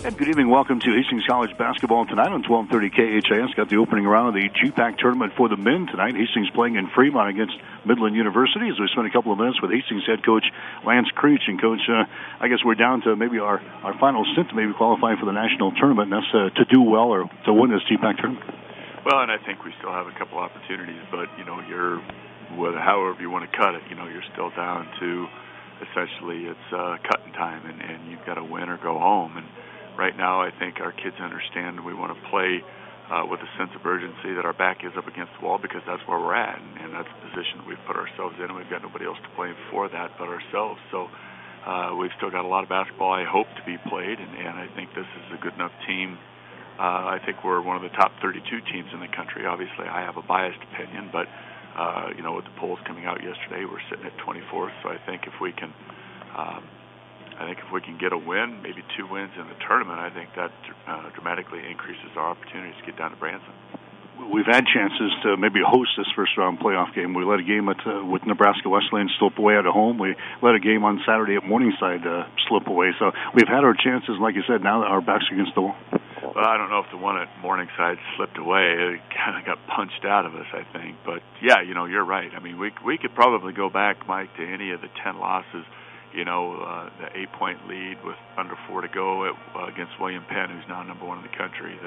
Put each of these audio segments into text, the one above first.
And good evening. Welcome to Hastings College basketball tonight on 1230 KHAS. Got the opening round of the GPAC tournament for the men tonight. Hastings playing in Fremont against Midland University as we spend a couple of minutes with Hastings head coach Lance Creech. And, Coach, I guess we're down to maybe our final stint to maybe qualify for the national tournament, and that's to do well or to win this GPAC tournament. Well, and I think we still have a couple opportunities, but, however you want to cut it, you're still down to essentially it's cutting time, and you've got to win or go home. And right now, I think our kids understand we want to play with a sense of urgency that our back is up against the wall because that's where we're at, and that's the position that we've put ourselves in, and we've got nobody else to play for that but ourselves. So we've still got a lot of basketball, I hope, to be played, and I think this is a good enough team. I think we're one of the top 32 teams in the country. Obviously, I have a biased opinion, but, with the polls coming out yesterday, we're sitting at 24th, so I think if we can get a win, maybe 2 wins in the tournament, I think that dramatically increases our opportunities to get down to Branson. We've had chances to maybe host this first-round playoff game. We led a game with Nebraska Wesleyan slip away at home. We led a game on Saturday at Morningside slip away. So we've had our chances, like you said, now that our back's against the wall. Well, I don't know if the one at Morningside slipped away. It kind of got punched out of us, I think. But, yeah, you're right. I mean, we could probably go back, Mike, to any of the 10 losses. The 8-point lead with under 4 to go against William Penn, who's now number 1 in the country.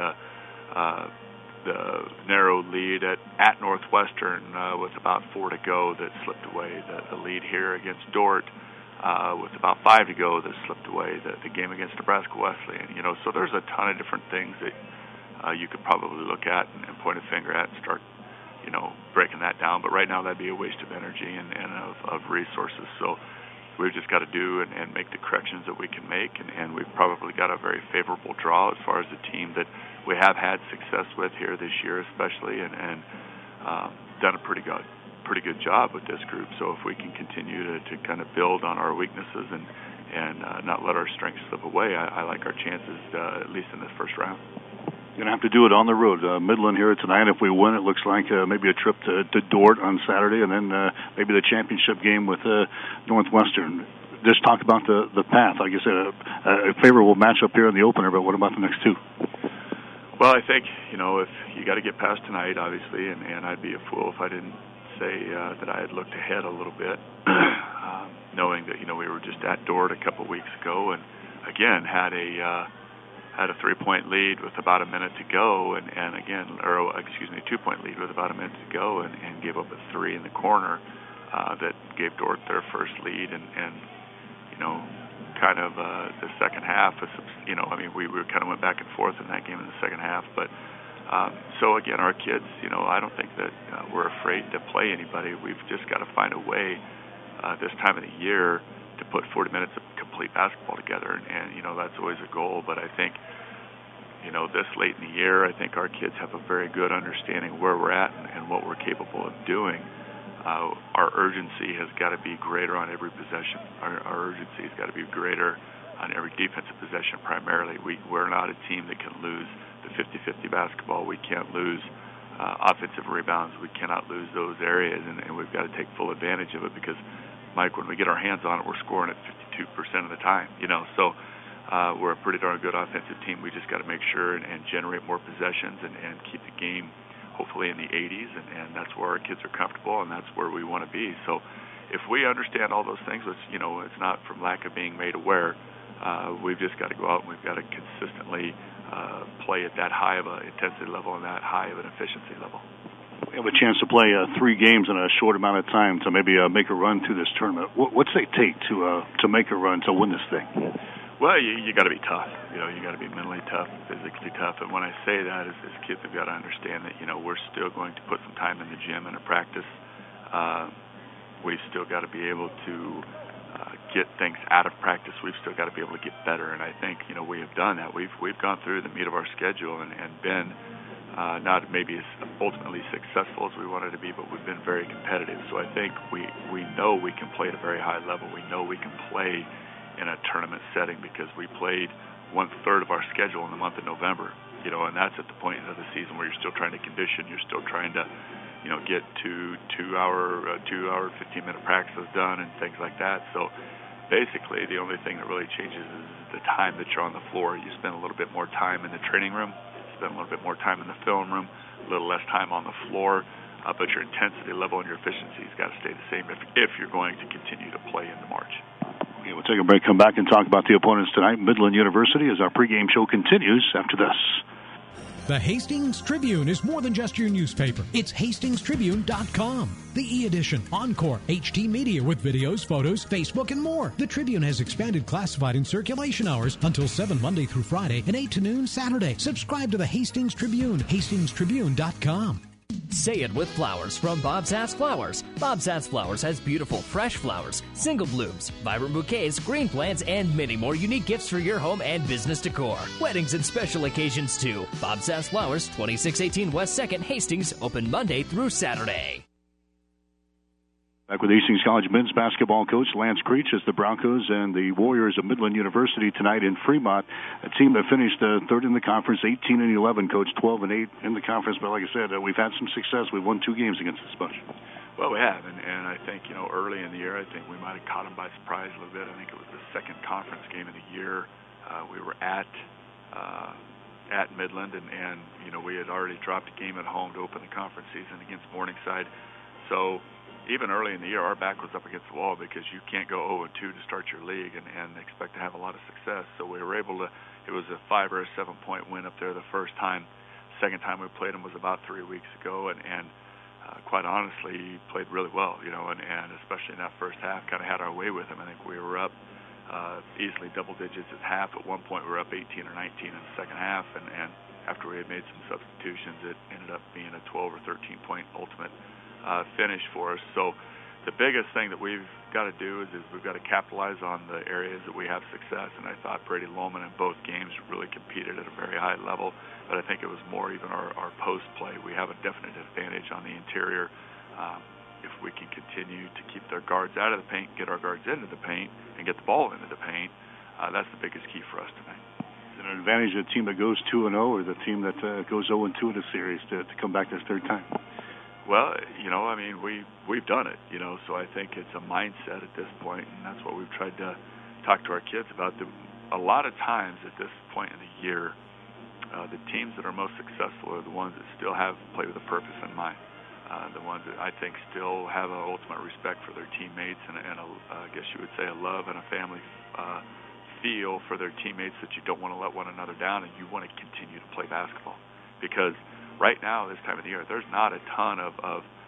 The narrow lead at Northwestern with about 4 to go that slipped away. The lead here against Dordt with about 5 to go that slipped away. The game against Nebraska Wesleyan. So there's a ton of different things that you could probably look at and point a finger at and start, breaking that down. But right now that'd be a waste of energy and of resources. So we've just got to do and make the corrections that we can make, and we've probably got a very favorable draw as far as the team that we have had success with here this year especially, and done a pretty good job with this group. So if we can continue to kind of build on our weaknesses and not let our strengths slip away, I like our chances, at least in this first round. Going to have to do it on the road. Midland here tonight. If we win, it looks like maybe a trip to Dordt on Saturday, and then maybe the championship game with Northwestern. Just talk about the path. Like you said, a favorable matchup here in the opener, but what about the next 2? Well, I think, if you got to get past tonight, obviously, and I'd be a fool if I didn't say that I had looked ahead a little bit, knowing that, we were just at Dordt a couple weeks ago, and again, had a 3-point lead with about a minute to go, and again, a 2-point lead with about a minute to go, and gave up a 3 in the corner that gave Dordt their first lead, and kind of the second half, we kind of went back and forth in that game in the second half, but so again, our kids, I don't think that we're afraid to play anybody. We've just got to find a way this time of the year to put 40 minutes of complete basketball together, and that's always a goal. But I think, this late in the year, I think our kids have a very good understanding of where we're at and what we're capable of doing. Our urgency has got to be greater on every possession. Our urgency has got to be greater on every defensive possession primarily. We're not a team that can lose the 50-50 basketball. We can't lose offensive rebounds. We cannot lose those areas, and we've got to take full advantage of it because, Mike, when we get our hands on it, we're scoring at 52% of the time, so we're a pretty darn good offensive team. We just got to make sure and generate more possessions and keep the game hopefully in the 80s, and that's where our kids are comfortable, and that's where we want to be. So if we understand all those things, it's not from lack of being made aware. We've just got to go out and we've got to consistently play at that high of an intensity level and that high of an efficiency level. We have a chance to play 3 games in a short amount of time to maybe make a run through this tournament. What's it take to make a run to win this thing? Well, you got to be tough. You got to be mentally tough, physically tough. And when I say that, is kids have got to understand that we're still going to put some time in the gym and to practice. We've still got to be able to get things out of practice. We've still got to be able to get better. And I think we have done that. We've gone through the meat of our schedule and been. Not maybe as ultimately successful as we wanted to be, but we've been very competitive. So I think we know we can play at a very high level. We know we can play in a tournament setting because we played 1/3 of our schedule in the month of November. And that's at the point of the season where you're still trying to condition. You're still trying to, get 2 hour 15-minute practices done and things like that. So basically the only thing that really changes is the time that you're on the floor. You spend a little bit more time in the training room, spend a little bit more time in the film room, a little less time on the floor, but your intensity level and your efficiency has got to stay the same if you're going to continue to play into March. Okay, we'll take a break, come back and talk about the opponents tonight. Midland University, as our pregame show continues after this. The Hastings Tribune is more than just your newspaper. It's hastingstribune.com. The e-edition, Encore, HT Media with videos, photos, Facebook, and more. The Tribune has expanded classified and circulation hours until 7 Monday through Friday and 8 to noon Saturday. Subscribe to the Hastings Tribune, hastingstribune.com. Say it with flowers from Bob's Ass Flowers. Bob's Ass Flowers has beautiful fresh flowers, single blooms, vibrant bouquets, green plants, and many more unique gifts for your home and business decor. Weddings and special occasions too. Bob's Ass Flowers, 2618 West 2nd, Hastings, open Monday through Saturday. Back with Hastings College men's basketball coach Lance Creech as the Broncos and the Warriors of Midland University tonight in Fremont. A team that finished third in the conference, 18-11, coach 12-8 in the conference. But like I said, we've had some success. We've won 2 games against this bunch. Well, we have, and I think early in the year, I think we might have caught them by surprise a little bit. I think it was the second conference game of the year. We were at Midland, and we had already dropped a game at home to open the conference season against Morningside. So even early in the year, our back was up against the wall because you can't go 0-2 to start your league and expect to have a lot of success. So we were able to, it was a 5 or a 7-point win up there the first time. Second time we played them was about 3 weeks ago, and quite honestly, played really well, and especially in that first half, kind of had our way with them. I think we were up easily double digits at half. At one point, we were up 18 or 19 in the second half, and after we had made some substitutions, it ended up being a 12 or 13-point ultimate finish for us. So the biggest thing that we've got to do is we've got to capitalize on the areas that we have success, and I thought Brady Lohman in both games really competed at a very high level, but I think it was more even our post play. We have a definite advantage on the interior. If we can continue to keep their guards out of the paint, get our guards into the paint, and get the ball into the paint, that's the biggest key for us tonight. Is it an advantage of the team that goes 2-0 or the team that goes 0-2 in a series to come back this third time? Well, we've done it, so I think it's a mindset at this point, and that's what we've tried to talk to our kids about. A lot of times at this point in the year, the teams that are most successful are the ones that still play with a purpose in mind, the ones that I think still have an ultimate respect for their teammates and I guess you would say a love and a family feel for their teammates, that you don't want to let one another down and you want to continue to play basketball. Because right now, this time of the year, there's not a ton of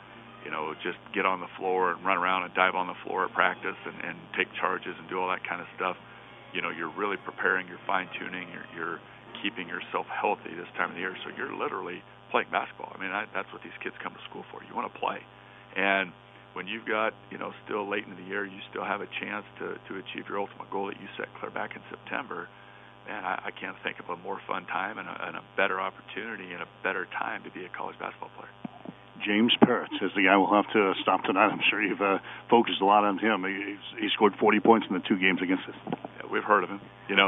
just get on the floor and run around and dive on the floor at practice and take charges and do all that kind of stuff. You're really preparing, you're fine-tuning, you're keeping yourself healthy this time of the year. So you're literally playing basketball. I mean, that's what these kids come to school for. You want to play. And when you've got, still late in the year, you still have a chance to achieve your ultimate goal that you set clear back in September. Man, I can't think of a more fun time and a better opportunity and a better time to be a college basketball player. James Parrott is the guy we'll have to stop tonight. I'm sure you've focused a lot on him. He scored 40 points in the 2 games against us. Yeah, we've heard of him.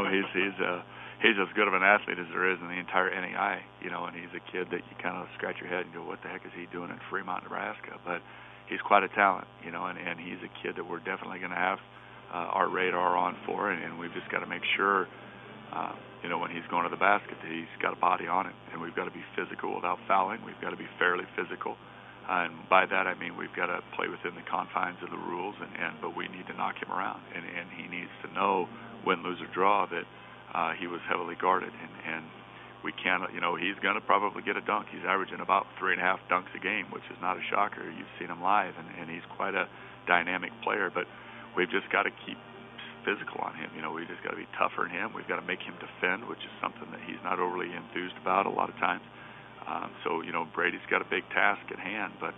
He's as good of an athlete as there is in the entire NAI, and he's a kid that you kind of scratch your head and go, what the heck is he doing in Fremont, Nebraska? But he's quite a talent, and he's a kid that we're definitely going to have our radar on for, and we've just got to make sure when he's going to the basket, he's got a body on him, and we've got to be physical without fouling. We've got to be fairly physical, and by that I mean we've got to play within the confines of the rules, but we need to knock him around, and he needs to know, win, lose, or draw, that he was heavily guarded, and we can't, he's going to probably get a dunk. He's averaging about 3.5 dunks a game, which is not a shocker. You've seen him live, and he's quite a dynamic player, but we've just got to keep physical on him. We just got to be tougher on him. We've got to make him defend, which is something that he's not overly enthused about a lot of times. So Brady's got a big task at hand, but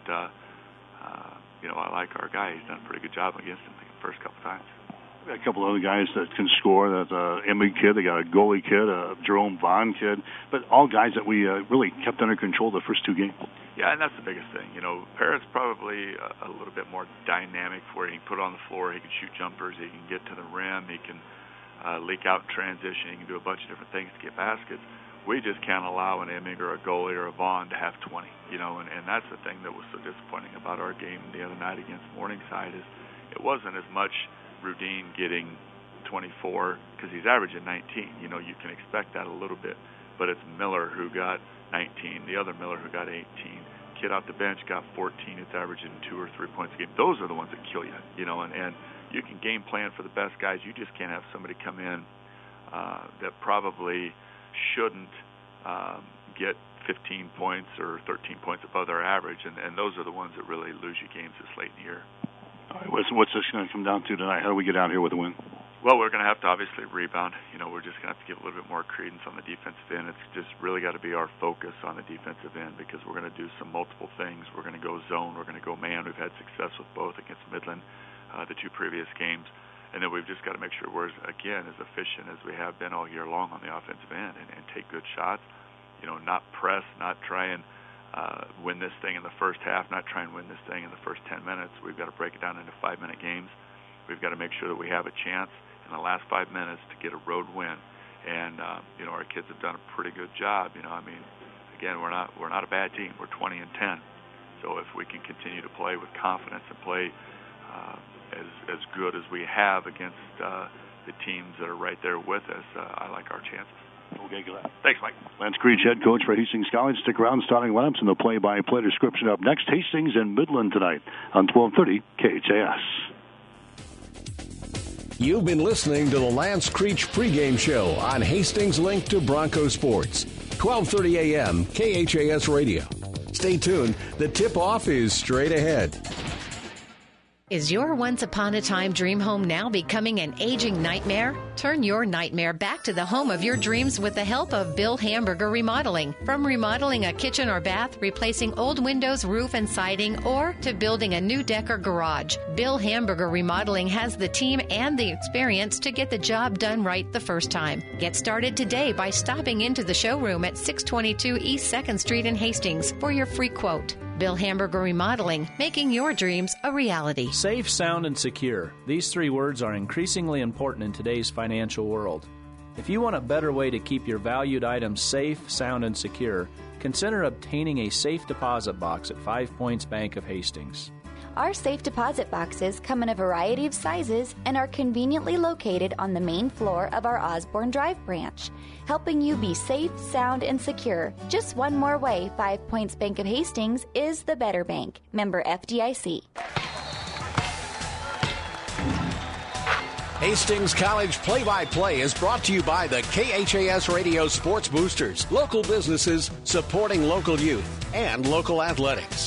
I like our guy. He's done a pretty good job against him the first couple times. We've got a couple other guys that can score. That Emory kid, they got a goalie kid, a Jerome Vaughn kid, but all guys that we really kept under control the first 2 games. Yeah, and that's the biggest thing. Parrott's probably a little bit more dynamic, where he can put on the floor, he can shoot jumpers, he can get to the rim, he can leak out in transition, he can do a bunch of different things to get baskets. We just can't allow an Emig or a goalie or a Vaughn to have 20, and that's the thing that was so disappointing about our game the other night against Morningside, is it wasn't as much Rudine getting 24 because he's averaging 19. You know, you can expect that a little bit. But it's Miller who got 19, the other Miller who got 18. Kid off the bench got 14. It's averaging 2 or 3 points a game. Those are the ones that kill you, you know, and you can game plan for the best guys. You just can't have somebody come in that probably shouldn't get 15 points or 13 points above their average, and those are the ones that really lose you games this late in the year. All right, what's this going to come down to tonight? How do we get out here with a win? Well, we're going to have to obviously rebound. You know, we're just going to have to give a little bit more credence on the defensive end. It's just really got to be our focus on the defensive end because we're going to do some multiple things. We're going to go zone. We're going to go man. We've had success with both against Midland, the 2 previous games. And then we've just got to make sure we're, again, as efficient as we have been all year long on the offensive end and take good shots. You know, not press, not try and win this thing in the first half, not try and win this thing in the first 10 minutes. We've got to break it down into 5-minute games. We've got to make sure that we have a chance in the last 5 minutes to get a road win. And, you know, our kids have done a pretty good job. You know, I mean, again, we're not a bad team. We're 20-10. So if we can continue to play with confidence and play as good as we have against the teams that are right there with us, I like our chances. Okay, good. Thanks, Mike. Lance Creech, head coach for Hastings College. Stick around, starting lineups and the play-by-play description up next. Hastings and Midland tonight on 1230 KHAS. You've been listening to the Lance Creech pregame show on Hastings Link to Bronco Sports, 1230 a.m. KHAS Radio. Stay tuned. The tip-off is straight ahead. Is your once-upon-a-time dream home now becoming an aging nightmare? Turn your nightmare back to the home of your dreams with the help of Bill Hamburger Remodeling. From remodeling a kitchen or bath, replacing old windows, roof, and siding, or to building a new deck or garage, Bill Hamburger Remodeling has the team and the experience to get the job done right the first time. Get started today by stopping into the showroom at 622 East 2nd Street in Hastings for your free quote. Bill Hamburger Remodeling, making your dreams a reality. Safe, sound, and secure. These 3 words are increasingly important in today's financial world. If you want a better way to keep your valued items safe, sound, and secure, consider obtaining a safe deposit box at 5 Points Bank of Hastings. Our safe deposit boxes come in a variety of sizes and are conveniently located on the main floor of our Osborne Drive branch, helping you be safe, sound, and secure. Just one more way 5 Points Bank of Hastings is the better bank. Member FDIC. Hastings College play-by-play is brought to you by the KHAS Radio Sports Boosters, local businesses supporting local youth and local athletics.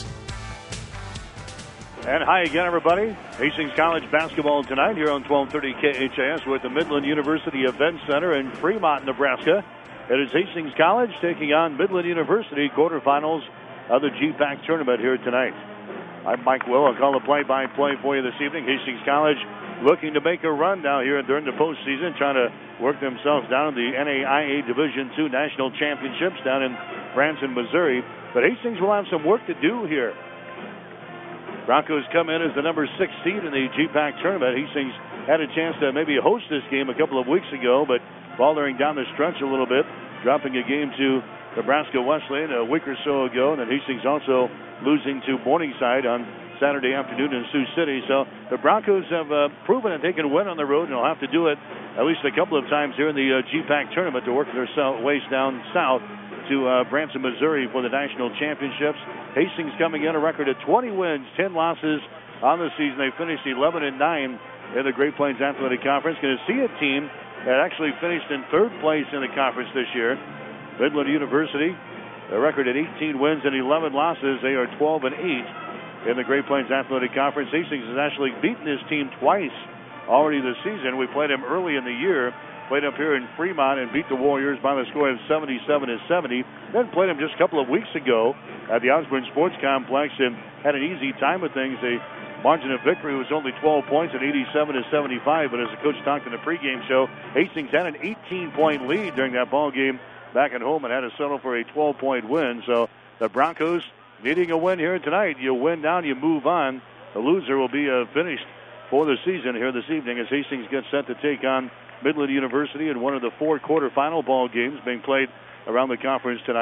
And hi again, everybody. Hastings College basketball tonight here on 1230 KHAS. We're at the Midland University Event Center in Fremont, Nebraska. It is Hastings College taking on Midland University, quarterfinals of the GPAC tournament here tonight. I'm Mike Will. I'll call the play-by-play for you this evening. Hastings College looking to make a run down here during the postseason, trying to work themselves down in the NAIA Division II National Championships down in Branson, Missouri. But Hastings will have some work to do here. Broncos come in as the number 6 seed in the GPAC tournament. Hastings had a chance to maybe host this game a couple of weeks ago, but faltering down the stretch a little bit, dropping a game to Nebraska Wesleyan a week or so ago, and then Hastings also losing to Morningside on Saturday afternoon in Sioux City. So the Broncos have proven that they can win on the road, and they'll have to do it at least a couple of times here in the GPAC tournament to work their ways down south to Branson, Missouri for the national championships. Hastings coming in a record of 20 wins, 10 losses on the season. They finished 11-9 in the Great Plains Athletic Conference. Going to see a team that actually finished in 3rd place in the conference this year. Midland University, a record at 18 wins and 11 losses. They are 12-8 in the Great Plains Athletic Conference. Hastings has actually beaten this team twice already this season. We played them early in the year. Played up here in Fremont and beat the Warriors by the score of 77-70. Then played them just a couple of weeks ago at the Osborne Sports Complex and had an easy time with things. The margin of victory was only 12 points at 87-75. But as the coach talked in the pregame show, Hastings had an 18-point lead during that ball game back at home and had to settle for a 12-point win. So the Broncos needing a win here tonight. You win down, you move on. The loser will be finished for the season here this evening as Hastings gets set to take on Midland University in one of the 4 quarterfinal ball games being played around the conference tonight.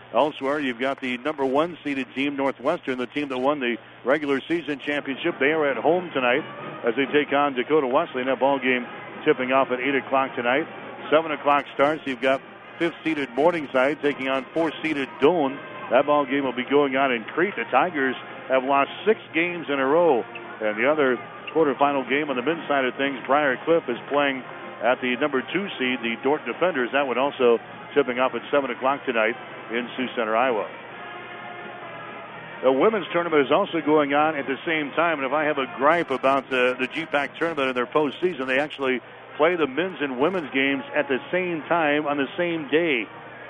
Elsewhere, you've got the number 1 seeded team, Northwestern, the team that won the regular season championship. They are at home tonight as they take on Dakota Wesleyan. That ball game tipping off at 8 o'clock tonight. 7 o'clock starts. You've got 5th seeded Morningside taking on 4th seeded Doane. That ball game will be going on in Crete. The Tigers have lost 6 games in a row. And the other quarterfinal game on the men's side of things, Briar Cliff is playing at the number 2 seed, the Dordt Defenders. That one also tipping off at 7 o'clock tonight in Sioux Center, Iowa. The women's tournament is also going on at the same time, and if I have a gripe about the GPAC tournament and their postseason, they actually play the men's and women's games at the same time on the same day.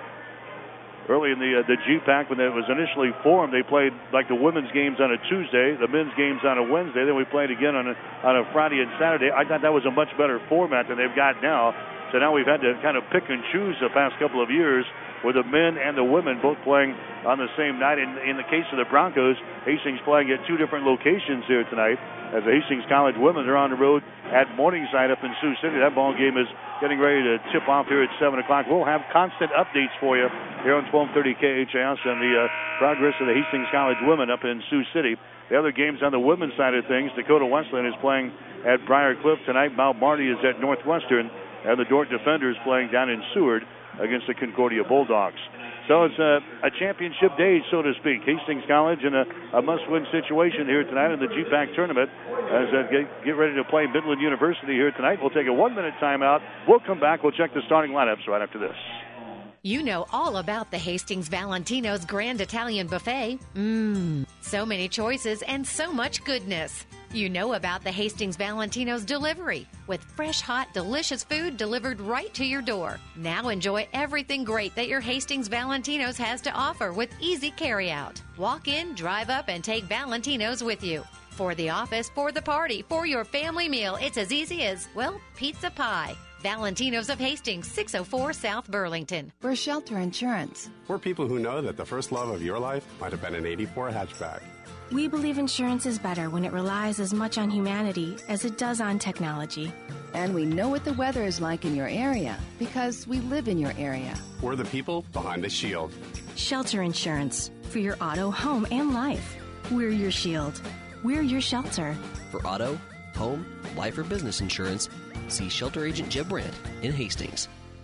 Early in the GPAC, when it was initially formed, they played like the women's games on a Tuesday, the men's games on a Wednesday. Then we played again on a Friday and Saturday. I thought that was a much better format than they've got now. So now we've had to kind of pick and choose the past couple of years with the men and the women both playing on the same night. In the case of the Broncos, Hastings playing at 2 different locations here tonight, as the Hastings College women are on the road at Morningside up in Sioux City. That ball game is getting ready to tip off here at 7 o'clock. We'll have constant updates for you here on 1230 KHAS on the progress of the Hastings College women up in Sioux City. The other games on the women's side of things, Dakota Wesleyan is playing at Briar Cliff tonight. Mount Marty is at Northwestern, and the Dordt Defenders playing down in Seward against the Concordia Bulldogs. So it's a championship day, so to speak. Hastings College in a must-win situation here tonight in the GPAC tournament as they get ready to play Midland University here tonight. We'll take a 1-minute timeout. We'll come back. We'll check the starting lineups right after this. You know all about the Hastings Valentino's Grand Italian Buffet. So many choices and so much goodness. You know about the Hastings Valentino's delivery with fresh, hot, delicious food delivered right to your door. Now enjoy everything great that your Hastings Valentino's has to offer with easy carryout. Walk in, drive up, and take Valentino's with you. For the office, for the party, for your family meal, it's as easy as, well, pizza pie. Valentino's of Hastings, 604 South Burlington. For Shelter Insurance. We're people who know that the first love of your life might have been an 84 hatchback. We believe insurance is better when it relies as much on humanity as it does on technology. And we know what the weather is like in your area because we live in your area. We're the people behind the shield. Shelter Insurance. For your auto, home, and life. We're your shield. We're your shelter. For auto, home, life, or business insurance, see Shelter Agent Jeb Brandt in Hastings.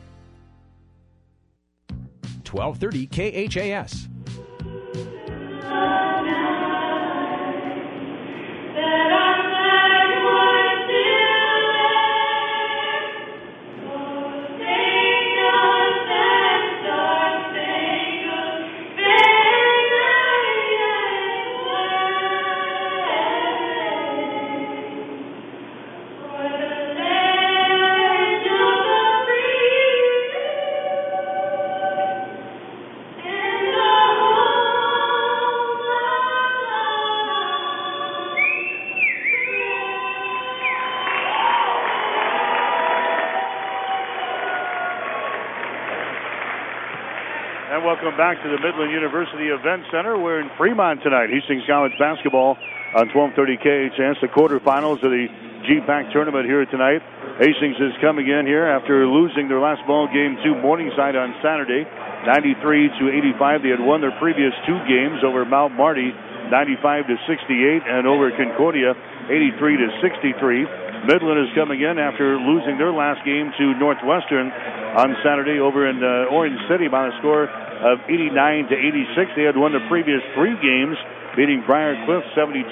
1230 KHAS. Welcome back to the Midland University Event Center. We're in Fremont tonight. Hastings College basketball on 1230 KHS. The quarterfinals of the GPAC tournament here tonight. Hastings is coming in here after losing their last ball game to Morningside on Saturday, 93-85. They had won their previous 2 games over Mount Marty, 95-68, and over Concordia, 83-63. Midland is coming in after losing their last game to Northwestern on Saturday over in Orange City by a score of 89-86. They had won the previous 3 games, beating Briar Cliff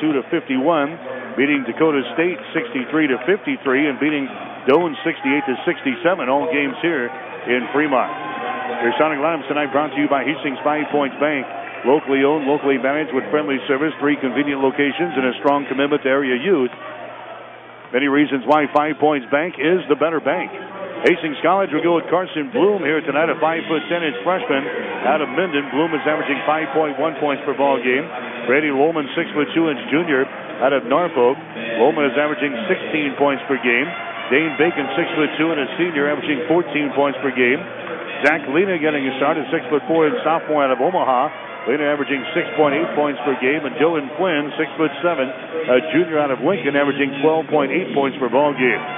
72-51, beating Dakota State 63-53, and beating Doane 68-67. All games here in Fremont. Your starting lineups tonight brought to you by Hastings 5 Points Bank. Locally owned, locally managed with friendly service, 3 convenient locations, and a strong commitment to area youth. Many reasons why 5 Points Bank is the better bank. Hastings College will go with Carson Bloom here tonight, a 5'10" freshman out of Minden. Bloom is averaging 5.1 points per ball game. Brady Lohman, 6'2" junior out of Norfolk. Lohman is averaging 16 points per game. Dane Bacon, 6'2" and a senior, averaging 14 points per game. Zach Lena getting a start at 6'4" and sophomore out of Omaha. Lena averaging 6.8 points per game, and Dylan Flynn, 6'7", a junior out of Lincoln, averaging 12.8 points per ball game.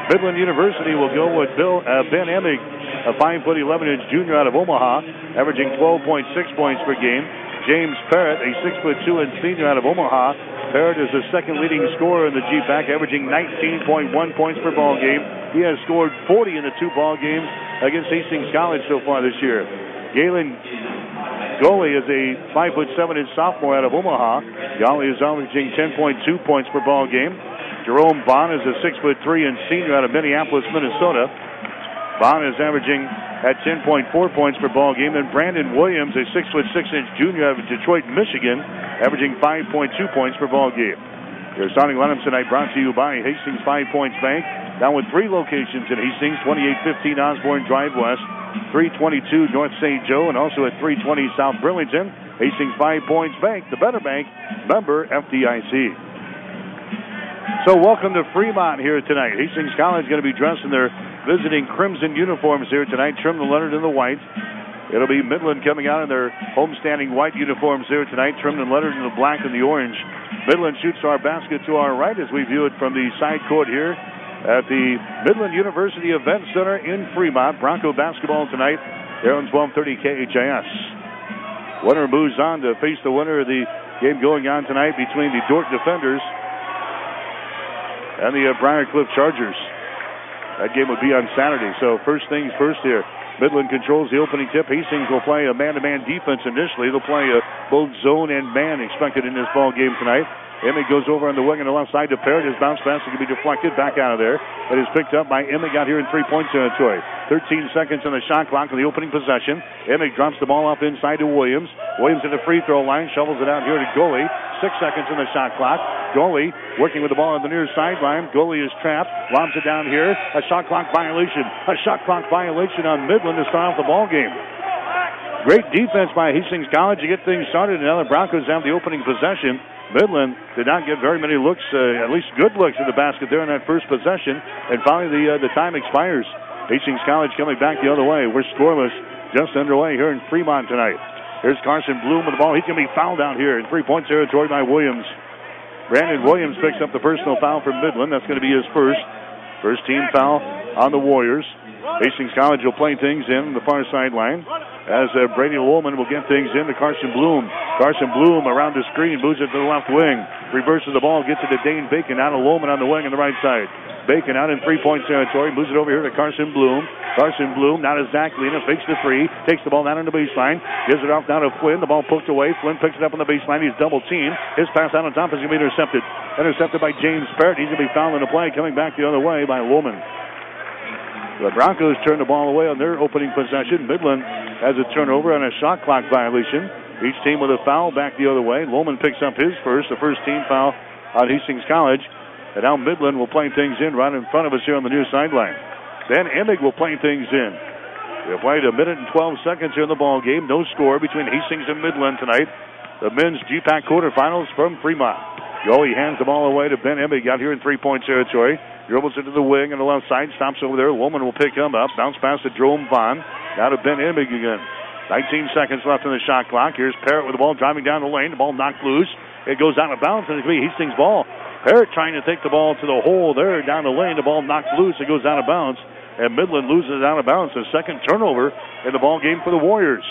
Midland University will go with Ben Emig, a 5'11" junior out of Omaha, averaging 12.6 points per game. James Parrott, a 6'2" senior out of Omaha. Parrott is the second leading scorer in the GPAC, averaging 19.1 points per ball game. He has scored 40 in the 2 ball games against Hastings College so far this year. Galen Goley is a 5'7" sophomore out of Omaha. Goley is averaging 10.2 points per ball game. Jerome Vaughn is a 6'3" senior out of Minneapolis, Minnesota. Vaughn is averaging at 10.4 points per ball game. And Brandon Williams, a 6'6" junior out of Detroit, Michigan, averaging 5.2 points per ball game. Your starting lineups tonight brought to you by Hastings 5 Points Bank. Now with 3 locations in Hastings, 2815 Osborne Drive West, 322 North St. Joe, and also at 320 South Burlington. Hastings 5 Points Bank, the better bank, member FDIC. So welcome to Fremont here tonight. Hastings College is going to be dressed in their visiting crimson uniforms here tonight, trimmed the letters in the white. It'll be Midland coming out in their homestanding white uniforms here tonight, trimmed and lettered in the black and the orange. Midland shoots our basket to our right as we view it from the side court here at the Midland University Event Center in Fremont. Bronco basketball tonight here on 1230 KHAS. Winner moves on to face the winner of the game going on tonight between the Dordt Defenders and the Briarcliff Chargers. That game would be on Saturday. So first things first here. Midland controls the opening tip. Hastings will play a man-to-man defense initially. They'll play both zone and man expected in this ball game tonight. Emig goes over on the wing on the left side to Parrott. His bounce pass can be deflected back out of there. It is picked up by Emig out here in three-point territory. 13 seconds on the shot clock on the opening possession. Emig drops the ball off inside to Williams. Williams at the free throw line, shovels it out here to Goley. 6 seconds on the shot clock. Goley working with the ball on the near sideline. Goley is trapped. Lobs it down here. A shot clock violation. A shot clock violation on Midland to start off the ball game. Great defense by Hastings College to get things started. And now the Broncos have the opening possession. Midland did not get very many looks, at least good looks at the basket there in that first possession. And finally the time expires. Hastings College coming back the other way. We're scoreless, just underway here in Fremont tonight. Here's Carson Bloom with the ball. He's going to be fouled out here in three-point territory by Williams. Brandon Williams picks up the personal foul from Midland. That's going to be his first team foul on the Warriors. Hastings College will play things in the far sideline as Brady Woolman will get things in to Carson Bloom. Carson Bloom around the screen, moves it to the left wing, reverses the ball, gets it to Dane Bacon, out of Woolman on the wing on the right side. Bacon out in three-point territory, moves it over here to Carson Bloom. Carson Bloom now to Zach Lena, fakes the three, takes the ball down on the baseline, gives it off now to Flynn. The ball poked away. Flynn picks it up on the baseline. He's double-teamed. His pass out on top is going to be intercepted. Intercepted by James Parrott. He's going to be fouled in the play, coming back the other way by Woolman. The Broncos turn the ball away on their opening possession. Midland has a turnover on a shot clock violation. Each team with a foul back the other way. Lohman picks up his the first team foul on Hastings College. And now Midland will play things in right in front of us here on the near sideline. Then Emig will play things in. They've played a minute and 12 seconds here in the ball game. No score between Hastings and Midland tonight. The men's GPAC quarterfinals from Fremont. Goley hands the ball away to Ben Emig out here in three-point territory. Dribbles into the wing on the left side. Stops over there. Lohman will pick him up. Bounce pass to Jerome Vaughn. Now to Ben Emig again. 19 seconds left on the shot clock. Here's Parrott with the ball driving down the lane. The ball knocked loose. It goes out of bounds, and it's going to be Hastings' ball. Parrott trying to take the ball to the hole there down the lane. The ball knocked loose. It goes out of bounds, and Midland loses it out of bounds. The second turnover in the ball game for the Warriors.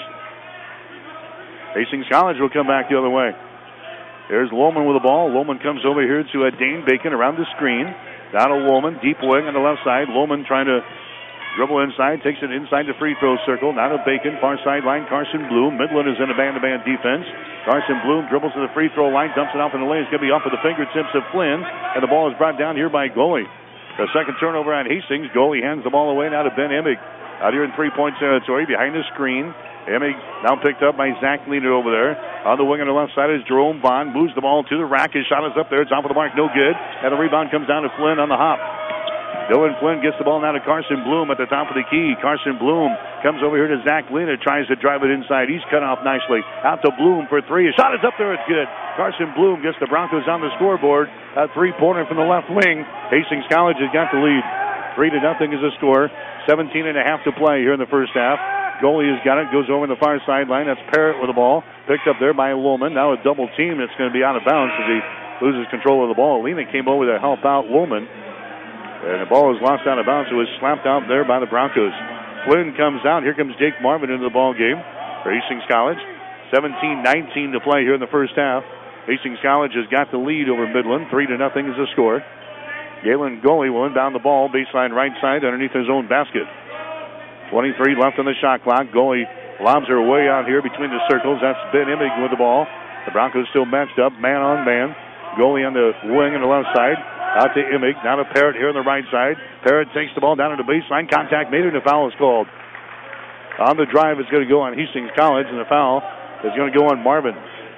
Hastings College will come back the other way. There's Lohman with the ball. Lohman comes over here to Dane Bacon around the screen. Down to Lohman, deep wing on the left side. Lohman trying to dribble inside, takes it inside the free throw circle. Now to Bacon, far sideline, Carson Bloom. Midland is in a man-to-man defense. Carson Bloom dribbles to the free throw line, dumps it off in the lane. It's going to be off with the fingertips of Flynn, and the ball is brought down here by Goley. The second turnover on Hastings. Goley hands the ball away now to Ben Emig. Out here in three-point territory, behind the screen. Emig now picked up by Zach Lena over there. On the wing on the left side is Jerome Vaughn. Moves the ball to the rack. His shot is up there. It's off of the mark. No good. And the rebound comes down to Flynn on the hop. Dylan Flynn gets the ball now to Carson Bloom at the top of the key. Carson Bloom comes over here to Zach Lena. Tries to drive it inside. He's cut off nicely. Out to Bloom for three. His shot is up there. It's good. Carson Bloom gets the Broncos on the scoreboard. A three-pointer from the left wing. Hastings College has got the lead. 3-0 is the score. 17.5 to play here in the first half. Goley has got it, goes over the far sideline. That's Parrott with the ball. Picked up there by Lohman. Now a double team that's going to be out of bounds as he loses control of the ball. Lena came over to help out Lohman. And the ball was lost out of bounds. It was slapped out there by the Broncos. Flynn comes out. Here comes Jake Marvin into the ball game for Hastings College. 17-19 to play here in the first half. Hastings College has got the lead over Midland. 3-0 is the score. Galen Goley will inbound the ball, baseline right side underneath his own basket. 23 left on the shot clock. Goley lobs her way out here between the circles. That's Ben Emig with the ball. The Broncos still matched up, man on man. Goley on the wing on the left side. Out to Emig. Now to Parrott here on the right side. Parrott takes the ball down to the baseline. Contact made and a foul is called. On the drive, it's going to go on Hastings College, and the foul is going to go on Marvin.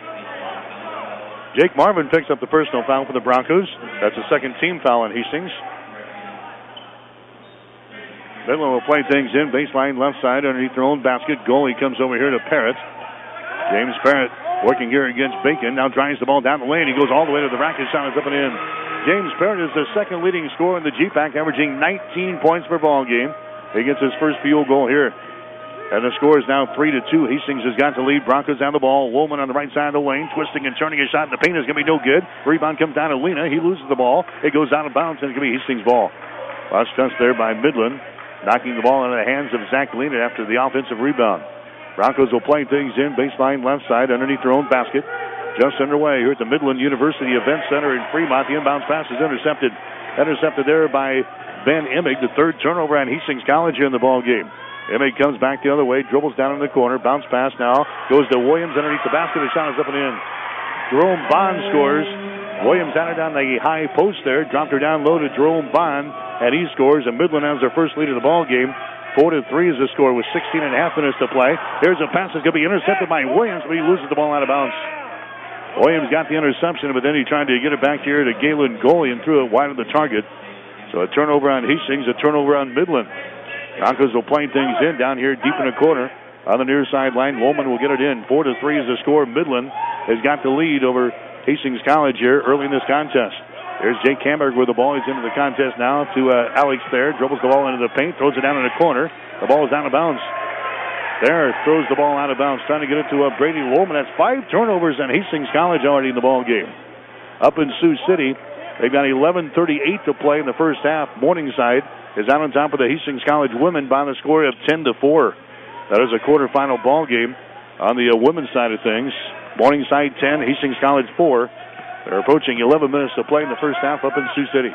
Jake Marvin picks up the personal foul for the Broncos. That's a second team foul on Hastings. Midland will play things in. Baseline left side underneath their own basket. Goalie comes over here to Parrott. James Parrott working here against Bacon. Now drives the ball down the lane. He goes all the way to the rack. His shot is up and in. James Parrott is the second leading scorer in the GPAC, averaging 19 points per ball game. He gets his first field goal here. And the score is now 3-2. Hastings has got the lead. Broncos down the ball. Woolman on the right side of the lane, twisting and turning his shot in the paint is going to be no good. Rebound comes down to Lena. He loses the ball. It goes out of bounds, and it's going to be Hastings' ball. Last touch there by Midland, knocking the ball into the hands of Zach Lena after the offensive rebound. Broncos will play things in. Baseline left side underneath their own basket. Just underway here at the Midland University Event Center in Fremont. The inbounds pass is intercepted. Intercepted there by Ben Emig, the third turnover on Hastings College here in the ball game. Emig comes back the other way, dribbles down in the corner, bounce pass now, goes to Williams underneath the basket. His shot is up and in. Jerome Bond scores. Williams had it on the high post there, dropped her down low to Jerome Bond, and he scores. And Midland has their first lead of the ball game. 4-3 is the score with 16.5 minutes to play. Here's a pass that's going to be intercepted by Williams, but he loses the ball out of bounds. Williams got the interception, but then he tried to get it back here to Galen Goley and threw it wide of the target. So a turnover on Hastings, a turnover on Midland. Broncos will play things in down here deep in the corner on the near sideline. Woolman will get it in. 4-3 is the score. Midland has got the lead over Hastings College here early in this contest. There's Jake Hamburg with the ball. He's into the contest now to Alex Thayer. Dribbles the ball into the paint, throws it down in the corner. The ball is out of bounds. Thayer throws the ball out of bounds, trying to get it to Brady Woolman. That's 5 turnovers on Hastings College already in the ball game. Up in Sioux City, they've got 11:38 to play in the first half. Morningside is out on top of the Hastings College women by the score of 10-4. That is a quarterfinal ball game on the women's side of things. Morningside 10, Hastings College 4. They're approaching 11 minutes to play in the first half up in Sioux City.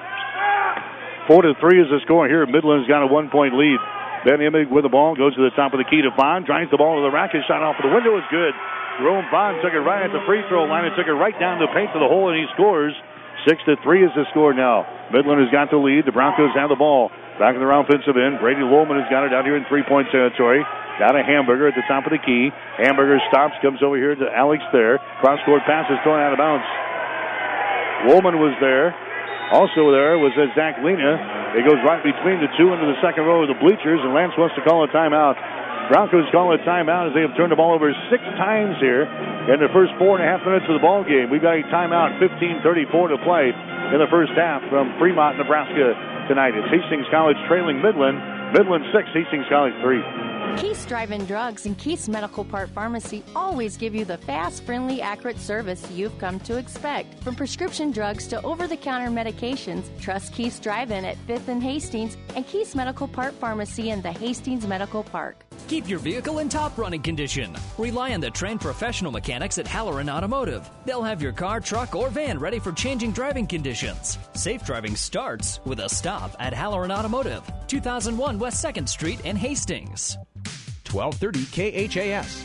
4-3 is the score here. Midland's got a 1-point lead. Ben Emig with the ball goes to the top of the key to Bond, drives the ball to the rack. His shot off the window is good. Jerome Bond took it right at the free throw line and took it right down the paint to the hole, and he scores. 6-3 is the score now. Midland has got the lead. The Broncos have the ball. Back in their offensive end. Brady Woolman has got it out here in three-point territory. Down to Hamburger at the top of the key. Hamburger stops, comes over here to Alex Thayer. Cross-court pass is thrown out of bounds. Woolman was there. Also there was Zach Lena. It goes right between the two into the second row of the bleachers, and Lance wants to call a timeout. Broncos call a timeout as they have turned the ball over 6 times here in the first 4.5 minutes of the ball game. We've got a timeout, 15:34 to play in the first half from Fremont, Nebraska tonight. It's Hastings College trailing Midland. Midland 6, Hastings College 3. Keith's Drive-In Drugs and Keith's Medical Park Pharmacy always give you the fast, friendly, accurate service you've come to expect. From prescription drugs to over-the-counter medications, trust Keith's Drive-In at 5th and Hastings and Keith's Medical Park Pharmacy in the Hastings Medical Park. Keep your vehicle in top running condition. Rely on the trained professional mechanics at Halloran Automotive. They'll have your car, truck, or van ready for changing driving conditions. Safe driving starts with a stop at Halloran Automotive, 2001 West 2nd Street in Hastings. 1230 KHAS.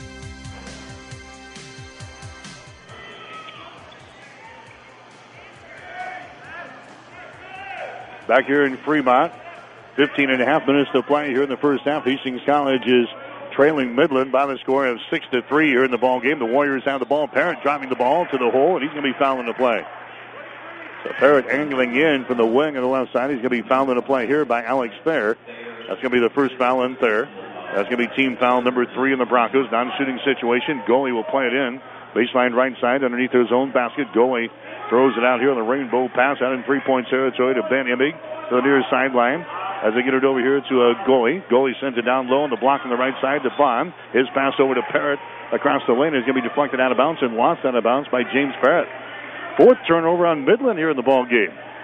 Back here in Fremont, 15.5 minutes to play here in the first half. Hastings College is trailing Midland by the score of 6-3 here in the ball game. The Warriors have the ball. Parrott driving the ball to the hole, and he's going to be fouling the play. So Parrott angling in from the wing on the left side. He's going to be fouled in the play here by Alex Thayer. That's going to be the first foul in Thayer. That's going to be team foul number 3 in the Broncos. Non-shooting situation. Goalie will play it in. Baseline right side underneath his own basket. Goalie throws it out here on the rainbow pass out in three-point territory to Ben Emig to the near sideline. As they get it over here to Goalie. Goalie sends it down low on the block on the right side to Bond. His pass over to Parrott across the lane is going to be deflected out of bounds and lost out of bounds by James Parrott. 4th turnover on Midland here in the ball game.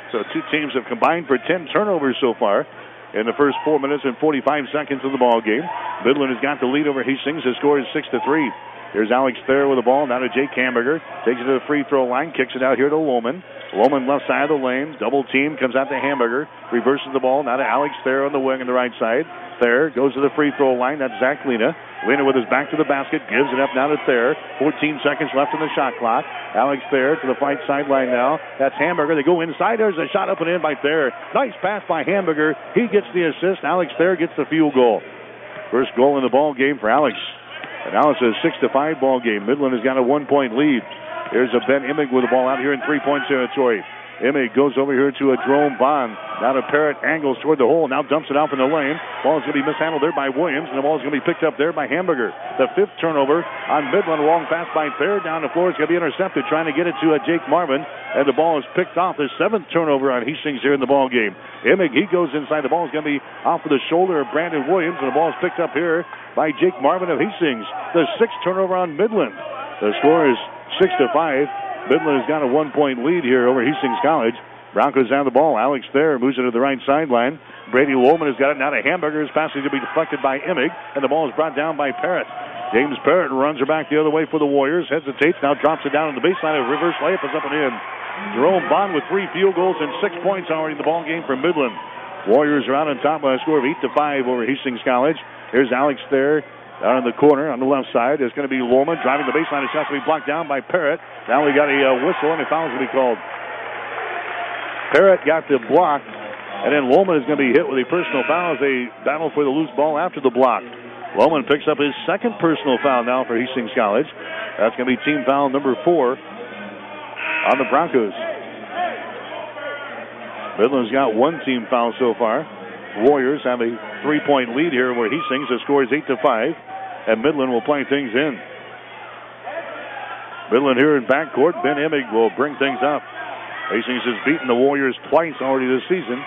So two teams have combined for 10 turnovers so far in the first 4 minutes and 45 seconds of the ball game. Midland has got the lead over Hastings. The score is 6-3. Here's Alex Thayer with the ball. Now to Jake Hamburger. Takes it to the free throw line. Kicks it out here to Lohman. Lohman left side of the lane. Double team. Comes out to Hamburger. Reverses the ball. Now to Alex Thayer on the wing on the right side. Thayer goes to the free throw line. That's Zach Lena. Lena with his back to the basket. Gives it up now to Thayer. 14 seconds left on the shot clock. Alex Thayer to the right sideline now. That's Hamburger. They go inside. There's a shot up and in by Thayer. Nice pass by Hamburger. He gets the assist. Alex Thayer gets the field goal. First goal in the ball game for Alex. And now it's a 6-5 ball game. Midland has got a 1-point lead. Here's a Ben Immig with the ball out here in 3-point territory. Immig goes over here to a Jerome Bond. Now to Parrott, angles toward the hole. Now dumps it off in the lane. Ball is going to be mishandled there by Williams, and the ball is going to be picked up there by Hamburger. The fifth turnover on Midland. Long pass by Thayer down the floor. It's going to be intercepted, trying to get it to Jake Marvin, and the ball is picked off. The seventh turnover on Hastings here in the ball game. Immig, he goes inside. The ball is going to be off of the shoulder of Brandon Williams, and the ball is picked up here by Jake Marvin of Hastings. The sixth turnover on Midland. The score is 6-5. Midland has got a 1-point lead here over Hastings College. Broncos down the ball. Alex Thayer moves it to the right sideline. Brady Lohman has got it now to Hamburger. His pass is going to be deflected by Immig, and the ball is brought down by Parrott. James Parrott runs her back the other way for the Warriors. Hesitates, now drops it down on the baseline. A reverse layup is up and in. Jerome Bond with 3 field goals and 6 points already in the ball game for Midland. Warriors are out on top by a score of 8-5 over Hastings College. Here's Alex Thayer. Down in the corner on the left side, there's going to be Lohman driving the baseline. His shot's going to be blocked down by Parrott. Now we got a whistle, and a foul's going to be called. Parrott got the block, and then Lohman is going to be hit with a personal foul as they battle for the loose ball after the block. Lohman picks up his second personal foul now for Hastings College. That's going to be team foul number 4 on the Broncos. Midland's got 1 team foul so far. Warriors have a 3-point lead here where Hastings. The score is 8-5, and Midland will play things in. Midland here in backcourt. Ben Immig will bring things up. Hastings has beaten the Warriors twice already this season.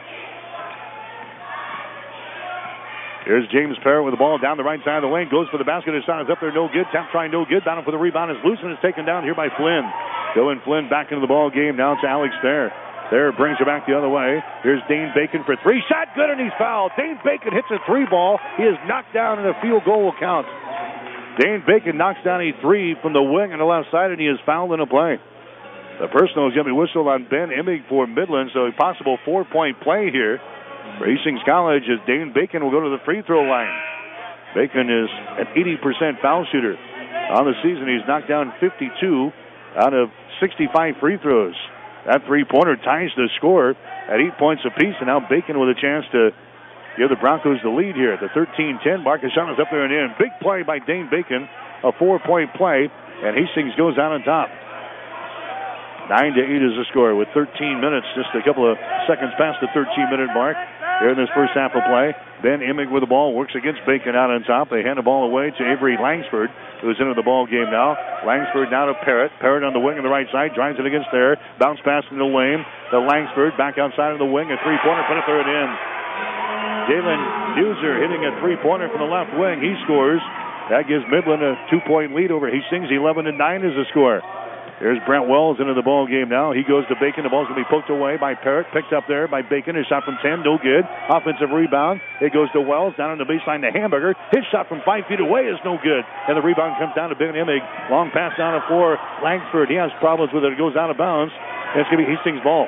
Here's James Parrott with the ball down the right side of the lane. Goes for the basket. His shot is up there. No good. Tap try, no good. Battle for the rebound is loose, and it's taken down here by Flynn. Going Flynn back into the ball game. Now to Alex Thayer. Thayer brings her back the other way. Here's Dane Bacon for 3. Shot good, and he's fouled. Dane Bacon hits a 3 ball. He is knocked down, and a field goal will count. Dane Bacon knocks down a 3 from the wing on the left side, and he is fouled in a play. The personal is going to be whistled on Ben Immig for Midland, so a possible 4-point play here for Hastings College as Dane Bacon will go to the free throw line. Bacon is an 80% foul shooter. On the season, he's knocked down 52 out of 65 free throws. That 3-pointer ties the score at 8 points apiece, and now Bacon with a chance to give the Broncos the lead here. The 13-10 mark. His shot is up there and in. Big play by Dane Bacon, a 4-point play, and Hastings goes out on top. 9-8 is the score with 13 minutes, just a couple of seconds past the 13-minute mark. Here in this first half of play, Ben Immig with the ball works against Bacon out on top. They hand the ball away to Avery Langsford, who's into the ball game now. Langsford now to Parrott. Parrott on the wing on the right side, drives it against there. Bounce pass in the lane to Langsford, back outside of the wing. A 3-pointer, put it there and in. Jalen Huser hitting a 3-pointer from the left wing. He scores. That gives Midland a 2-point lead over Hastings. 11-9 is the score. There's Brent Wells into the ball game now. He goes to Bacon. The ball's going to be poked away by Parrott. Picked up there by Bacon. His shot from 10, no good. Offensive rebound. It goes to Wells. Down on the baseline to Hamburger. His shot from 5 feet away is no good. And the rebound comes down to Ben Immig. Long pass down the floor. Langsford, he has problems with it. It goes out of bounds. And it's going to be Hastings' ball.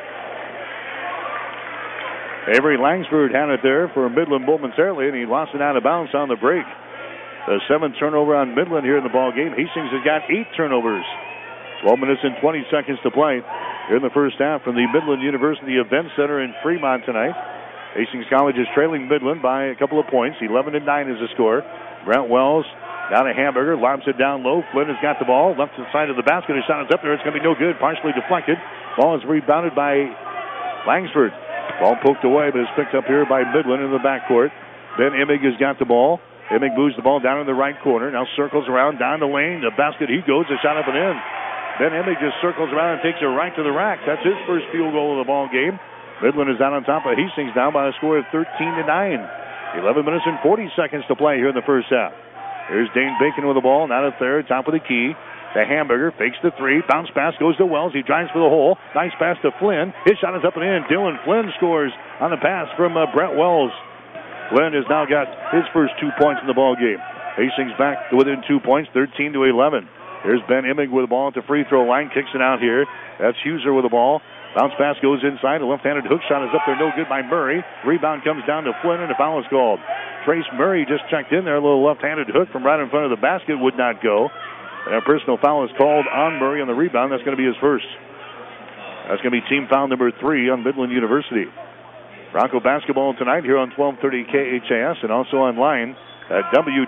Avery Langsford had it there for Midland momentarily, and he lost it out of bounds on the break. The 7th turnover on Midland here in the ball game. Hastings has got 8 turnovers. 12 minutes and 20 seconds to play here in the first half from the Midland University Event Center in Fremont tonight. Hastings College is trailing Midland by a couple of points. 11-9 is the score. Brent Wells down to Hamburger, lobs it down low. Flynn has got the ball, left to the side of the basket. His shot is up there. It's going to be no good. Partially deflected. Ball is rebounded by Langsford. Ball poked away, but it's picked up here by Midland in the backcourt. Ben Immig has got the ball. Immig moves the ball down in the right corner. Now circles around down the lane. The basket he goes. A shot up and in. Ben Immig just circles around and takes it right to the rack. That's his first field goal of the ball game. Midland is out on top of Hastings now by a score of 13-9. 11 minutes and 40 seconds to play here in the first half. Here's Dane Bacon with the ball. Now to third, top of the key. to Hamburger. Fakes the three. Bounce pass goes to Wells. He drives for the hole. Nice pass to Flynn. His shot is up and in. Dylan Flynn scores on the pass from Brett Wells. Flynn has now got his first 2 points in the ball game. Hastings back to within 2 points, 13-11. Here's Ben Immig with the ball at the free throw line. Kicks it out here. That's Huser with the ball. Bounce pass goes inside. A left-handed hook shot is up there. No good by Murray. Rebound comes down to Flynn, and a foul is called. Trace Murray just checked in there. A little left-handed hook from right in front of the basket would not go. And a personal foul is called on Murray on the rebound. That's going to be his first. That's going to be team foul number 3 on Midland University. Bronco basketball tonight here on 1230 KHAS and also online at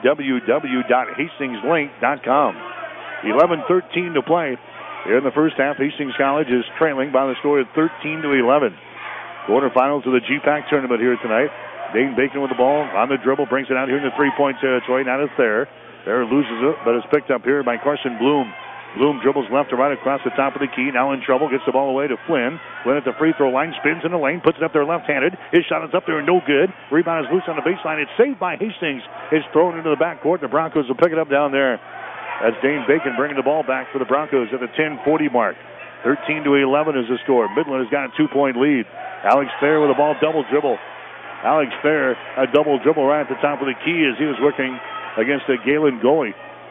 www.hastingslink.com. 11-13 to play. Here in the first half, Hastings College is trailing by the score of 13-11. Quarterfinals of the GPAC tournament here tonight. Dane Bacon with the ball on the dribble, brings it out here in the three-point territory. Now it's there. There loses it, but it's picked up here by Carson Bloom. Bloom dribbles left to right across the top of the key. Now in trouble, gets the ball away to Flynn. Flynn at the free throw line, spins in the lane, puts it up there left-handed. His shot is up there, no good. Rebound is loose on the baseline. It's saved by Hastings. It's thrown into the backcourt. The Broncos will pick it up down there. That's Dane Bacon bringing the ball back for the Broncos at the 10:40 mark. 13-11 is the score. Midland has got a 2-point lead. Alex Thayer with the ball, double dribble. Alex Thayer, a double dribble right at the top of the key as he was working against a Galen Goalie.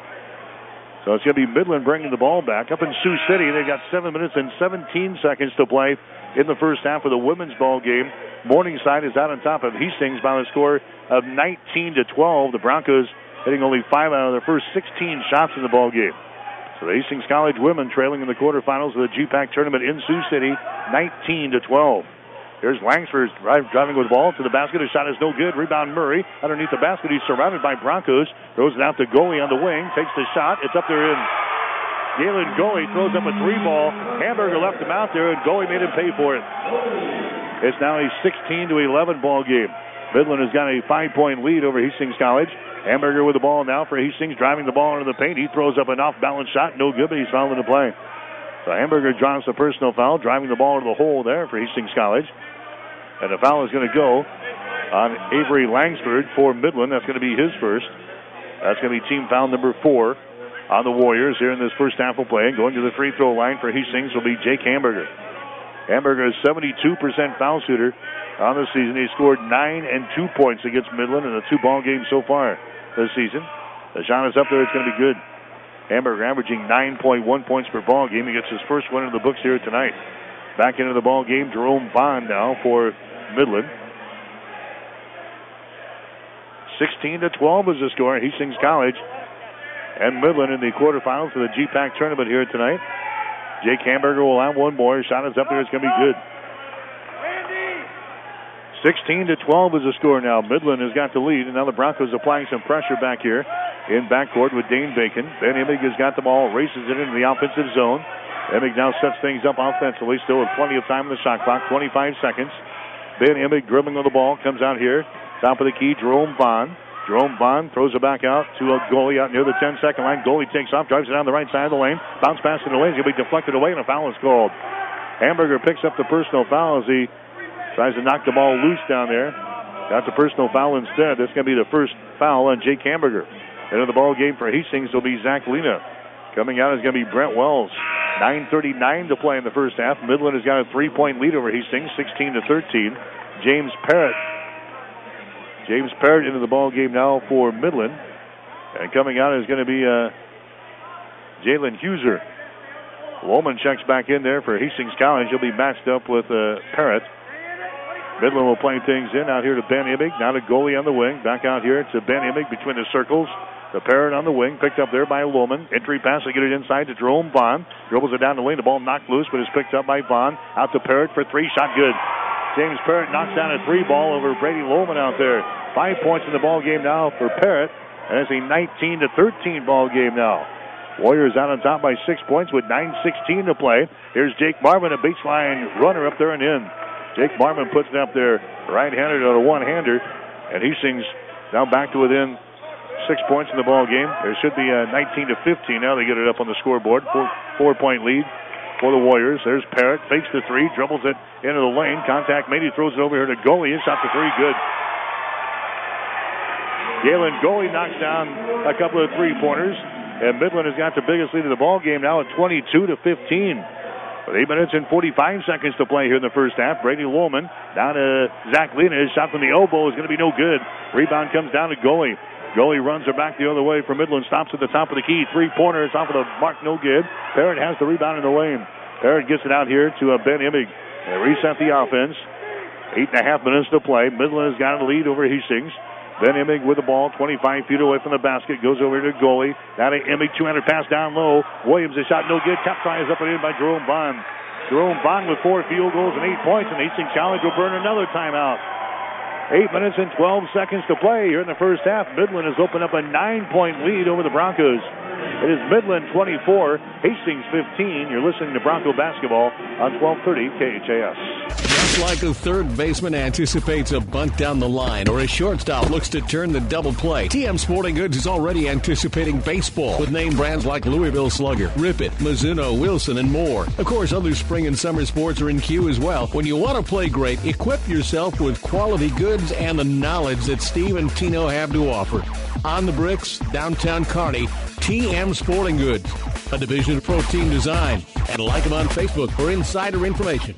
So it's going to be Midland bringing the ball back. Up in Sioux City, they've got 7 minutes and 17 seconds to play in the first half of the women's ball game. Morningside is out on top of Hastings by the score of 19-12. The Broncos hitting only 5 out of their first 16 shots in the ball game. So the Hastings College women trailing in the quarterfinals of the GPAC tournament in Sioux City, 19-12. Here's Langsford driving with the ball to the basket. His shot is no good. Rebound Murray underneath the basket. He's surrounded by Broncos. Throws it out to Goalie on the wing. Takes the shot. It's up there in. Galen Goalie throws up a 3-ball. Hamburger left him out there, and Goalie made him pay for it. It's now a 16-11 ball game. Midland has got a 5-point lead over Hastings College. Hamburger with the ball now for Hastings, driving the ball into the paint. He throws up an off-balance shot. No good, but he's fouled into play. So Hamburger draws the personal foul, driving the ball into the hole there for Hastings College. And the foul is going to go on Avery Langsford for Midland. That's going to be his first. That's going to be team foul number 4 on the Warriors here in this first half of play. Going to the free throw line for Hastings will be Jake Hamburger. Hamburger is 72% foul shooter on the season. He scored 9 and 2 points against Midland in the 2 ball games so far this season. The shot is up there. It's going to be good. Hamburger averaging 9.1 points per ball game. He gets his first win in the books here tonight. Back into the ball game, Jerome Bond now for Midland. 16-12 is the score. Hastings College and Midland in the quarterfinals of the GPAC tournament here tonight. Jake Hamburger will have one more. His shot is up there. It's going to be good. 16-12 is the score now. Midland has got the lead, and now the Broncos applying some pressure back here in backcourt with Dane Bacon. Ben Immig has got the ball, races it into the offensive zone. Immig now sets things up offensively, still with plenty of time on the shot clock, 25 seconds. Ben Immig dribbling on the ball, comes out here, top of the key, Jerome Bond. Jerome Bond throws it back out to a Goalie out near the 10-second line. Goalie takes off, drives it down the right side of the lane. Bounce pass in the lane. It's going to be deflected away, and a foul is called. Hamburger picks up the personal foul as he tries to knock the ball loose down there. Got the personal foul instead. That's going to be the first foul on Jake Hamburger. Into the ball game for Hastings will be Zach Lena. Coming out is going to be Brent Wells. 9:39 to play in the first half. Midland has got a 3-point lead over Hastings, 16-13. James Parrott into the ball game now for Midland. And coming out is going to be Jalen Huser. Woolman checks back in there for Hastings College. He'll be matched up with Parrott. Midland will play things in out here to Ben Immig. Now to Goalie on the wing. Back out here to Ben Immig between the circles. The Parrott on the wing, picked up there by Lohman. Entry pass to get it inside to Jerome Vaughn. Dribbles it down the lane. The ball knocked loose, but is picked up by Vaughn. Out to Parrott for 3. Shot good. James Parrott knocks down a 3-ball over Brady Lohman out there. 5 points in the ball game now for Parrott. And it's a 19-13 ball game now. Warriors out on top by 6 points with 9:16 to play. Here's Jake Marvin, a baseline runner up there and in. Jake Marvin puts it up there right-handed on a one-hander. And Hastings now back to within 6 points in the ball game. There should be a 19-15. Now they get it up on the scoreboard. 4-point lead for the Warriors. There's Parrott, fakes the 3, dribbles it into the lane. Contact made. He throws it over here to Goalie. His shot for 3, good. Galen Goalie knocks down a couple of 3-pointers. And Midland has got the biggest lead of the ball game now at 22-15. With 8 minutes and 45 seconds to play here in the first half, Brady Lohman down to Zach Lena. His shot from the elbow is going to be no good. Rebound comes down to Goalie. Goalie runs her back the other way for Midland. Stops at the top of the key. Three-pointer. It's off of the mark. No good. Parrott has the rebound in the lane. Parrott gets it out here to Ben Immig. They reset the offense. 8.5 minutes to play. Midland has got a lead over Hastings. Ben Immig with the ball, 25 feet away from the basket. Goes over to Goalie. Now to Immig, 200 pass down low. Williams, a shot no good. Tap try is up and in by Jerome Bond. Jerome Bond with 4 field goals and 8 points, and Hastings College will burn another timeout. 8 minutes and 12 seconds to play here in the first half. Midland has opened up a 9-point lead over the Broncos. It is Midland 24, Hastings 15. You're listening to Bronco basketball on 1230 KHAS. Just like a third baseman anticipates a bunt down the line or a shortstop looks to turn the double play, TM Sporting Goods is already anticipating baseball with name brands like Louisville Slugger, Rip It, Mizuno, Wilson, and more. Of course, other spring and summer sports are in queue as well. When you want to play great, equip yourself with quality goods and the knowledge that Steve and Tino have to offer. On the Bricks, downtown Kearney, TM Sporting Goods, a division of Pro Team Design. And like them on Facebook for insider information.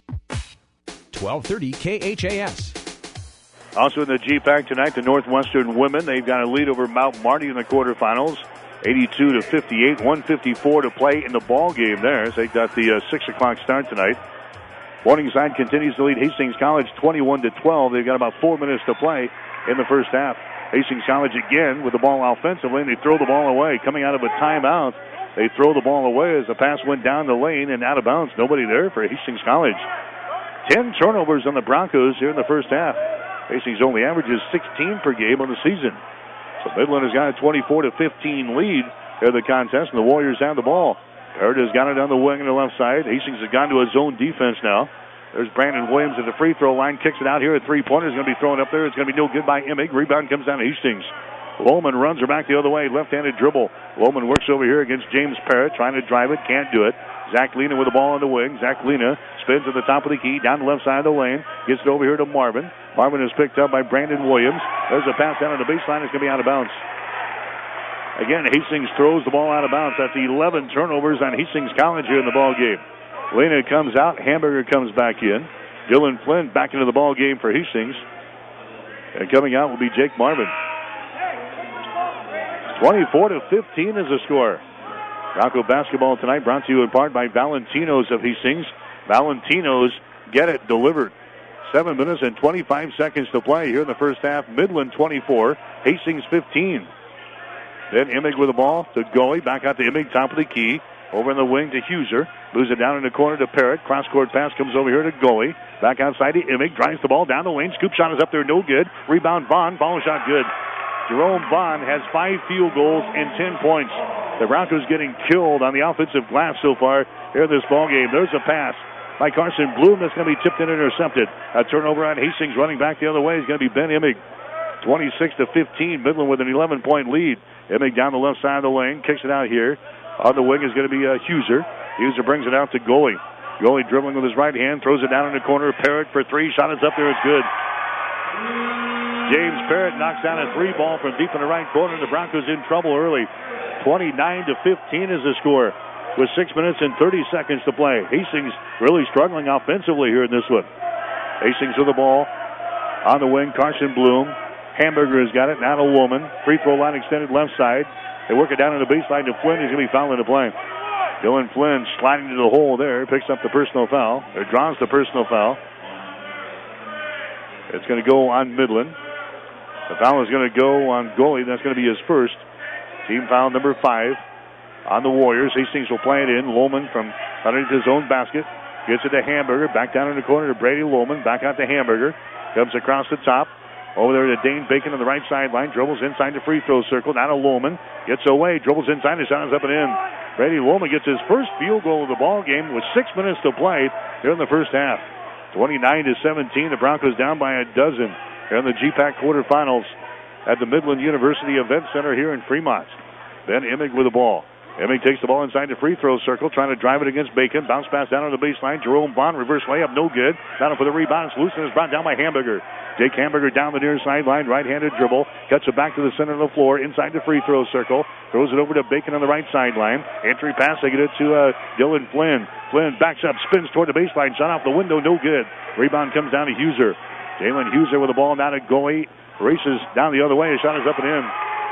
1230 KHAS. Also in the GPAC tonight, the Northwestern women. They've got a lead over Mount Marty in the quarterfinals, 82-58, 154 to play in the ball game there. They got the 6 o'clock start tonight. Morningside continues to lead Hastings College 21-12. They've got about 4 minutes to play in the first half. Hastings College again with the ball offensively, and they throw the ball away. Coming out of a timeout, they throw the ball away as the pass went down the lane and out of bounds. Nobody there for Hastings College. 10 turnovers on the Broncos here in the first half. Hastings only averages 16 per game on the season. So Midland has got a 24-15 lead in the contest, and the Warriors have the ball. Parrott has got it on the wing on the left side. Hastings has gone to a zone defense now. There's Brandon Williams at the free throw line. Kicks it out here. A three-pointer is going to be thrown up there. It's going to be no good by Immig. Rebound comes down to Hastings. Lohman runs her back the other way. Left-handed dribble. Lohman works over here against James Parrott. Trying to drive it. Can't do it. Zach Lena with the ball on the wing. Zach Lena spins at the top of the key. Down the left side of the lane. Gets it over here to Marvin. Marvin is picked up by Brandon Williams. There's a pass down on the baseline. It's going to be out of bounds. Again, Hastings throws the ball out of bounds. That's 11 turnovers on Hastings College here in the ball game. Lena comes out. Hamburger comes back in. Dylan Flynn back into the ball game for Hastings. And coming out will be Jake Marvin. 24-15 is the score. Bronco basketball tonight brought to you in part by Valentino's of Hastings. Valentino's, get it delivered. 7 minutes and 25 seconds to play here in the first half. Midland 24, Hastings 15. Then Immig with the ball to Goalie. Back out to Immig, top of the key. Over in the wing to Huser. Moves it down in the corner to Parrott. Cross-court pass comes over here to Goalie. Back outside to Immig. Drives the ball down the lane. Scoop shot is up there. No good. Rebound Vaughn. Follow shot good. Jerome Vaughn has 5 field goals and 10 points. The Broncos getting killed on the offensive glass so far here in this ball game. There's a pass by Carson Bloom that's going to be tipped and intercepted. A turnover on Hastings. Running back the other way is going to be Ben Immig. 26-15. Midland with an 11-point lead. Immig down the left side of the lane. Kicks it out here. On the wing is going to be Huser. Huser brings it out to Goalie. Goalie dribbling with his right hand. Throws it down in the corner. Parrott for 3. Shot is up there. It's good. James Parrott knocks down a 3 ball from deep in the right corner. The Broncos in trouble early. 29-15 is the score with 6 minutes and 30 seconds to play. Hastings really struggling offensively here in this one. Hastings with the ball on the wing. Carson Bloom. Hamburger has got it. Now to Woman. Free throw line extended left side. They work it down in the baseline to Flynn. He's going to be fouled into play. Dylan Flynn sliding to the hole there. Picks up the personal foul. Or draws the personal foul. It's going to go on Midland. The foul is going to go on Goalie. That's going to be his first. Team foul number 5 on the Warriors. Hastings will play it in. Lohman from underneath his own basket. Gets it to Hamburger. Back down in the corner to Brady Lohman. Back out to Hamburger. Comes across the top. Over there to Dane Bacon on the right sideline. Dribbles inside the free throw circle. Down to Lohman. Gets away. Dribbles inside. His shot is up and in. Brady Lohman gets his first field goal of the ball game with 6 minutes to play here in the first half. 29-17. The Broncos down by a dozen here in the GPAC quarterfinals at the Midland University Event Center here in Fremont. Ben Immig with the ball. Emig takes the ball inside the free throw circle, trying to drive it against Bacon. Bounce pass down on the baseline. Jerome Vaughn, reverse layup, no good. Down for the rebound. It's loose and is brought down by Hamburger. Jake Hamburger down the near sideline, right-handed dribble. Cuts it back to the center of the floor, inside the free throw circle. Throws it over to Bacon on the right sideline. Entry pass, they get it to Dylan Flynn. Flynn backs up, spins toward the baseline. Shot off the window, no good. Rebound comes down to Huser. Jalen Huser with the ball down to Goey. Races down the other way. His shot is up and in.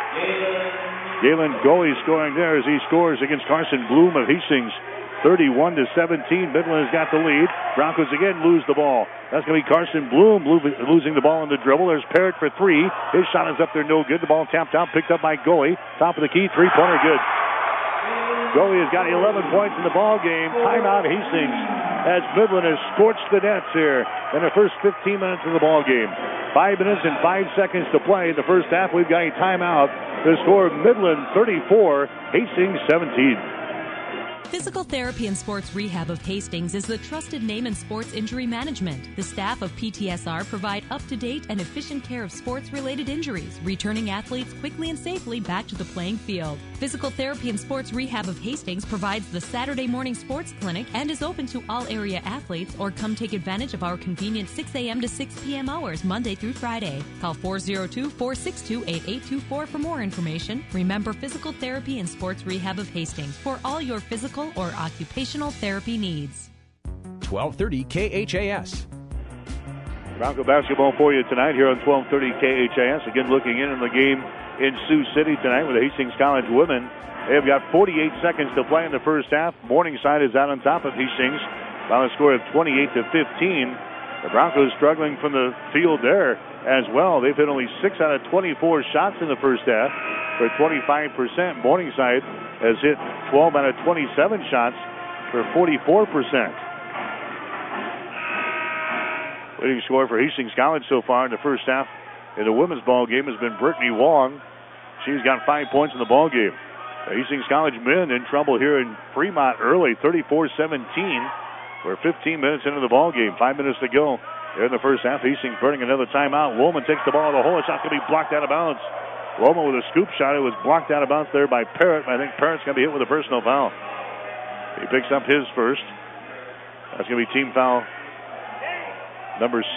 Galen Goey scoring there as he scores against Carson Bloom of Hastings. 31-17. Midland has got the lead. Broncos again lose the ball. That's going to be Carson Bloom losing the ball on the dribble. There's Parrott for three. His shot is up there, no good. The ball tapped out, picked up by Goey. Top of the key, three-pointer good. Goey has got 11 points in the ball game. Timeout Hastings as Midland has scorched the nets here in the first 15 minutes of the ball game. 5 minutes and 5 seconds to play in the first half. We've got a timeout. The score Midland 34, Hastings 17. Physical Therapy and Sports Rehab of Hastings is the trusted name in sports injury management. The staff of PTSR provide up-to-date and efficient care of sports-related injuries, returning athletes quickly and safely back to the playing field. Physical Therapy and Sports Rehab of Hastings provides the Saturday morning sports clinic and is open to all area athletes, or come take advantage of our convenient 6 a.m. to 6 p.m. hours Monday through Friday. Call 402-462-8824 for more information. Remember Physical Therapy and Sports Rehab of Hastings for all your physical or occupational therapy needs. 1230 KHAS. Bronco basketball for you tonight here on 1230 KHAS. Again, looking in the game in Sioux City tonight with the Hastings College women. They've got 48 seconds to play in the first half. Morningside is out on top of Hastings by a score of 28-15. The Broncos struggling from the field there as well. They've hit only 6 out of 24 shots in the first half for 25%. Morningside has hit 12 out of 27 shots for 44%. Leading scorer for Hastings College so far in the first half in the women's ball game has been Brittany Wong. She's got 5 points in the ball game. The Hastings College men in trouble here in Fremont early, 34-17. We're 15 minutes into the ball game. 5 minutes to go here in the first half. Hastings burning another timeout. Woolman takes the ball to the hole. It's not going to be blocked out of bounds. Loma with a scoop shot. It was blocked out of bounds there by Parrott. I think Parrott's going to be hit with a personal foul. He picks up his first. That's going to be team foul number 6.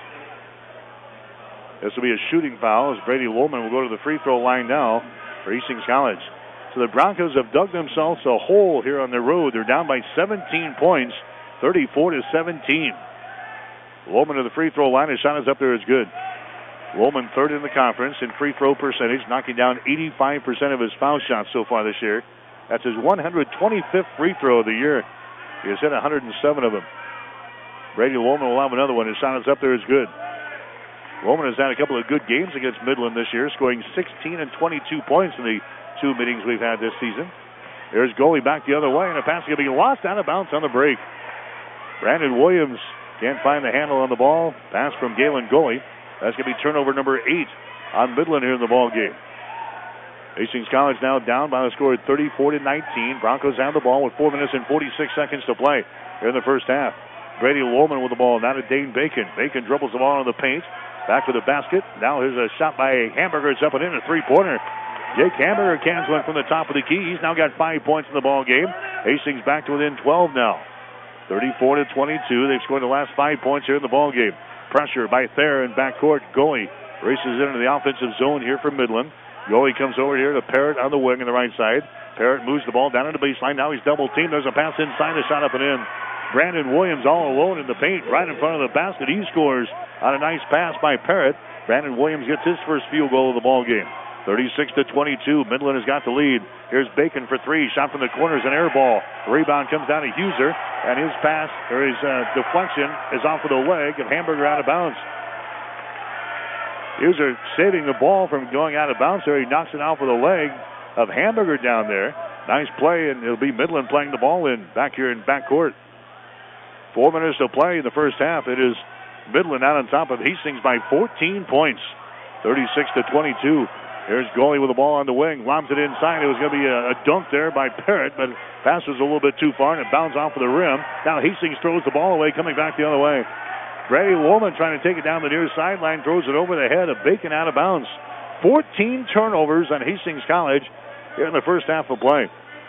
This will be a shooting foul as Brady Woolman will go to the free throw line now for Hastings College. So the Broncos have dug themselves a hole here on the road. They're down by 17 points, 34-17. Woolman to the free throw line. His shot is up there. It's good. Woolman third in the conference in free throw percentage, knocking down 85% of his foul shots so far this year. That's his 125th free throw of the year. He has hit 107 of them. Brady Woolman will have another one. His shot is up there. It's good. Woolman has had a couple of good games against Midland this year, scoring 16 and 22 points in the 2 meetings we've had this season. There's goalie back the other way, and a pass is going to be lost out of bounds on the break. Brandon Williams can't find the handle on the ball. Pass from Galen Goey. That's going to be turnover number 8 on Midland here in the ball game. Hastings College now down by the score of 34-19. Broncos have the ball with 4 minutes and 46 seconds to play here in the first half. Brady Woolman with the ball. Now to Dane Bacon. Bacon dribbles the ball in the paint. Back to the basket. Now here's a shot by Hamburger. It's up and in, a three-pointer. Jake Hamburger cans one from the top of the key. He's now got 5 points in the ball game. Hastings back to within 12 now. 34-22. They've scored the last 5 points here in the ball game. Pressure by Thayer in backcourt. Goey races into the offensive zone here for Midland. Goey comes over here to Parrott on the wing on the right side. Parrott moves the ball down to the baseline. Now he's double-teamed. There's a pass inside. A shot up and in. Brandon Williams all alone in the paint right in front of the basket. He scores on a nice pass by Parrott. Brandon Williams gets his first field goal of the ball game. 36-22. Midland has got the lead. Here's Bacon for three. Shot from the corner is an air ball. The rebound comes down to Huser, and his pass, or his deflection, is off of the leg of Hamburger out of bounds. Huser saving the ball from going out of bounds there. He knocks it off with the leg of Hamburger down there. Nice play, and it'll be Midland playing the ball in back here in backcourt. 4 minutes to play in the first half. It is Midland out on top of Hastings by 14 points. 36-22. Here's Goey with the ball on the wing. Lobs it inside. It was going to be a dunk there by Parrott, but pass was a little bit too far, and it bounced off of the rim. Now Hastings throws the ball away, coming back the other way. Brady Woolman trying to take it down the near sideline, throws it over the head of Bacon out of bounds. 14 turnovers on Hastings College here in the first half of play.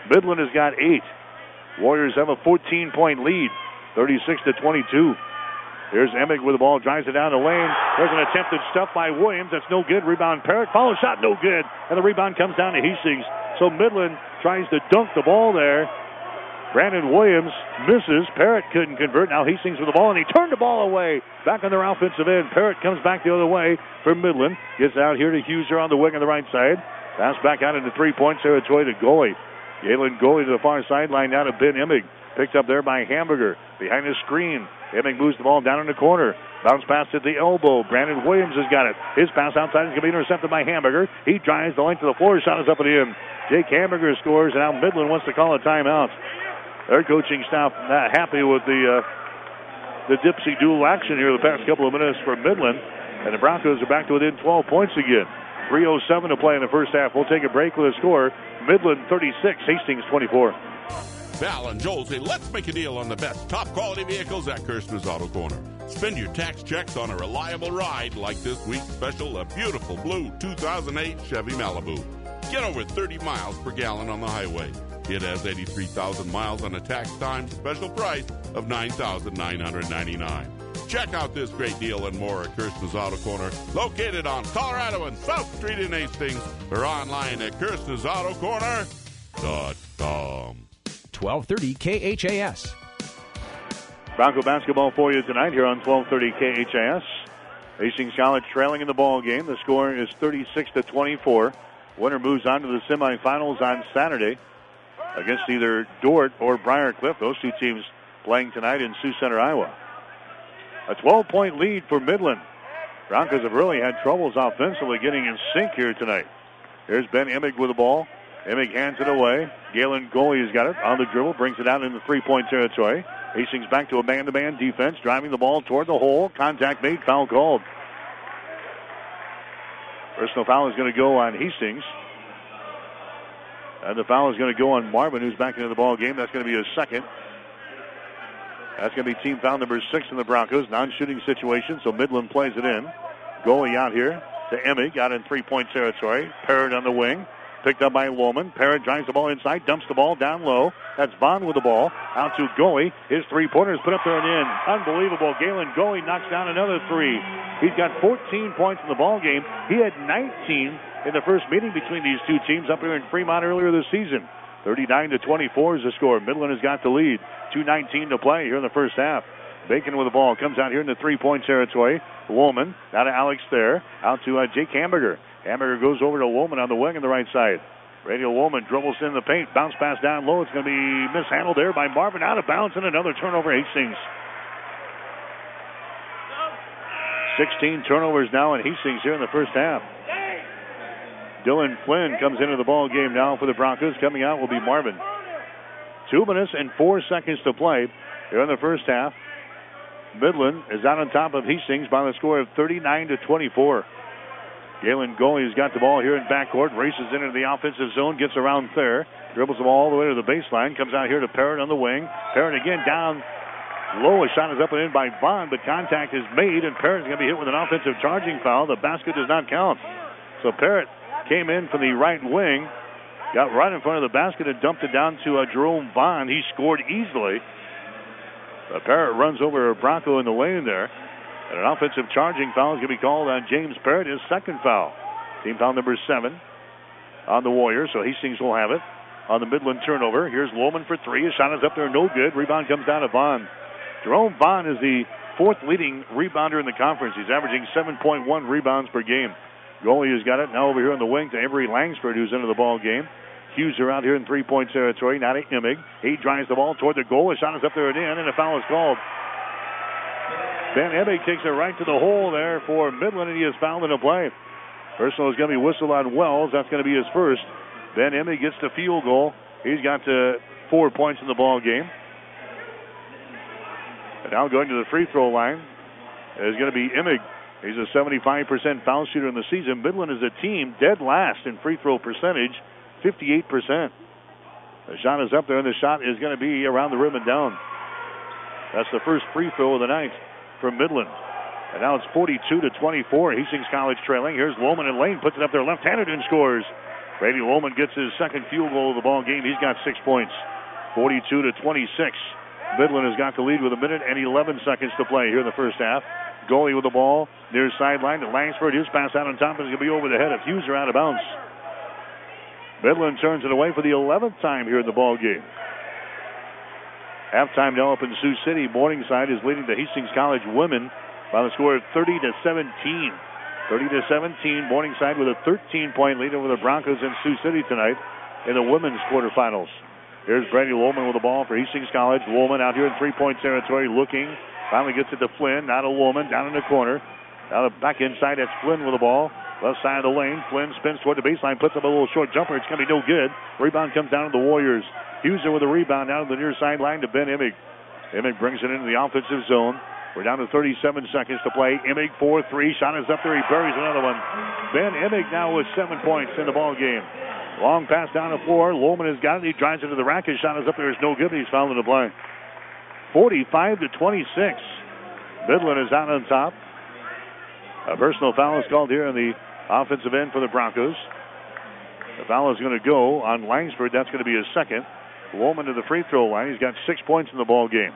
Midland has got 8. Warriors have a 14-point lead, 36-22. Here's Emig with the ball, drives it down the lane. There's an attempted stuff by Williams. That's no good. Rebound, Parrott. Follow shot, no good. And the rebound comes down to Hastings. So Midland tries to dunk the ball there. Brandon Williams misses. Parrott couldn't convert. Now Hastings with the ball, and he turned the ball away. Back on their offensive end. Parrott comes back the other way for Midland. Gets out here to Huser on the wing on the right side. Pass back out into three-point territory to Goey. Galen Goey to the far sideline now to Ben Emig. Picked up there by Hamburger. Behind the screen. Emig moves the ball down in the corner. Bounce pass at the elbow. Brandon Williams has got it. His pass outside is going to be intercepted by Hamburger. He drives the length of the floor. Shot is up and in. Jake Hamburger scores, and now Midland wants to call a timeout. Their coaching staff not happy with the Dipsy dual action here the past couple of minutes for Midland. And the Broncos are back to within 12 points again. 3:07 to play in the first half. We'll take a break with a score. Midland 36, Hastings 24. Val and Joel say, let's make a deal on the best top quality vehicles at Kirshner's Auto Corner. Spend your tax checks on a reliable ride like this week's special, a beautiful blue 2008 Chevy Malibu. Get over 30 miles per gallon on the highway. It has 83,000 miles on a tax time special price of $9,999. Check out this great deal and more at Kirshner's Auto Corner, located on Colorado and South Street in Hastings, or online at Kirshner'sAutoCorner.com. 1230 KHAS. Bronco basketball for you tonight here on 1230 KHAS. Hastings College trailing in the ball game. The score is 36-24. Winner moves on to the semifinals on Saturday against either Dordt or Briarcliff. Those two teams playing tonight in Sioux Center, Iowa. A 12-point lead for Midland. Broncos have really had troubles offensively getting in sync here tonight. Here's Ben Emig with the ball. Emig hands it away. Galen Goey has got it on the dribble, brings it out into three-point territory. Hastings back to a man-to-man defense, driving the ball toward the hole. Contact made, foul called. Personal foul is going to go on Hastings. And the foul is going to go on Marvin, who's back into the ball game. That's going to be his second. That's going to be team foul number 6 in the Broncos. Non-shooting situation, so Midland plays it in. Goey out here to Emig, out in three-point territory. Parrott on the wing. Picked up by Woolman. Parrott drives the ball inside, dumps the ball down low. That's Vaughn with the ball. Out to Goey. His three-pointers put up there and in. Unbelievable. Galen Goey knocks down another three. He's got 14 points in the ball game. He had 19 in the first meeting between these two teams up here in Fremont earlier this season. 39-24 is the score. Midland has got the lead. 2:19 to play here in the first half. Bacon with the ball. Comes out here in the three-point territory. Woolman. Now to Alex there. Out to Jake Hamburger. Hamburger goes over to Woolman on the wing on the right side. Radial Woolman dribbles in the paint. Bounce pass down low. It's going to be mishandled there by Marvin. Out of bounds and another turnover. Hastings. 16 turnovers now in Hastings here in the first half. Dylan Flynn comes into the ball game now for the Broncos. Coming out will be Marvin. 2 minutes and 4 seconds to play here in the first half. Midland is out on top of Hastings by the score of 39-24. Galen Goey has got the ball here in backcourt, races into the offensive zone, gets around Thayer, dribbles the ball all the way to the baseline, comes out here to Parrott on the wing. Parrott again down low. A shot is up and in by Vaughn, but contact is made, and Parrott's going to be hit with an offensive charging foul. The basket does not count. So Parrott came in from the right wing, got right in front of the basket and dumped it down to Jerome Vaughn. He scored easily. Parrott runs over Bronco in the lane there. And an offensive charging foul is going to be called on James Parrott, his second foul. Team foul number 7 on the Warriors, so Hastings will have it on the Midland turnover. Here's Woolman for three. His shot is up there, no good. Rebound comes down to Vaughn. Jerome Vaughn is the fourth leading rebounder in the conference. He's averaging 7.1 rebounds per game. Goalie has got it. Now over here on the wing to Avery Langsford, who's into the ball game. Hughes around here in three-point territory. Now to Emig. He drives the ball toward the goal. His shot is up there and in, and a foul is called. Ben Emig takes it right to the hole there for Midland, and he is fouled into play. Personal is going to be whistled on Wells. That's going to be his first. Ben Emig gets the field goal. He's got 4 points in the ball game. And now going to the free throw line is going to be Emig. He's a 75% foul shooter in the season. Midland is a team dead last in free throw percentage, 58%. The shot is up there, and the shot is going to be around the rim and down. That's the first free throw of the night from Midland. And now it's 42-24. Hastings College trailing. Here's Woolman in lane. Puts it up there left-handed and scores. Brady Lohman gets his second field goal of the ball game. He's got 6 points, 42-26. Midland has got the lead with 1 minute and 11 seconds to play here in the first half. Goalie with the ball near sideline to Langsford. His pass out on top is going to be over the head of Huser out of bounds. Midland turns it away for the 11th time here in the ball game. Halftime now up in Sioux City. Morningside is leading the Hastings College women by the score of 30-17. 30-17. Morningside with a 13-point lead over the Broncos in Sioux City tonight in the women's quarterfinals. Here's Brady Lohman with the ball for Hastings College. Lohman out here in three-point territory looking. Finally gets it to Flynn. Now to Lohman down in the corner. Now back inside. That's Flynn with the ball. Left side of the lane. Flynn spins toward the baseline. Puts up a little short jumper. It's going to be no good. Rebound comes down to the Warriors. Huser with a rebound down to the near sideline to Ben Emig. Emig brings it into the offensive zone. We're down to 37 seconds to play. Emig 4-3. Shot is up there. He buries another one. Ben Emig now with 7 points in the ball game. Long pass down the floor. Lohman has got it. He drives into the rack. His shot is up there. It's no good, but he's fouled in the play. 45-26. Midland is out on top. A personal foul is called here on the offensive end for the Broncos. The foul is going to go on Langsford. That's going to be his second. Lohman to the free throw line. He's got 6 points in the ball game.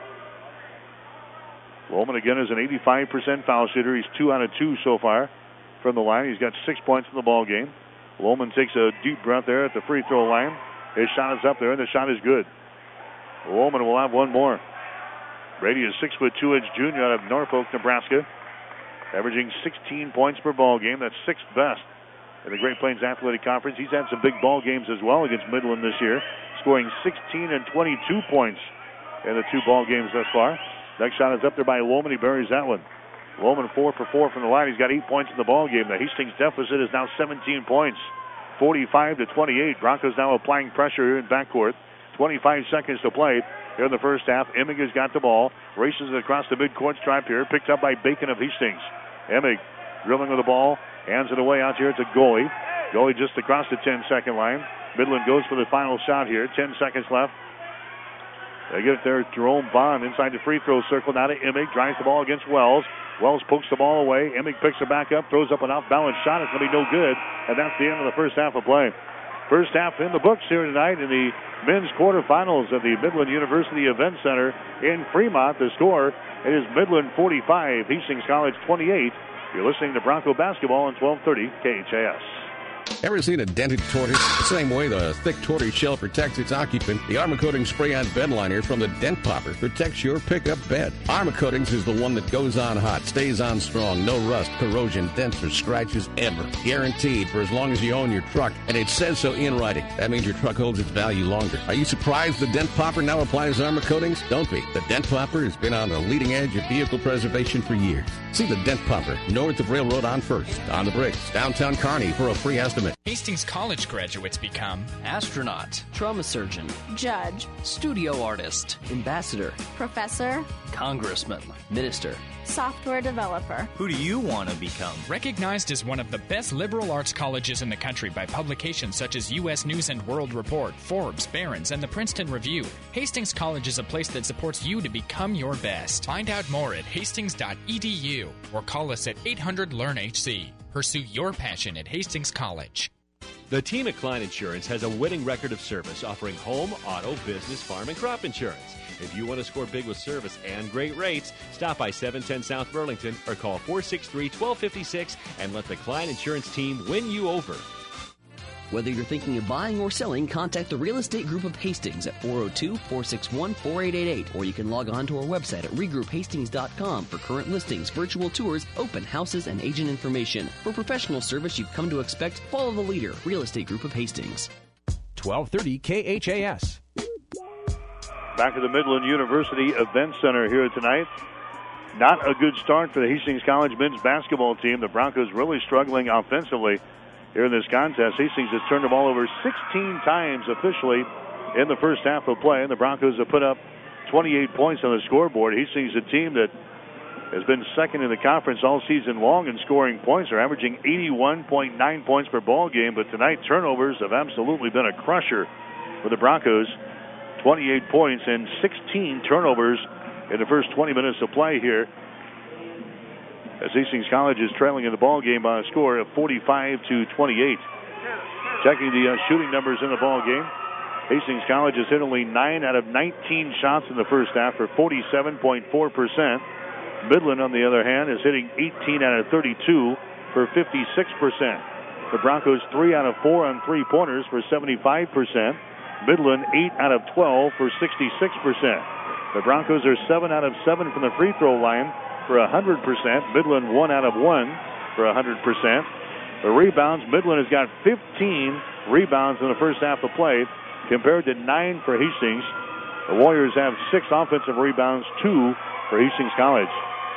Lohman again is an 85% foul shooter. He's 2 out of 2 so far from the line. He's got 6 points in the ball game. Lohman takes a deep breath there at the free throw line. His shot is up there, and the shot is good. Lohman will have one more. Brady is 6'2" junior out of Norfolk, Nebraska, averaging 16 points per ball game. That's sixth best in the Great Plains Athletic Conference. He's had some big ball games as well against Midland this year, scoring 16 and 22 points in the 2 ball games thus far. Next shot is up there by Lohman. He buries that one. Lohman 4 for 4 from the line. He's got 8 points in the ball game. The Hastings deficit is now 17 points, 45-28. Broncos now applying pressure here in backcourt. 25 seconds to play here in the first half. Emig has got the ball, races it across the midcourt stripe here, picked up by Bacon of Hastings. Emig dribbling with the ball, hands it away out here to Goalie. Goalie just across the 10-second line. Midland goes for the final shot here. 10 seconds left. They get it there. Jerome Bond inside the free throw circle. Now to Emig. Drives the ball against Wells. Wells pokes the ball away. Emig picks it back up. Throws up an off-balance shot. It's going to be no good. And that's the end of the first half of play. First half in the books here tonight in the men's quarterfinals at the Midland University Event Center in Fremont. The score is Midland 45, Hastings College 28. You're listening to Bronco Basketball on 1230 KHAS. Ever seen a dented tortoise? The same way the thick tortoise shell protects its occupant, the Armor Coatings Spray-On Bed Liner from the Dent Popper protects your pickup bed. Armor Coatings is the one that goes on hot, stays on strong, no rust, corrosion, dents, or scratches ever. Guaranteed for as long as you own your truck, and it says so in writing. That means your truck holds its value longer. Are you surprised the Dent Popper now applies Armor Coatings? Don't be. The Dent Popper has been on the leading edge of vehicle preservation for years. See the Dent Popper north of Railroad on First, on the Bricks, downtown Kearney for a free estimate. Hastings College graduates become astronaut, trauma surgeon, judge, studio artist, ambassador, professor, congressman, minister, software developer. Who do you want to become? Recognized as one of the best liberal arts colleges in the country by publications such as U.S. News and World Report, Forbes, Barron's, and the Princeton Review, Hastings College is a place that supports you to become your best. Find out more at hastings.edu or call us at 800-LEARN-HC. Pursue your passion at Hastings College. The team at Klein Insurance has a winning record of service, offering home, auto, business, farm, and crop insurance. If you want to score big with service and great rates, stop by 710 South Burlington or call 463-1256 and let the Klein Insurance team win you over. Whether you're thinking of buying or selling, contact the Real Estate Group of Hastings at 402-461-4888, or you can log on to our website at regrouphastings.com for current listings, virtual tours, open houses, and agent information. For professional service you've come to expect, follow the leader, Real Estate Group of Hastings. 1230 KHAS. Back at the Midland University Event Center here tonight. Not a good start for the Hastings College men's basketball team. The Broncos really struggling offensively here in this contest. Hastings has turned the ball over 16 times officially in the first half of play, and the Broncos have put up 28 points on the scoreboard. Hastings, a team that has been second in the conference all season long in scoring points. They're averaging 81.9 points per ball game, but tonight turnovers have absolutely been a crusher for the Broncos. 28 points and 16 turnovers in the first 20 minutes of play here, as Hastings College is trailing in the ball game by a score of 45-28. Checking the shooting numbers in the ball game. Hastings College has hit only 9 out of 19 shots in the first half for 47.4%. Midland, on the other hand, is hitting 18 out of 32 for 56%. The Broncos 3 out of 4 on three-pointers for 75%. Midland 8 out of 12 for 66%. The Broncos are 7 out of 7 from the free throw line for 100%. Midland 1 out of 1 for 100%. The rebounds, Midland has got 15 rebounds in the first half of play compared to 9 for Hastings. The Warriors have 6 offensive rebounds, 2 for Hastings College.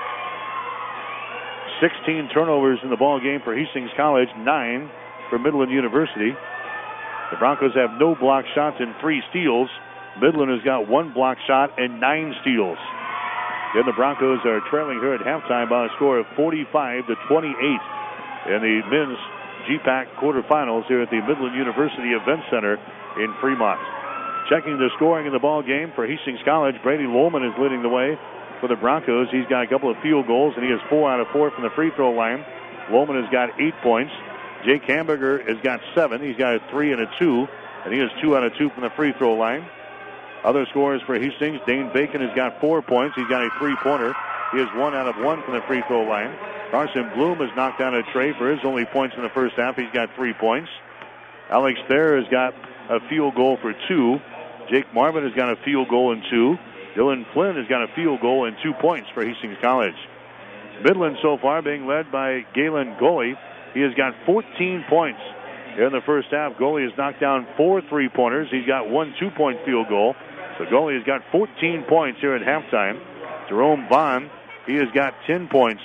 16 turnovers in the ball game for Hastings College, 9 for Midland University. The Broncos have no block shots and 3 steals. Midland has got 1 block shot and 9 steals. Then the Broncos are trailing here at halftime by a score of 45-28 in the men's GPAC quarterfinals here at the Midland University Event Center in Fremont. Checking the scoring in the ball game for Hastings College, Brady Lohman is leading the way for the Broncos. He's got a couple of field goals, and he has 4 out of 4 from the free throw line. Lohman has got 8 points. Jake Hamburger has got 7. He's got a 3 and a 2, and he has 2 out of 2 from the free throw line. Other scorers for Hastings, Dane Bacon has got 4 points. He's got a 3-pointer. He has 1 out of 1 from the free throw line. Carson Bloom has knocked down a tray for his only points in the first half. He's got 3 points. Alex Thayer has got a field goal for 2. Jake Marvin has got a field goal and 2. Dylan Flynn has got a field goal and 2 points for Hastings College. Midland so far being led by Galen Goley. He has got 14 points in the first half. Goley has knocked down 4 3-pointers. He's got 1 2-point field goal. So Goley has got 14 points here at halftime. Jerome Vaughn, he has got 10 points.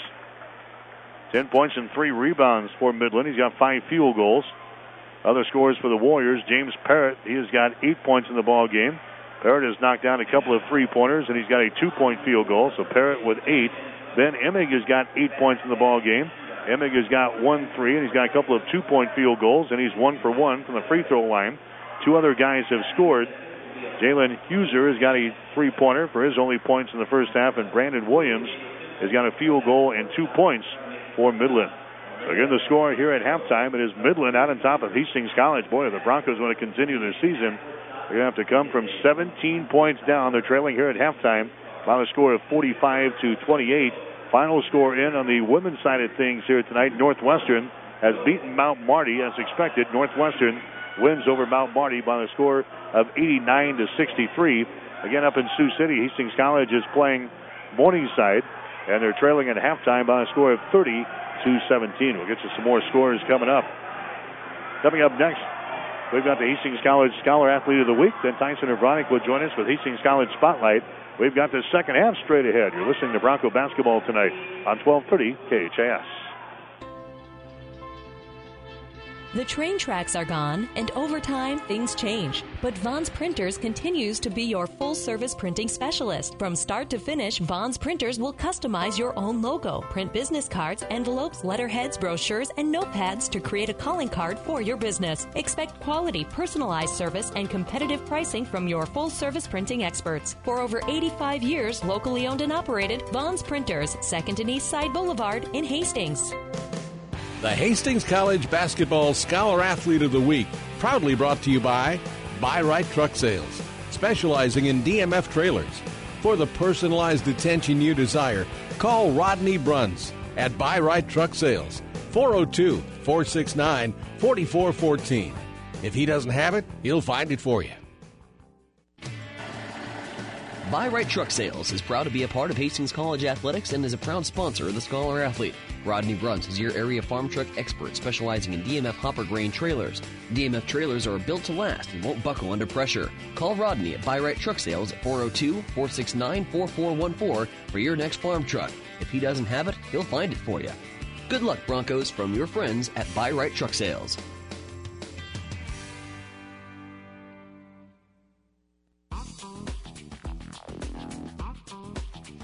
10 points and 3 rebounds for Midland. He's got 5 field goals. Other scores for the Warriors, James Parrott, he has got 8 points in the ball game. Parrott has knocked down a couple of 3-pointers, and he's got a 2-point field goal. So Parrott with 8. Ben Emig has got 8 points in the ball game. Emig has got 1 3, and he's got a couple of 2-point field goals, and he's 1 for 1 from the free throw line. 2 other guys have scored. Jalen Huser has got a 3-pointer for his only points in the first half, and Brandon Williams has got a field goal and 2 points for Midland. So again, the score here at halftime, it is Midland out on top of Hastings College. Boy, if the Broncos want to continue their season, they're going to have to come from 17 points down. They're trailing here at halftime by a score of 45-28. Final score in on the women's side of things here tonight. Northwestern has beaten Mount Marty as expected. Northwestern wins over Mount Marty by a score of 89-63. Again, up in Sioux City, Hastings College is playing Morningside, and they're trailing at halftime by a score of 30-17. We'll get to some more scores coming up. Coming up next, we've got the Hastings College Scholar Athlete of the Week. Then Tyson Avronic will join us with Hastings College Spotlight. We've got the second half straight ahead. You're listening to Bronco Basketball tonight on 1230 KHAS. The train tracks are gone, and over time, things change. But Vaughn's Printers continues to be your full-service printing specialist. From start to finish, Vaughn's Printers will customize your own logo, print business cards, envelopes, letterheads, brochures, and notepads to create a calling card for your business. Expect quality, personalized service and competitive pricing from your full-service printing experts. For over 85 years, locally owned and operated, Vaughn's Printers, 2nd and East Side Boulevard in Hastings. The Hastings College Basketball Scholar Athlete of the Week, proudly brought to you by Buy-Right Truck Sales, specializing in DMF trailers. For the personalized attention you desire, call Rodney Bruns at Buy-Right Truck Sales, 402-469-4414. If he doesn't have it, he'll find it for you. Buy-Right Truck Sales is proud to be a part of Hastings College Athletics and is a proud sponsor of the Scholar Athlete. Rodney Bruns is your area farm truck expert specializing in DMF hopper grain trailers. DMF trailers are built to last and won't buckle under pressure. Call Rodney at Buy-Right Truck Sales at 402-469-4414 for your next farm truck. If he doesn't have it, he'll find it for you. Good luck, Broncos, from your friends at Buy-Right Truck Sales.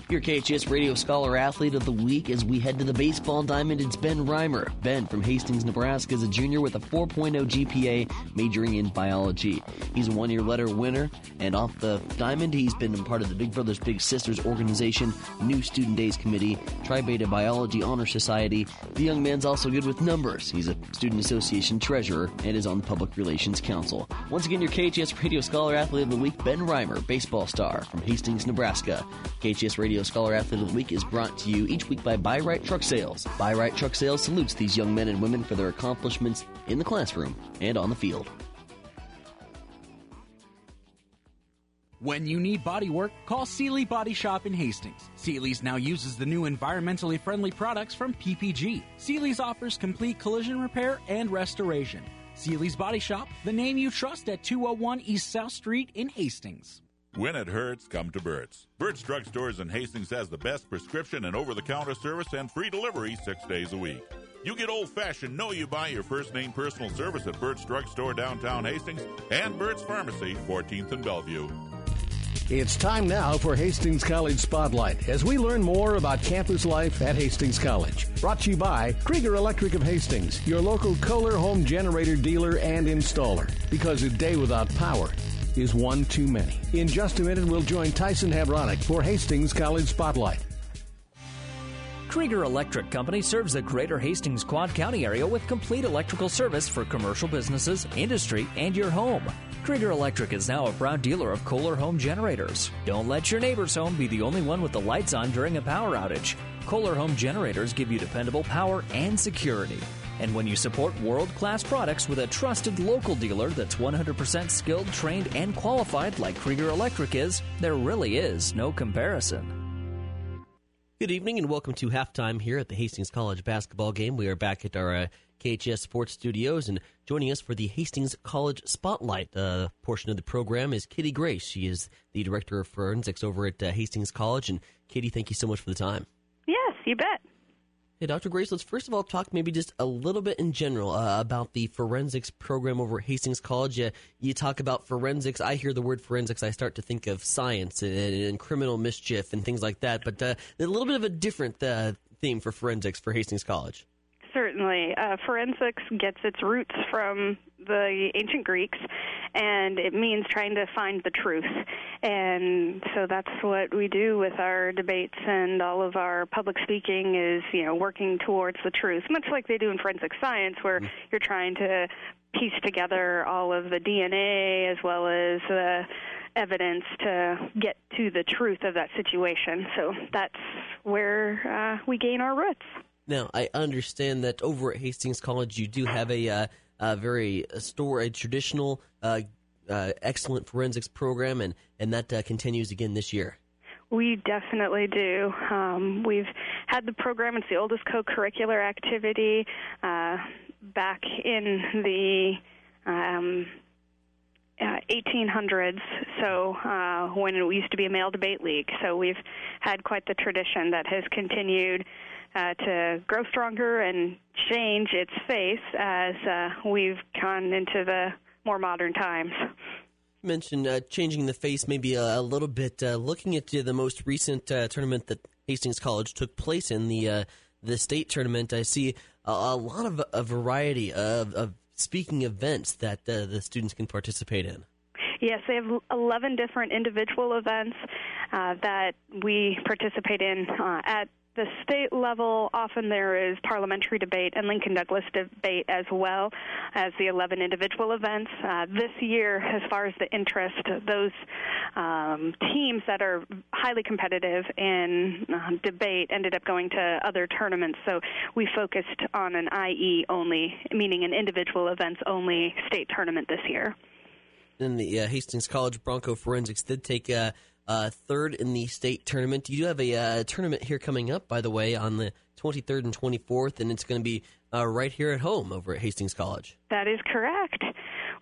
Your KHS Radio Scholar Athlete of the Week as we head to the baseball diamond, it's Ben Reimer. Ben from Hastings, Nebraska is a junior with a 4.0 GPA, majoring in biology. He's a one-year letter winner, and off the diamond, he's been a part of the Big Brothers Big Sisters organization, New Student Days Committee, Tri Beta Biology Honor Society. The young man's also good with numbers. He's a Student Association treasurer and is on the Public Relations Council. Once again, your KHS Radio Scholar Athlete of the Week, Ben Reimer, baseball star from Hastings, Nebraska. KHS Radio Scholar Athlete of the Week is brought to you each week by Buy Right Truck Sales. Buy Right Truck Sales salutes these young men and women for their accomplishments in the classroom and on the field. When you need body work, call Seeley Body Shop in Hastings. Seeley's now uses the new environmentally friendly products from PPG. Seeley's offers complete collision repair and restoration. Seeley's Body Shop, the name you trust at 201 East South Street in Hastings. When it hurts, come to Burt's. Burt's Drug Stores in Hastings has the best prescription and over-the-counter service and free delivery 6 days a week. You get old-fashioned know-you-buy your first-name personal service at Burt's Drug Store downtown Hastings and Burt's Pharmacy, 14th and Bellevue. It's time now for Hastings College Spotlight as we learn more about campus life at Hastings College. Brought to you by Krieger Electric of Hastings, your local Kohler home generator dealer and installer. Because a day without power is one too many. In just a minute, we'll join Tyson Habronic for Hastings College Spotlight. Krieger Electric Company serves the greater Hastings Quad County area with complete electrical service for commercial businesses, industry, and your home. Krieger Electric is now a proud dealer of Kohler home generators. Don't let your neighbor's home be the only one with the lights on during a power outage. Kohler home generators give you dependable power and security. And when you support world-class products with a trusted local dealer that's 100% skilled, trained, and qualified like Krieger Electric is, there really is no comparison. Good evening and welcome to halftime here at the Hastings College basketball game. We are back at our KHS Sports Studios, and joining us for the Hastings College Spotlight portion of the program is Kitty Grace. She is the Director of Forensics over at Hastings College. And Kitty, thank you so much for the time. Yes, you bet. Hey, Dr. Grace, let's first of all talk maybe just a little bit in general about the forensics program over at Hastings College. You talk about forensics. I hear the word forensics, I start to think of science and criminal mischief and things like that. But a little bit of a different theme for forensics for Hastings College. Certainly. Forensics gets its roots from the ancient Greeks, and it means trying to find the truth. And so that's what we do with our debates and all of our public speaking is, working towards the truth, much like they do in forensic science, where you're trying to piece together all of the DNA as well as the evidence to get to the truth of that situation. So that's where we gain our roots. Now, I understand that over at Hastings College you do have a very traditional, excellent forensics program, and that continues again this year. We definitely do. We've had the program. It's the oldest co-curricular activity back in the 1800s, so when it used to be a male debate league. So we've had quite the tradition that has continued to grow stronger and change its face as we've gone into the more modern times. You mentioned changing the face maybe a little bit. Looking at the most recent tournament that Hastings College took place in, the state tournament, I see a lot of a variety of speaking events that the students can participate in. Yes, they have 11 different individual events that we participate in at the state level. Often there is parliamentary debate and Lincoln Douglas debate as well as the 11 individual events. This year, as far as the interest, those teams that are highly competitive in debate ended up going to other tournaments. So we focused on an IE only, meaning an individual events only state tournament this year. And the Hastings College Bronco Forensics did take third in the state tournament. You do have a tournament here coming up, by the way, on the 23rd and 24th, and it's going to be right here at home over at Hastings College. That is correct.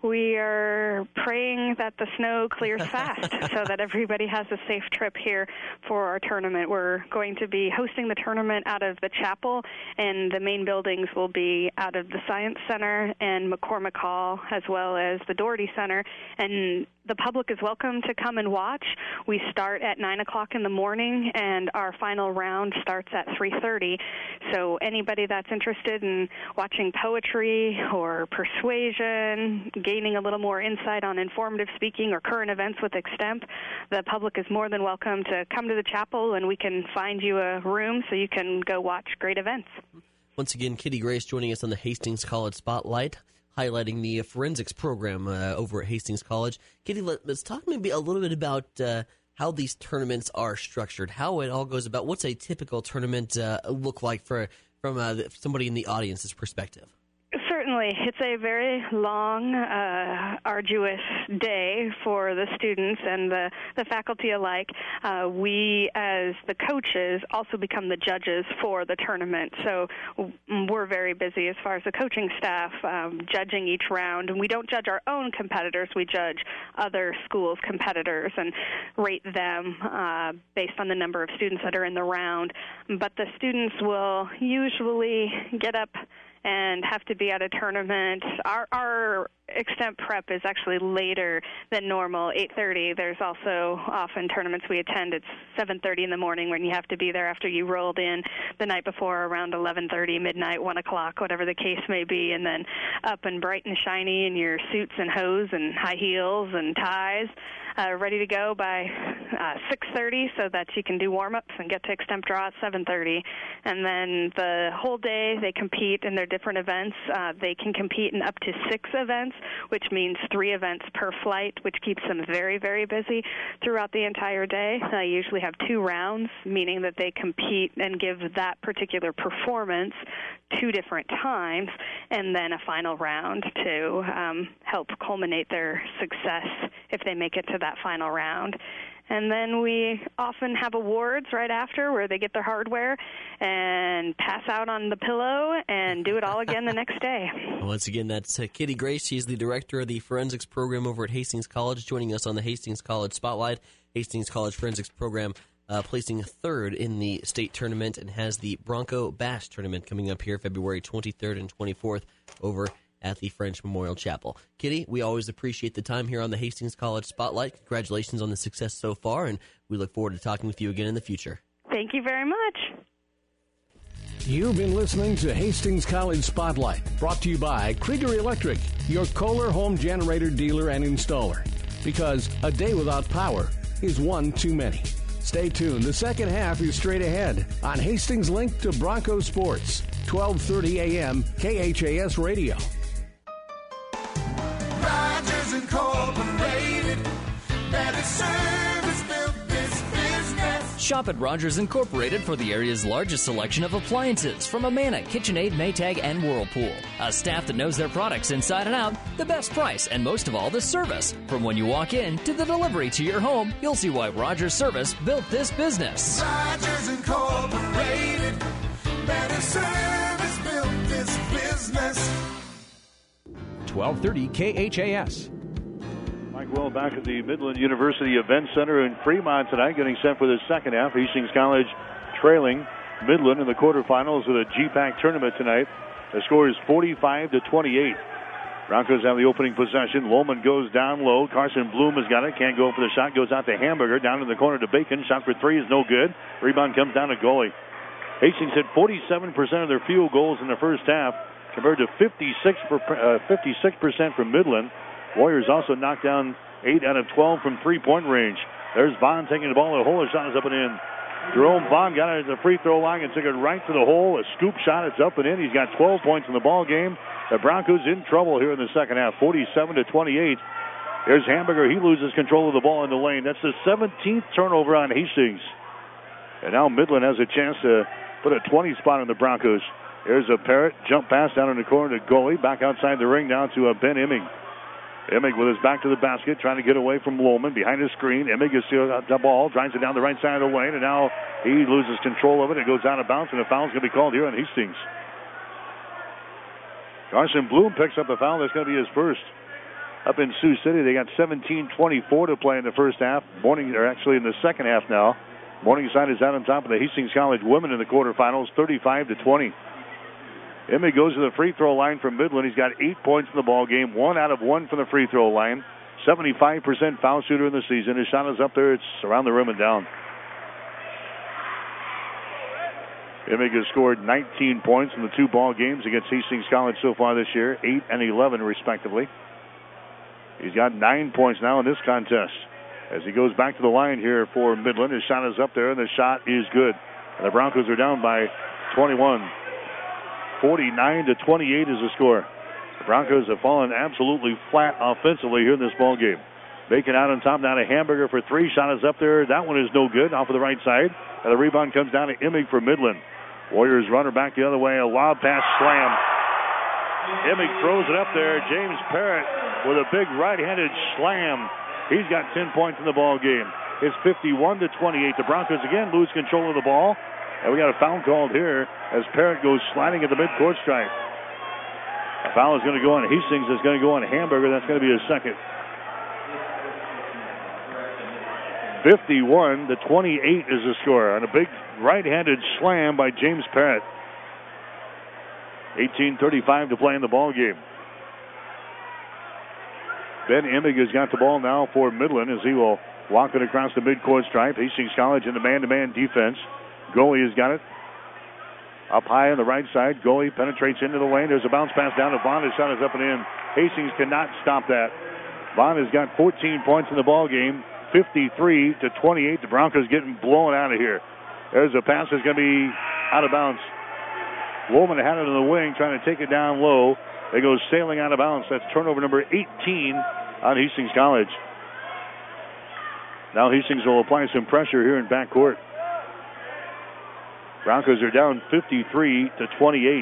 We are praying that the snow clears fast so that everybody has a safe trip here for our tournament. We're going to be hosting the tournament out of the chapel, and the main buildings will be out of the Science Center and McCormick Hall, as well as the Doherty Center. And the public is welcome to come and watch. We start at 9 o'clock in the morning, and our final round starts at 3:30. So anybody that's interested in watching poetry or persuasion, gaining a little more insight on informative speaking or current events with Extemp, the public is more than welcome to come to the chapel, and we can find you a room so you can go watch great events. Once again, Kitty Grace joining us on the Hastings College Spotlight, highlighting the forensics program over at Hastings College. Kitty, let's talk maybe a little bit about how these tournaments are structured, how it all goes about. What's a typical tournament look like from somebody in the audience's perspective? Certainly. It's a very long, arduous day for the students and the faculty alike. We, as the coaches, also become the judges for the tournament. So we're very busy as far as the coaching staff, judging each round. And we don't judge our own competitors. We judge other schools' competitors and rate them based on the number of students that are in the round. But the students will usually get up and have to be at a tournament. Our Extemp prep is actually later than normal, 8:30. There's also often tournaments we attend. It's 7:30 in the morning when you have to be there after you rolled in the night before around 11:30, midnight, 1 o'clock, whatever the case may be, and then up and bright and shiny in your suits and hose and high heels and ties, ready to go by 6:30 so that you can do warm-ups and get to Extemp Draw at 7:30. And then the whole day they compete in their different events. They can compete in up to 6 events, which means 3 events per flight, which keeps them very, very busy throughout the entire day. They usually have 2 rounds, meaning that they compete and give that particular performance 2 different times, and then a final round to help culminate their success if they make it to that final round. And then we often have awards right after where they get their hardware and pass out on the pillow and do it all again the next day. Once again, that's Kitty Grace. She's the director of the forensics program over at Hastings College, joining us on the Hastings College Spotlight. Hastings College forensics program placing 3rd in the state tournament and has the Bronco Bash tournament coming up here February 23rd and 24th over at the French Memorial Chapel. Kitty, we always appreciate the time here on the Hastings College Spotlight. Congratulations on the success so far, and we look forward to talking with you again in the future. Thank you very much. You've been listening to Hastings College Spotlight, brought to you by Krieger Electric, your Kohler home generator dealer and installer. Because a day without power is one too many. Stay tuned. The second half is straight ahead on Hastings Link to Bronco Sports, 12:30 a.m. KHAS Radio. Rogers Incorporated, better service, built this business. Shop at Rogers Incorporated for the area's largest selection of appliances from Amana, KitchenAid, Maytag, and Whirlpool. A staff that knows their products inside and out, the best price, and most of all, the service. From when you walk in to the delivery to your home, you'll see why Rogers Service built this business. Rogers Incorporated, better service, built this business. 1230 KHAS. Mike Will back at the Midland University Event Center in Fremont tonight, getting set for the second half. Hastings College trailing Midland in the quarterfinals of the GPAC tournament tonight. The score is 45-28. Broncos have the opening possession. Lohman goes down low. Carson Bloom has got it. Can't go for the shot. Goes out to Hamburger. Down in the corner to Bacon. Shot for 3 is no good. Rebound comes down to goalie. Hastings hit 47% of their field goals in the first half, compared to 56% from Midland. Warriors also knocked down 8 out of 12 from three-point range. There's Vaughn taking the ball. The hole shot is up and in. Jerome Vaughn got it at the free throw line and took it right to the hole. A scoop shot. It's up and in. He's got 12 points in the ball game. The Broncos in trouble here in the second half, 47-28. There's Hamburger. He loses control of the ball in the lane. That's the 17th turnover on Hastings. And now Midland has a chance to put a 20 spot on the Broncos. There's a Parrott jump pass down in the corner to goalie. Back outside the ring now to Ben Imming. Immig with his back to the basket, trying to get away from Lohman. Behind his screen, Immig is the ball, drives it down the right side of the lane, and now he loses control of it. It goes out of bounds, and a foul's going to be called here on Hastings. Carson Bloom picks up a foul. That's going to be his first. up in Sioux City. They got 17-24 to play in the first half. In the second half now. Morningside is out on top of the Hastings College women in the quarterfinals, 35-20. Emig goes to the free throw line from Midland. He's got 8 points in the ball game, 1 out of 1 from the free throw line. 75% foul shooter in the season. His shot is up there. It's around the rim and down. Emig has scored 19 points in the 2 ball games against Hastings College so far this year, 8 and 11 respectively. He's got 9 points now in this contest. As he goes back to the line here for Midland, his shot is up there, and the shot is good. And the Broncos are down by 21. 49-28 is the score. The Broncos have fallen absolutely flat offensively here in this ball game. Bacon out on top now to Hamburger for 3. Shot is up there. That one is no good. Off of the right side. And the rebound comes down to Emig for Midland. Warriors runner back the other way. A wild pass slam. Emig throws it up there. James Parrott with a big right-handed slam. He's got 10 points in the ball game. It's 51-28. The Broncos again lose control of the ball. And we got a foul called here as Parrott goes sliding at the midcourt stripe. A foul is going to go on Hastings. It's going to go on Hamburger. That's going to be his second. 51-28 is the score on a big right-handed slam by James Parrott. 18:35 to play in the ball game. Ben Emig has got the ball now for Midland as he will walk it across the midcourt stripe. Hastings College in the man-to-man defense. Goalie has got it up high on the right side. Goalie penetrates into the lane. There's a bounce pass down to Vaughn. His shot is up and in. Hastings cannot stop that. Vaughn has got 14 points in the ball game. 53-28. The Broncos getting blown out of here. There's a pass that's going to be out of bounds. Woolman had it in the wing, trying to take it down low. It goes sailing out of bounds. That's turnover number 18 on Hastings College. Now Hastings will apply some pressure here in backcourt. Broncos are down 53-28.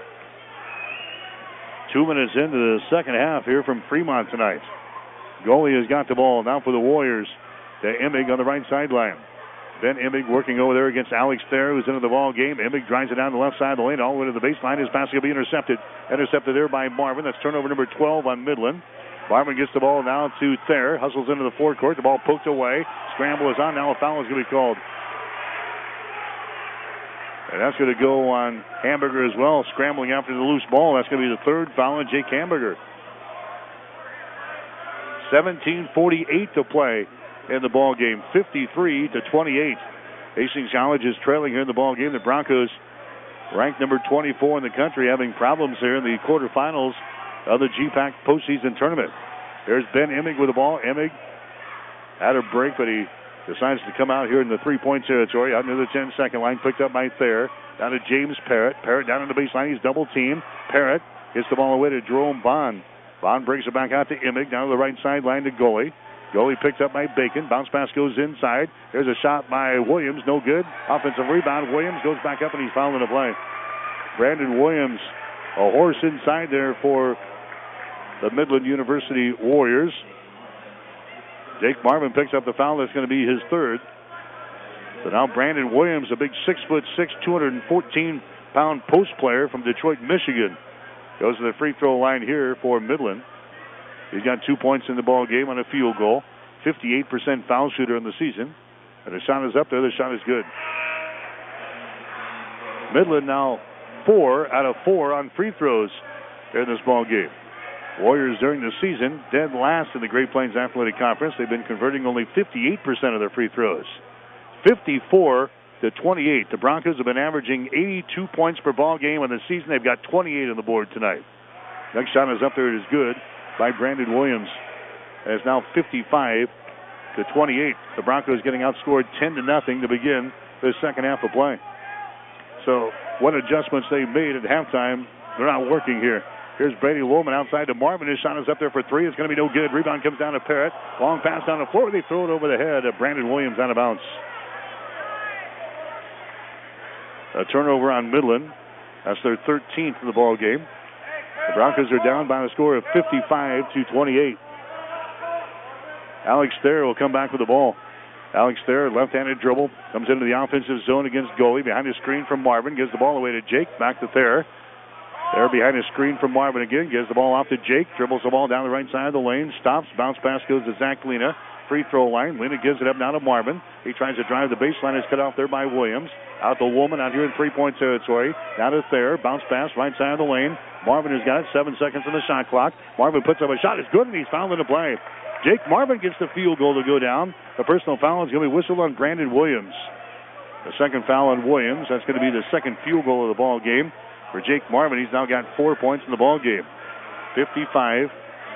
2 minutes into the second half here from Fremont tonight. Goalie has got the ball now for the Warriors. To Emig on the right sideline. Ben Emig working over there against Alex Thayer, who's into the ball game. Emig drives it down the left side of the lane all the way to the baseline. His pass will be intercepted. Intercepted there by Marvin. That's turnover number 12 on Midland. Marvin gets the ball now to Thayer. Hustles into the forecourt. The ball poked away. Scramble is on. Now a foul is going to be called. And that's going to go on Hamburger as well. Scrambling after the loose ball. That's going to be the third foul on Jake Hamburger. 17:48 to play in the ball game, 53-28. Hastings College is trailing here in the ball game. The Broncos, ranked number 24 in the country, having problems here in the quarterfinals of the GPAC postseason tournament. There's Ben Emig with the ball. Emig had a break, but he decides to come out here in the three-point territory. Out near the 10-second line, picked up by Thayer. Down to James Parrott. Parrott down on the baseline. He's double-teamed. Parrott gets the ball away to Jerome Bond. Bond brings it back out to Emig. Down to the right sideline to Goalie. Goalie picked up by Bacon. Bounce pass goes inside. There's a shot by Williams. No good. Offensive rebound. Williams goes back up, and he's fouled in the play. Brandon Williams, a horse inside there for the Midland University Warriors. Jake Marvin picks up the foul. That's going to be his third. So now Brandon Williams, a big 6'6", 214-pound post player from Detroit, Michigan, goes to the free throw line here for Midland. He's got 2 points in the ball game on a field goal. 58% foul shooter in the season. And the shot is up there. The shot is good. Midland now 4 out of 4 on free throws in this ball game. Warriors during the season dead last in the Great Plains Athletic Conference. They've been converting only 58% of their free throws. 54-28. The Broncos have been averaging 82 points per ball game on the season. They've got 28 on the board tonight. Next shot is up there. It is good by Brandon Williams. And it's now 55-28. The Broncos getting outscored 10-0 to begin the second half of play. So what adjustments they made at halftime, they're not working here. Here's Brady Woolman outside to Marvin. His shot is up there for three. It's going to be no good. Rebound comes down to Parrott. Long pass down the floor. They throw it over the head of Brandon Williams out of bounds. A turnover on Midland. That's their 13th in the ball game. The Broncos are down by a score of 55-28. Alex Thayer will come back with the ball. Alex Thayer, left-handed dribble, comes into the offensive zone against Goalie. Behind the screen from Marvin. Gives the ball away to Jake. Back to Thayer. There behind a screen from Marvin again. Gives the ball off to Jake. Dribbles the ball down the right side of the lane. Stops. Bounce pass goes to Zach Lena. Free throw line. Lena gives it up now to Marvin. He tries to drive the baseline. Is cut off there by Williams. Out to Woolman out here in three-point territory. Now to Thayer. Bounce pass right side of the lane. Marvin has got it. 7 seconds on the shot clock. Marvin puts up a shot. It's good, and he's fouled in the play. Jake Marvin gets the field goal to go down. The personal foul is going to be whistled on Brandon Williams. The second foul on Williams. That's going to be the second field goal of the ball game for Jake Marvin. He's now got 4 points in the ball game. 55-30.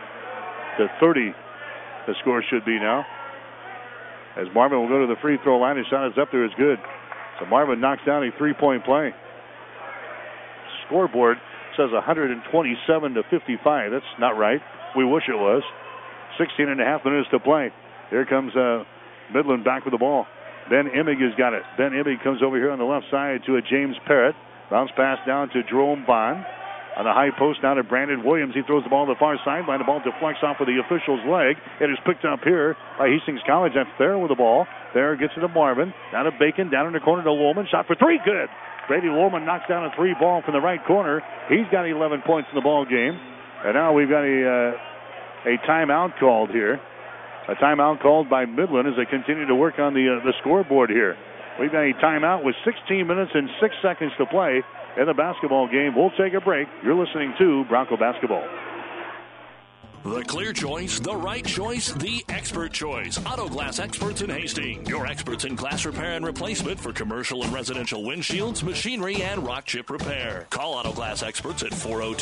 The score should be now. As Marvin will go to the free throw line. His shot is up there. Is good. So Marvin knocks down a three-point play. Scoreboard says 127-55. That's not right. We wish it was. 16 and a half minutes to play. Here comes Midland back with the ball. Ben Emig has got it. Ben Emig comes over here on the left side to a James Parrott. Bounce pass down to Jerome Bond. On the high post now to Brandon Williams. He throws the ball to the far sideline. The ball deflects off of the official's leg. It is picked up here by Hastings College. That's Thayer with the ball. Thayer gets it to Marvin. Down to Bacon. Down in the corner to Woolman. Shot for three. Good. Brady Woolman knocks down a three ball from the right corner. He's got 11 points in the ball game. And now we've got a timeout called here. A timeout called by Midland as they continue to work on the scoreboard here. We've got a timeout with 16 minutes and 6 seconds to play in the basketball game. We'll take a break. You're listening to Bronco Basketball. The clear choice, the right choice, the expert choice. Auto Glass Experts in Hastings. Your experts in glass repair and replacement for commercial and residential windshields, machinery, and rock chip repair. Call Auto Glass Experts at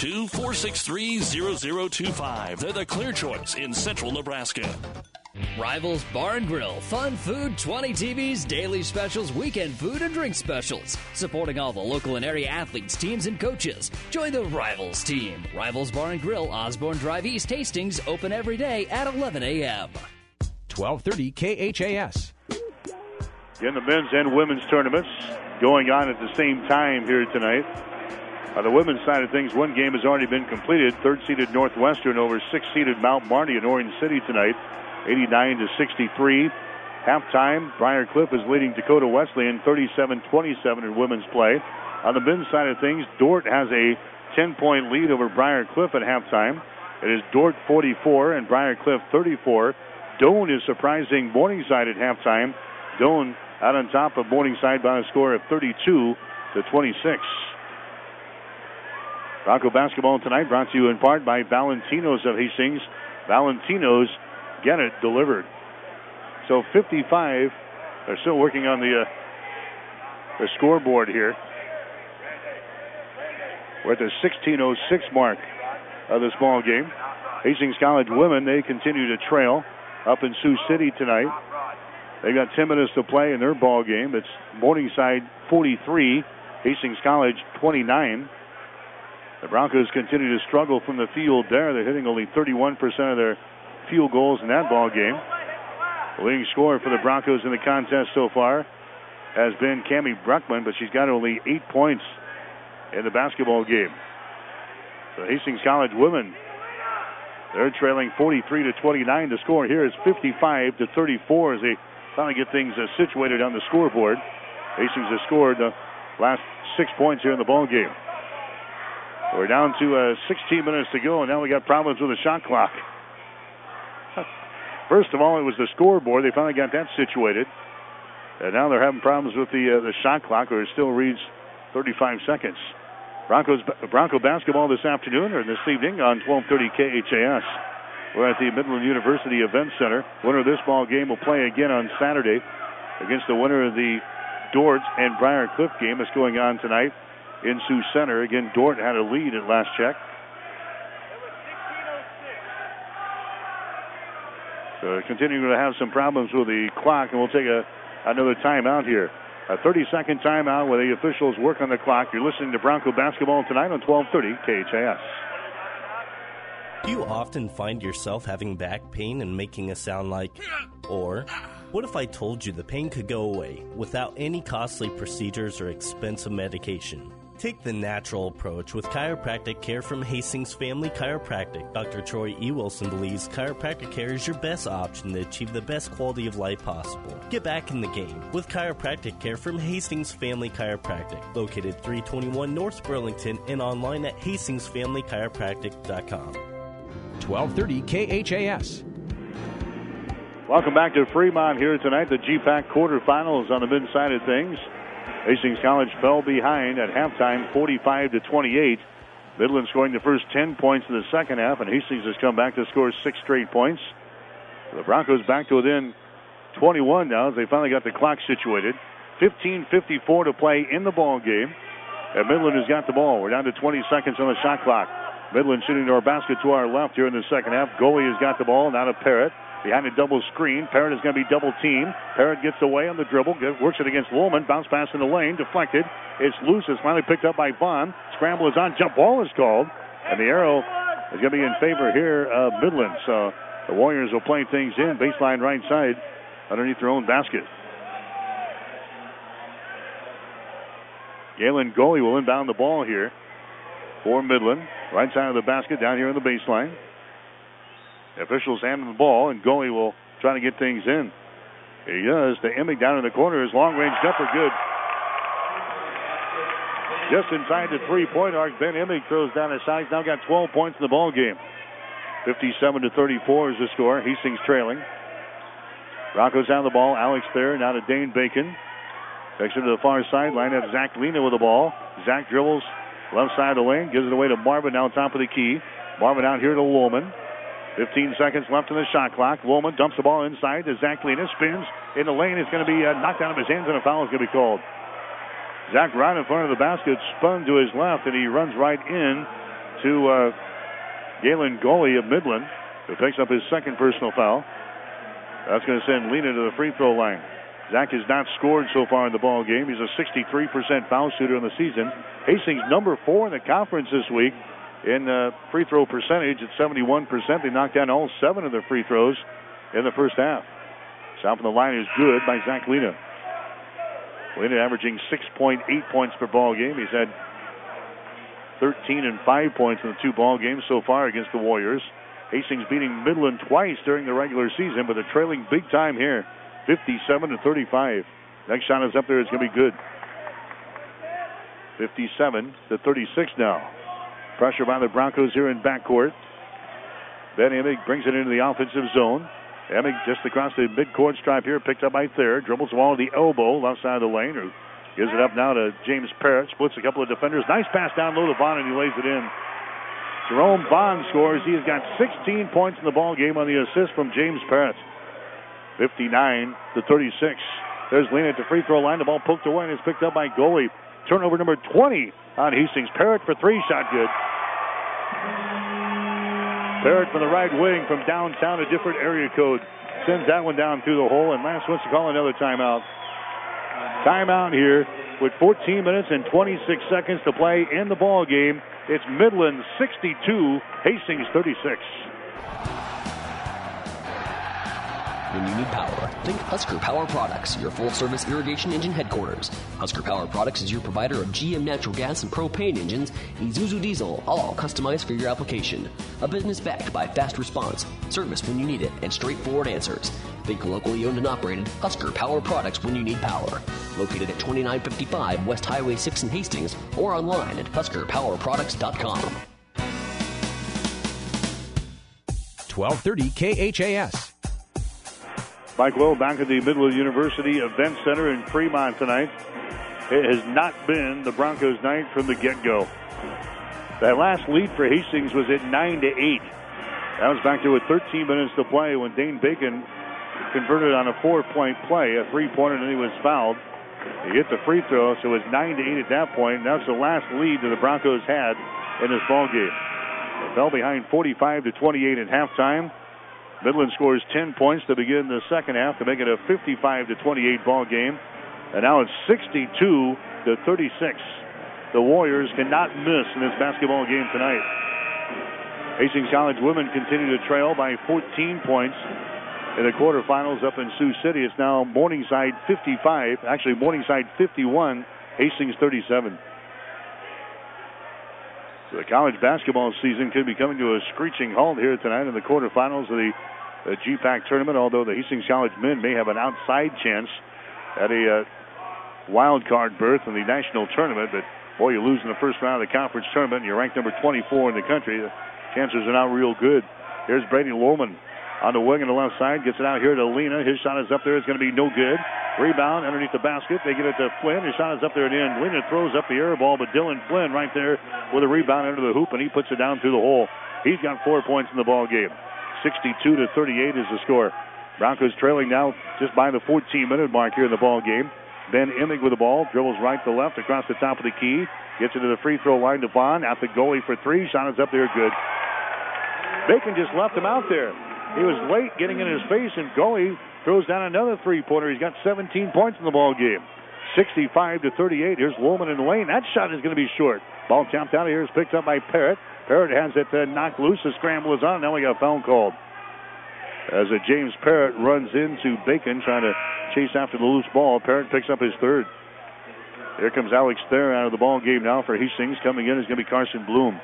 402-463-0025. They're the clear choice in central Nebraska. Rivals Bar and Grill. Fun food, 20 TVs, daily specials, weekend food, and drink specials. Supporting all the local and area athletes, teams, and coaches. Join the Rivals team. Rivals Bar and Grill, Osborne Drive East, Hastings. Open every day at 11 a.m. 1230 KHAS. In the men's and women's tournaments going on at the same time here tonight. On the women's side of things, one game has already been completed. Third-seeded Northwestern over sixth-seeded Mount Marty in Orange City tonight. 89-63. Halftime, Briar Cliff is leading Dakota Wesleyan 37-27 in women's play. On the men's side of things, Dordt has a 10-point lead over Briar Cliff at halftime. It is Dordt 44 and Briar Cliff 34. Doane is surprising Morningside at halftime. Doane out on top of Morningside by a score of 32-26. Bronco basketball tonight brought to you in part by Valentino's of Hastings. Valentino's get it delivered. So 55. They're still working on the scoreboard here. We're at the 16:06 mark of this ball game. Hastings College women, they continue to trail up in Sioux City tonight. They've got 10 minutes to play in their ball game. It's Morningside 43, Hastings College 29. The Broncos continue to struggle from the field there. They're hitting only 31% of their field goals in that ball game. The leading scorer for the Broncos in the contest so far has been Cammie Bruckman, but she's got only 8 points in the basketball game. So Hastings College women, they're trailing 43-29. The score here is 55-34 as they finally get things situated on the scoreboard. Hastings has scored the last 6 points here in the ball game. We're down to 16 minutes to go, and now we got problems with the shot clock. First of all, it was the scoreboard. They finally got that situated. And now they're having problems with the shot clock, where it still reads 35 seconds. Bronco basketball this afternoon, or this evening, on 1230 KHAS. We're at the Midland University Event Center. Winner of this ball game will play again on Saturday against the winner of the Dordt and Briar Cliff game that's going on tonight in Sioux Center. Again, Dordt had a lead at last check. So continuing to have some problems with the clock, and we'll take another timeout here. A 30-second timeout where the officials work on the clock. You're listening to Bronco basketball tonight on 1230 KHAS. Do you often find yourself having back pain and making a sound like, or what if I told you the pain could go away without any costly procedures or expensive medication? Take the natural approach with chiropractic care from Hastings Family Chiropractic. Dr. Troy E. Wilson believes chiropractic care is your best option to achieve the best quality of life possible. Get back in the game with chiropractic care from Hastings Family Chiropractic, located 321 North Burlington and online at hastingsfamilychiropractic.com. 1230 KHAS. Welcome back to Fremont here tonight. The GPAC quarterfinals on the men's side of things. Hastings College fell behind at halftime, 45-28. Midland scoring the first 10 points in the second half, and Hastings has come back to score 6 straight points. The Broncos back to within 21 now as they finally got the clock situated. 15:54 to play in the ball game, and Midland has got the ball. We're down to 20 seconds on the shot clock. Midland shooting to our basket to our left here in the second half. Goalie has got the ball, now to Parrott. Behind a double screen, Parrott is going to be double teamed. Parrott gets away on the dribble, works it against Woolman. Bounce pass in the lane, deflected. It's loose. It's finally picked up by Vaughn. Scramble is on. Jump ball is called. And the arrow is going to be in favor here of Midland. So the Warriors will play things in. Baseline right side underneath their own basket. Galen Goalie will inbound the ball here for Midland. Right side of the basket down here on the baseline. The officials hand him the ball, and Goalie will try to get things in. He does to Emig down in the corner. His long-range jumper good. Just inside the three-point arc, Ben Emig throws down his side. He's now got 12 points in the ball game. 57-34 is the score. Hastings trailing. Broncos down the ball. Alex there, now to Dane Bacon. Takes it to the far sideline. That's Zach Lena with the ball. Zach dribbles left side of the lane, gives it away to Marvin now top of the key. Marvin out here to Woolman. 15 seconds left in the shot clock. Woolman dumps the ball inside to Zach Lena. Spins in the lane. It's going to be knocked out of his hands, and a foul is going to be called. Zach right in front of the basket, spun to his left, and he runs right in to Galen Goalie of Midland, who picks up his second personal foul. That's going to send Lena to the free throw line. Zach has not scored so far in the ball game. He's a 63% foul shooter in the season. Hastings number 4 in the conference this week in free throw percentage at 71%. They knocked down all 7 of their free throws in the first half. Shot from the line is good by Zach Lena. Lena averaging 6.8 points per ball game. He's had 13 and 5 points in the 2 ball games so far against the Warriors. Hastings beating Midland twice during the regular season, but they're trailing big time here, 57-35. Next shot is up there. It's going to be good. 57-36 now. Pressure by the Broncos here in backcourt. Ben Emig brings it into the offensive zone. Emig just across the midcourt stripe here, picked up by Thayer. Dribbles the ball to the elbow, left side of the lane. Who gives it up now to James Parrott. Splits a couple of defenders. Nice pass down low to Vaughn, and he lays it in. Jerome Vaughn scores. He has got 16 points in the ball game on the assist from James Parrott. 59-36. There's Lena at the free throw line. The ball poked away and is picked up by Goalie. Turnover number 20 on Hastings. Parrott for 3, shot good. Parrott from the right wing from downtown, a different area code. Sends that one down through the hole, and Lance wants to call another timeout. Timeout here with 14 minutes and 26 seconds to play in the ball game. It's Midland 62, Hastings 36. When you need power, think Husker Power Products, your full-service irrigation engine headquarters. Husker Power Products is your provider of GM natural gas and propane engines, Isuzu diesel, all customized for your application. A business backed by fast response, service when you need it, and straightforward answers. Think locally owned and operated Husker Power Products when you need power. Located at 2955 West Highway 6 in Hastings, or online at HuskerPowerProducts.com. 1230 KHAS. Mike Lowe back at the Midland University Event Center in Fremont tonight. It has not been the Broncos' night from the get-go. That last lead for Hastings was at 9-8. That was back there with 13 minutes to play when Dane Bacon converted on a 4-point play, a 3-pointer, and he was fouled. He hit the free throw, so it was 9-8 at that point. And that's the last lead that the Broncos had in this ball game. They fell behind 45-28 at halftime. Midland scores 10 points to begin the second half to make it a 55-28 ball game. And now it's 62-36. The Warriors cannot miss in this basketball game tonight. Hastings College women continue to trail by 14 points in the quarterfinals up in Sioux City. It's now Morningside 51, Hastings 37. The college basketball season could be coming to a screeching halt here tonight in the quarterfinals of the GPAC tournament, although the Hastings College men may have an outside chance at a wild card berth in the national tournament. But, boy, you lose in the first round of the conference tournament and you're ranked number 24 in the country. The chances are not real good. Here's Brady Lohman on the wing on the left side. Gets it out here to Lena. His shot is up there. It's going to be no good. Rebound underneath the basket. They get it to Flynn. His shot is up there at the end. Lena throws up the air ball, but Dylan Flynn right there with a rebound under the hoop, and he puts it down through the hole. He's got 4 points in the ball game. 62-38 is the score. Broncos trailing now just by the 14-minute mark here in the ball game. Ben Emig with the ball. Dribbles right to left across the top of the key. Gets it to the free throw line to Vaughn. At the goalie for three. Shot is up there good. Bacon just left him out there. He was late getting in his face, and goalie throws down another three-pointer. He's got 17 points in the ball game. 65-38. Here's Woolman in the lane. That shot is going to be short. Ball tapped out of here. Is picked up by Parrott. Parrott has it knocked loose. The scramble is on. Now we got a foul called. As James Parrott runs into Bacon trying to chase after the loose ball. Parrott picks up his third. Here comes Alex Thayer out of the ball game now for Hastings. Coming in is going to be Carson Bloom.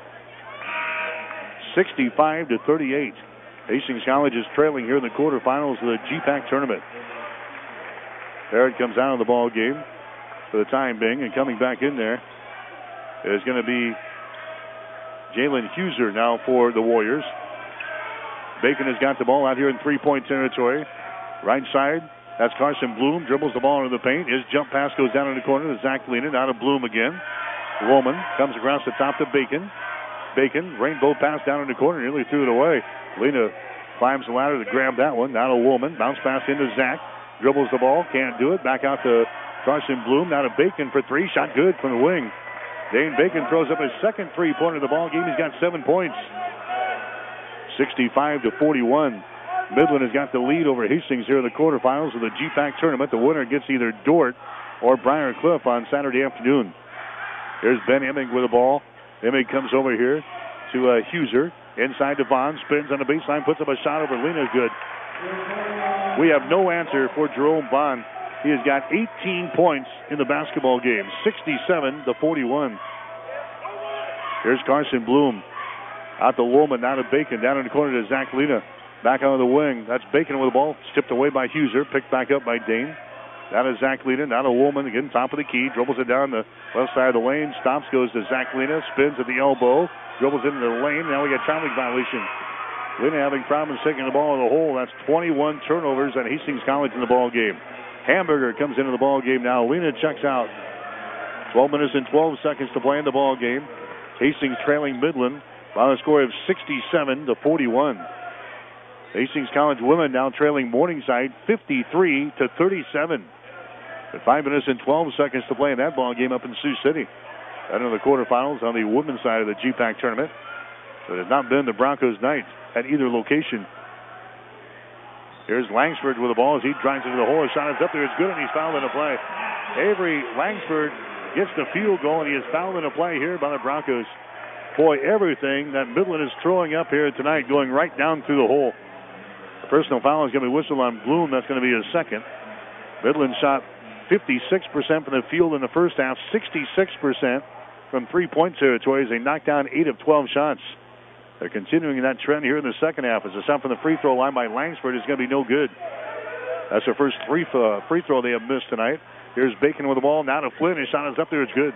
65-38. Hastings College is trailing here in the quarterfinals of the GPAC tournament. Parrott comes out of the ball game for the time being, and coming back in there is going to be Jalen Huser now for the Warriors. Bacon has got the ball out here in three-point territory. Right side, that's Carson Bloom. Dribbles the ball into the paint. His jump pass goes down in the corner to Zach Lena. Out of Bloom again. Woolman comes across the top to Bacon. Bacon, rainbow pass down in the corner. Nearly threw it away. Lena climbs the ladder to grab that one. Now to Woolman. Bounce pass into Zach. Dribbles the ball. Can't do it. Back out to Carson Bloom. Now to Bacon for three. Shot good from the wing. Dane Bacon throws up his second three-pointer of the ball game. He's got 7 points. 65-41. Midland has got the lead over Hastings here in the quarterfinals of the GPAC tournament. The winner gets either Dordt or Briar Cliff on Saturday afternoon. Here's Ben Emig with the ball. Emig comes over here to Huser. Inside to Vaughn. Spins on the baseline. Puts up a shot over Lena. Good. We have no answer for Jerome Vaughn. He has got 18 points in the basketball game. 67-41. Here's Carson Bloom. Out to Woolman, now to Bacon, down in the corner to Zach Lena. Back on the wing. That's Bacon with the ball. Tipped away by Huser. Picked back up by Dane. Down to Zach Lena, down to Woolman. Again, top of the key. Dribbles it down the left side of the lane. Stops, goes to Zach Lena. Spins at the elbow. Dribbles into the lane. Now we got traveling violation. Lena having problems taking the ball in the hole. That's 21 turnovers at Hastings College in the ball game. Hamburger comes into the ball game now. Lena checks out. 12 minutes and 12 seconds to play in the ball game. Hastings trailing Midland by a score of 67-41. Hastings College women now trailing Morningside 53-37. With 5 minutes and 12 seconds to play in that ball game up in Sioux City. And in the quarterfinals on the women's side of the GPAC tournament. It has not been the Broncos' night at either location. Here's Langsford with the ball as he drives into the hole. His shot is up there. It's good, and he's fouled in a play. Avery Langsford gets the field goal, and he is fouled in a play here by the Broncos. Boy, everything that Midland is throwing up here tonight going right down through the hole. The personal foul is going to be whistled on Bloom. That's going to be his second. Midland shot 56% from the field in the first half, 66% from three-point territory as they knocked down 8 of 12 shots. They're continuing that trend here in the second half as a shot from the free throw line by Langsford is going to be no good. That's their first free throw they have missed tonight. Here's Bacon with the ball. Now to Flynn. His shot is up there. It's good.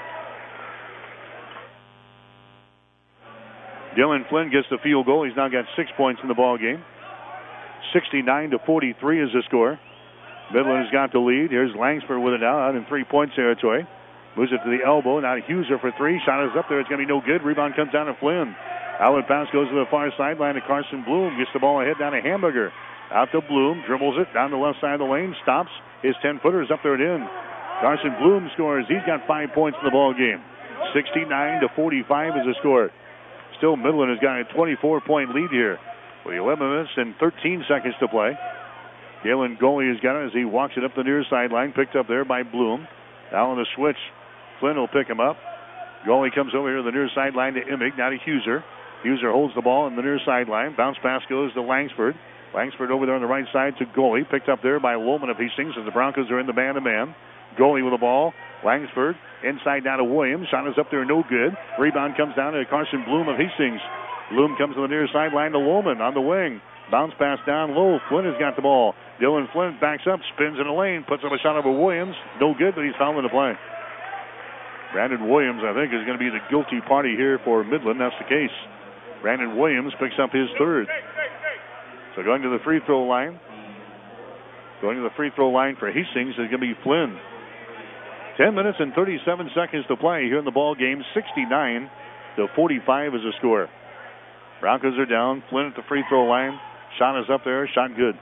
Dylan Flynn gets the field goal. He's now got 6 points in the ball game. 69-43 is the score. Midland has got the lead. Here's Langsford with it now out in three-point territory. Moves it to the elbow. Now to Huser for three. Shot is up there. It's going to be no good. Rebound comes down to Flynn. Outlet pass goes to the far sideline to Carson Bloom. Gets the ball ahead down to Hamburger. Out to Bloom. Dribbles it down the left side of the lane. Stops. His 10-footer is up there and in. Carson Bloom scores. He's got 5 points in the ball game. 69-45 is the score. Still, Midland has got a 24-point lead here with 11 minutes and 13 seconds to play. Galen Goalie has got it as he walks it up the near sideline. Picked up there by Bloom. Now on the switch, Flynn will pick him up. Goalie comes over here to the near sideline to Emig. Now to Huser. Huser holds the ball on the near sideline. Bounce pass goes to Langsford. Langsford over there on the right side to Goalie. Picked up there by Woolman of Hastings as the Broncos are in the man-to-man. Goalie with the ball. Langsford inside down to Williams. Shot is up there, no good. Rebound comes down to Carson Bloom of Hastings. Bloom comes to the near sideline to Lohman on the wing. Bounce pass down low. Flynn has got the ball. Dylan Flynn backs up, spins in the lane, puts up a shot over Williams. No good, but he's fouled in the play. Brandon Williams, I think, is going to be the guilty party here for Midland. That's the case. Brandon Williams picks up his third. So going to the free throw line. Going to the free throw line for Hastings is going to be Flynn. 10 minutes and 37 seconds to play here in the ball game. 69-45 is the score. Broncos are down. Flynn at the free throw line. Shot is up there. Shot good.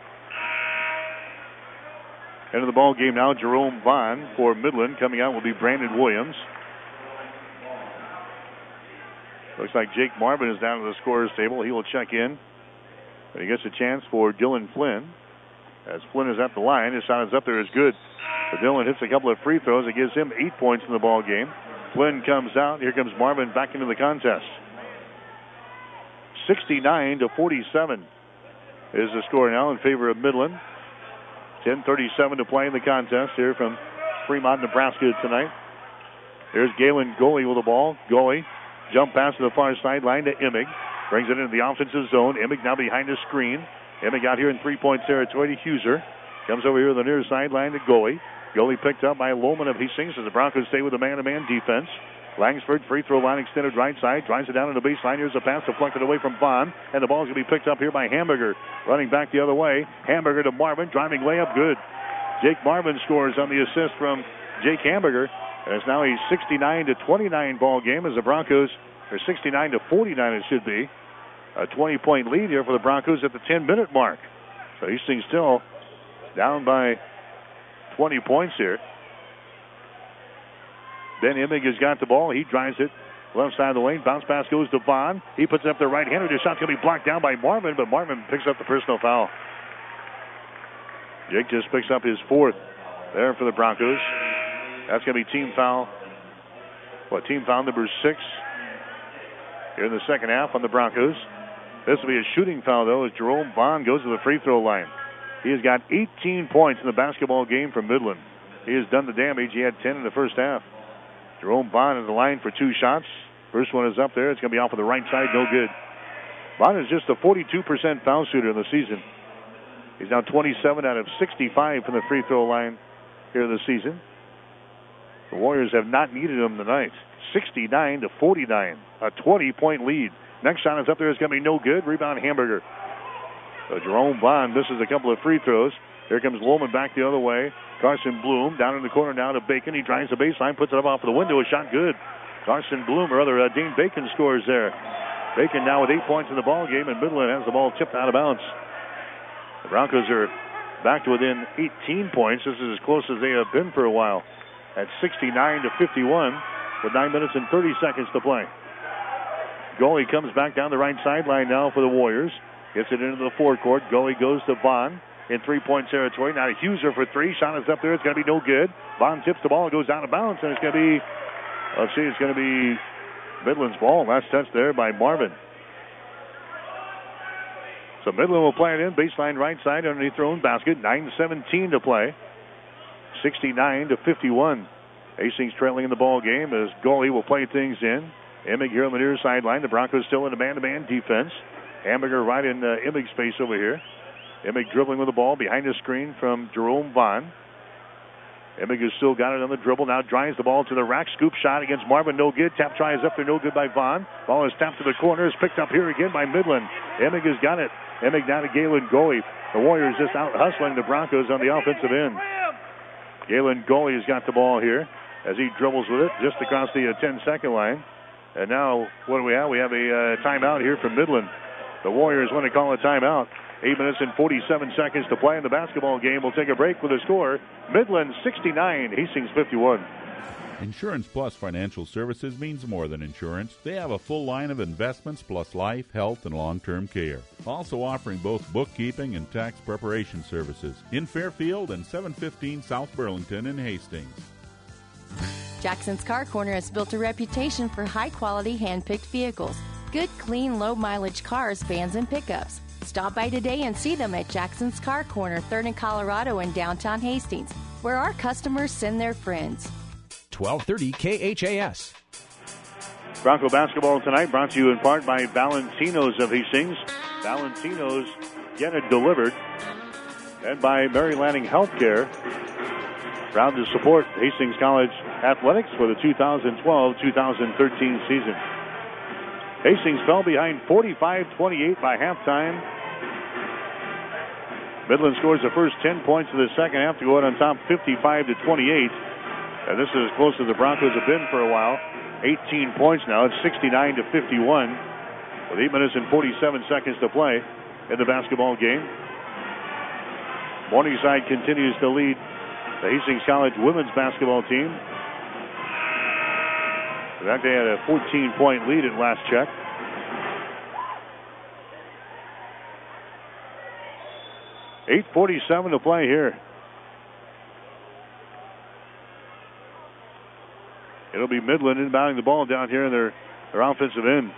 Into the ball game now, Jerome Vaughn for Midland. Coming out will be Brandon Williams. Looks like Jake Marvin is down to the scorer's table. He will check in. But he gets a chance for Dylan Flynn. As Flynn is at the line, his shot is up there, is good. But Dylan hits a couple of free throws. It gives him 8 points in the ball game. Flynn comes out. Here comes Marvin back into the contest. 69-47 is the score now in favor of Midland. 10:37 to play in the contest here from Fremont, Nebraska tonight. Here's Galen Goalie with the ball. Goalie jump pass to the far sideline to Emig. Brings it into the offensive zone. Emig now behind the screen. Emig out here in three-point territory to Huser. Comes over here to the near sideline to Goalie. Goalie picked up by Lohman of Hastings as the Broncos stay with a man-to-man defense. Langsford, free throw line extended right side. Drives it down to the baseline. Here's a pass deflected away from Vaughn. And the ball's going to be picked up here by Hamburger. Running back the other way. Hamburger to Marvin. Driving layup. Good. Jake Marvin scores on the assist from Jake Hamburger. As now a 69-29 ball game as the Broncos, or 69-49 it should be. A 20-point lead here for the Broncos at the 10-minute mark. So Hastings still down by 20 points here. Ben Emig has got the ball. He drives it left side of the lane. Bounce pass goes to Vaughn. He puts it up there right-handed. His shot's going to be blocked down by Marvin, but Marvin picks up the personal foul. Jake just picks up his fourth there for the Broncos. That's going to be team foul. Team foul number 6 here in the second half on the Broncos. This will be a shooting foul, though, as Jerome Vaughn goes to the free throw line. He has got 18 points in the basketball game for Midland. He has done the damage. He had 10 in the first half. Jerome Vaughn is the line for 2 shots. First one is up there. It's going to be off of the right side. No good. Vaughn is just a 42% foul shooter in the season. He's now 27 out of 65 from the free throw line here this season. The Warriors have not needed him tonight. 69-49, a 20-point lead. Next shot is up there. It's going to be no good. Rebound Hamburger. So Jerome Vaughn misses a couple of free throws. Here comes Lohman back the other way. Carson Bloom down in the corner now to Bacon. He drives the baseline, puts it up off the window. A shot good. Carson Bloom, or other Dane Bacon scores there. Bacon now with 8 points in the ball game, and Midland has the ball tipped out of bounds. The Broncos are back to within 18 points. This is as close as they have been for a while. At 69-51 with 9 minutes and 30 seconds to play. Goalie comes back down the right sideline now for the Warriors. Gets it into the forecourt. Goalie goes to Vaughn in three-point territory. Now Huser for three. Shot is up there. It's going to be no good. Vaughn tips the ball and goes out of bounds, and it's going to be, it's going to be Midland's ball. Last touch there by Marvin. So Midland will play it in. Baseline right side underneath their own basket. 9:17 to play. 69-51. Hastings trailing in the ball game as goalie will play things in. Emig here on the near sideline. The Broncos still in a man-to-man defense. Hamburger right in Emig's face over here. Emig dribbling with the ball behind the screen from Jerome Vaughn. Emig has still got it on the dribble. Now drives the ball to the rack. Scoop shot against Marvin. No good. Tap try is up there. No good by Vaughn. Ball is tapped to the corner. Is picked up here again by Midland. Emig has got it. Emig down to Galen Goalie. The Warriors just out hustling the Broncos on the offensive end. Galen Goalie has got the ball here as he dribbles with it just across the 10-second line. And now, what do we have? We have a timeout here from Midland. The Warriors want to call a timeout. 8 minutes and 47 seconds to play in the basketball game. We'll take a break with a score. Midland 69, Hastings 51. Insurance Plus Financial Services means more than insurance. They have a full line of investments plus life, health, and long-term care. Also offering both bookkeeping and tax preparation services in Fairfield and 715 South Burlington in Hastings. Jackson's Car Corner has built a reputation for high-quality hand-picked vehicles. Good, clean, low-mileage cars, vans, and pickups. Stop by today and see them at Jackson's Car Corner, 3rd and Colorado in downtown Hastings. where our customers send their friends. 1230 KHAS. Bronco basketball tonight brought to you in part by Valentino's of Hastings. Valentino's, get it delivered. And by Mary Lanning Healthcare. Proud to support Hastings College athletics for the 2012-2013 season. Hastings fell behind 45-28 by halftime. Midland scores the first 10 points of the second half to go out on top 55-28. And this is as close as the Broncos have been for a while. 18 points now. It's 69-51 with 8 minutes and 47 seconds to play in the basketball game. Morningside continues to lead the Hastings College women's basketball team. In fact, they had a 14-point lead at last check. .8:47 to play here. It'll be Midland inbounding the ball down here in their offensive end.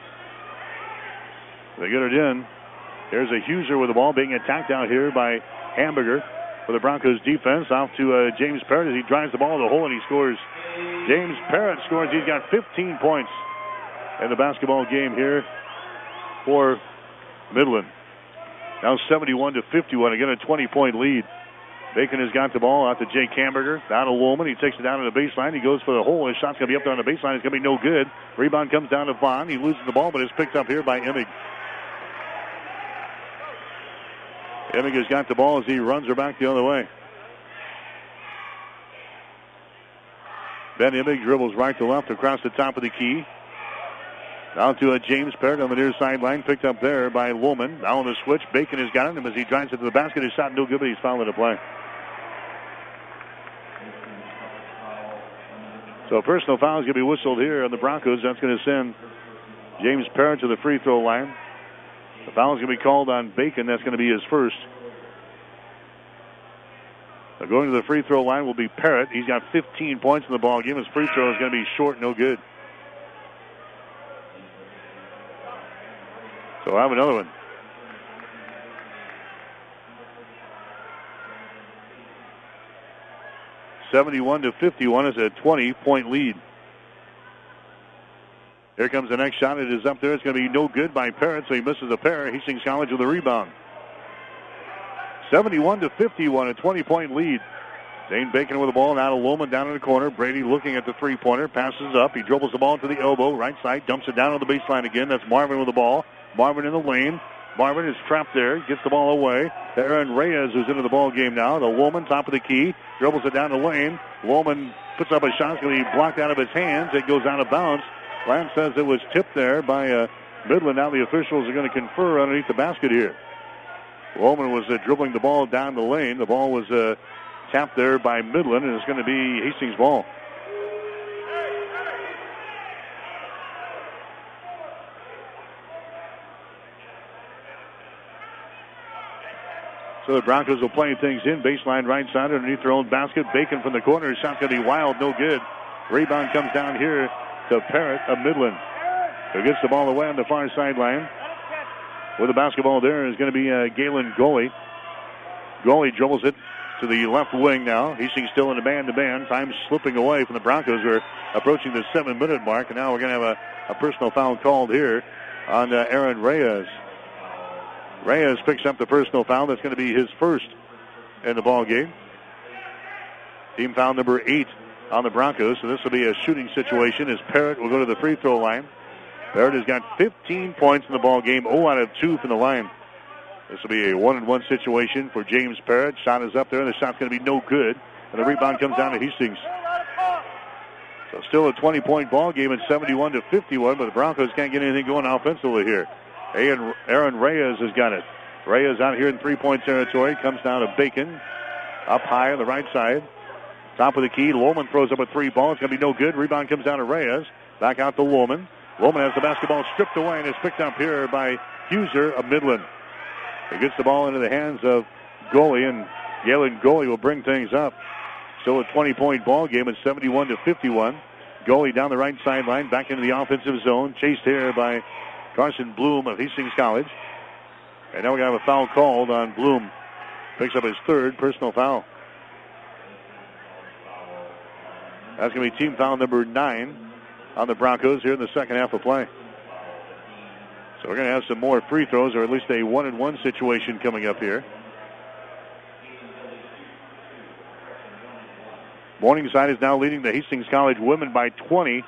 They get it in. There's a Huser with the ball being attacked out here by Hamburger for the Broncos defense. Off to James Parrott as he drives the ball to the hole and he scores. James Parrott scores. He's got 15 points in the basketball game here for Midland. Now 71-51. Again, a 20-point lead. Bacon has got the ball out to Jake Hamburger. Down to Woolman. He takes it down to the baseline. He goes for the hole. His shot's going to be up there on the baseline. It's going to be no good. Rebound comes down to Vaughn. He loses the ball, but is picked up here by Emig. Emig has got the ball as he runs her back the other way. Ben Emig dribbles right to left across the top of the key. Down to James Parrott on the near sideline. Picked up there by Woolman. Now on the switch. Bacon has got him as he drives it to the basket. His shot no good, but he's fouled in the play. So a personal foul is going to be whistled here on the Broncos. That's going to send James Parrott to the free throw line. The foul is going to be called on Bacon. That's going to be his first. So going to the free throw line will be Parrott. He's got 15 points in the ball game. His free throw is going to be short, no good. So I have another one. (71-51) is a 20-point lead. Here comes the next shot. It is up there. It's going to be no good by Parrott, so he misses a pair. Hastings College with a rebound. 71-51, a 20-point lead. Dane Bacon with the ball. Now to Loman down in the corner. Brady looking at the three-pointer. Passes up. He dribbles the ball to the elbow. Right side. Dumps it down on the baseline again. That's Marvin with the ball. Marvin in the lane. Marvin is trapped there. Gets the ball away. Aaron Reyes who's into the ball game now. The Woolman, top of the key. Dribbles it down the lane. Woolman puts up a shot. It's going to be blocked out of his hands. It goes out of bounds. Lamb says it was tipped there by Midland. Now the officials are going to confer underneath the basket here. Woolman was dribbling the ball down the lane. The ball was tapped there by Midland, and it's going to be Hastings' ball. So the Broncos will play things in. Baseline right side underneath their own basket. Bacon from the corner. His shot's going to be wild. No good. Rebound comes down here to Parrott of Midland, who gets the ball away on the far sideline. With the basketball there is going to be Galen Goley. Goley dribbles it to the left wing now. Hastings still in a man-to-man. Time slipping away from the Broncos. We're approaching the 7-minute mark, and now we're going to have a personal foul called here on Aaron Reyes. Reyes picks up the personal foul. That's going to be his first in the ball game. Team foul number 8 on the Broncos. So this will be a shooting situation as Parrott will go to the free throw line. Parrott has got 15 points in the ball game. 0 out of 2 from the line. This will be a 1-and-1 situation for James Parrott. Shot is up there, and the shot's going to be no good. And the rebound comes down to Hastings. So still a 20-point ball game at 71-51, but the Broncos can't get anything going offensively here. Aaron Reyes has got it. Reyes out here in three-point territory. Comes down to Bacon. Up high on the right side. Top of the key. Lohman throws up a three ball. It's going to be no good. Rebound comes down to Reyes. Back out to Lohman. Lohman has the basketball stripped away and is picked up here by Huser of Midland. He gets the ball into the hands of Goley, and Galen Goley will bring things up. Still a 20-point ball game at 71-51. Goley down the right sideline, back into the offensive zone. Chased here by Carson Bloom of Hastings College. And now we're going to have a foul called on Bloom. Picks up his third personal foul. That's going to be team foul number 9 on the Broncos here in the second half of play. So we're going to have some more free throws, or at least a 1-and-1 situation coming up here. Morningside is now leading the Hastings College women by 20,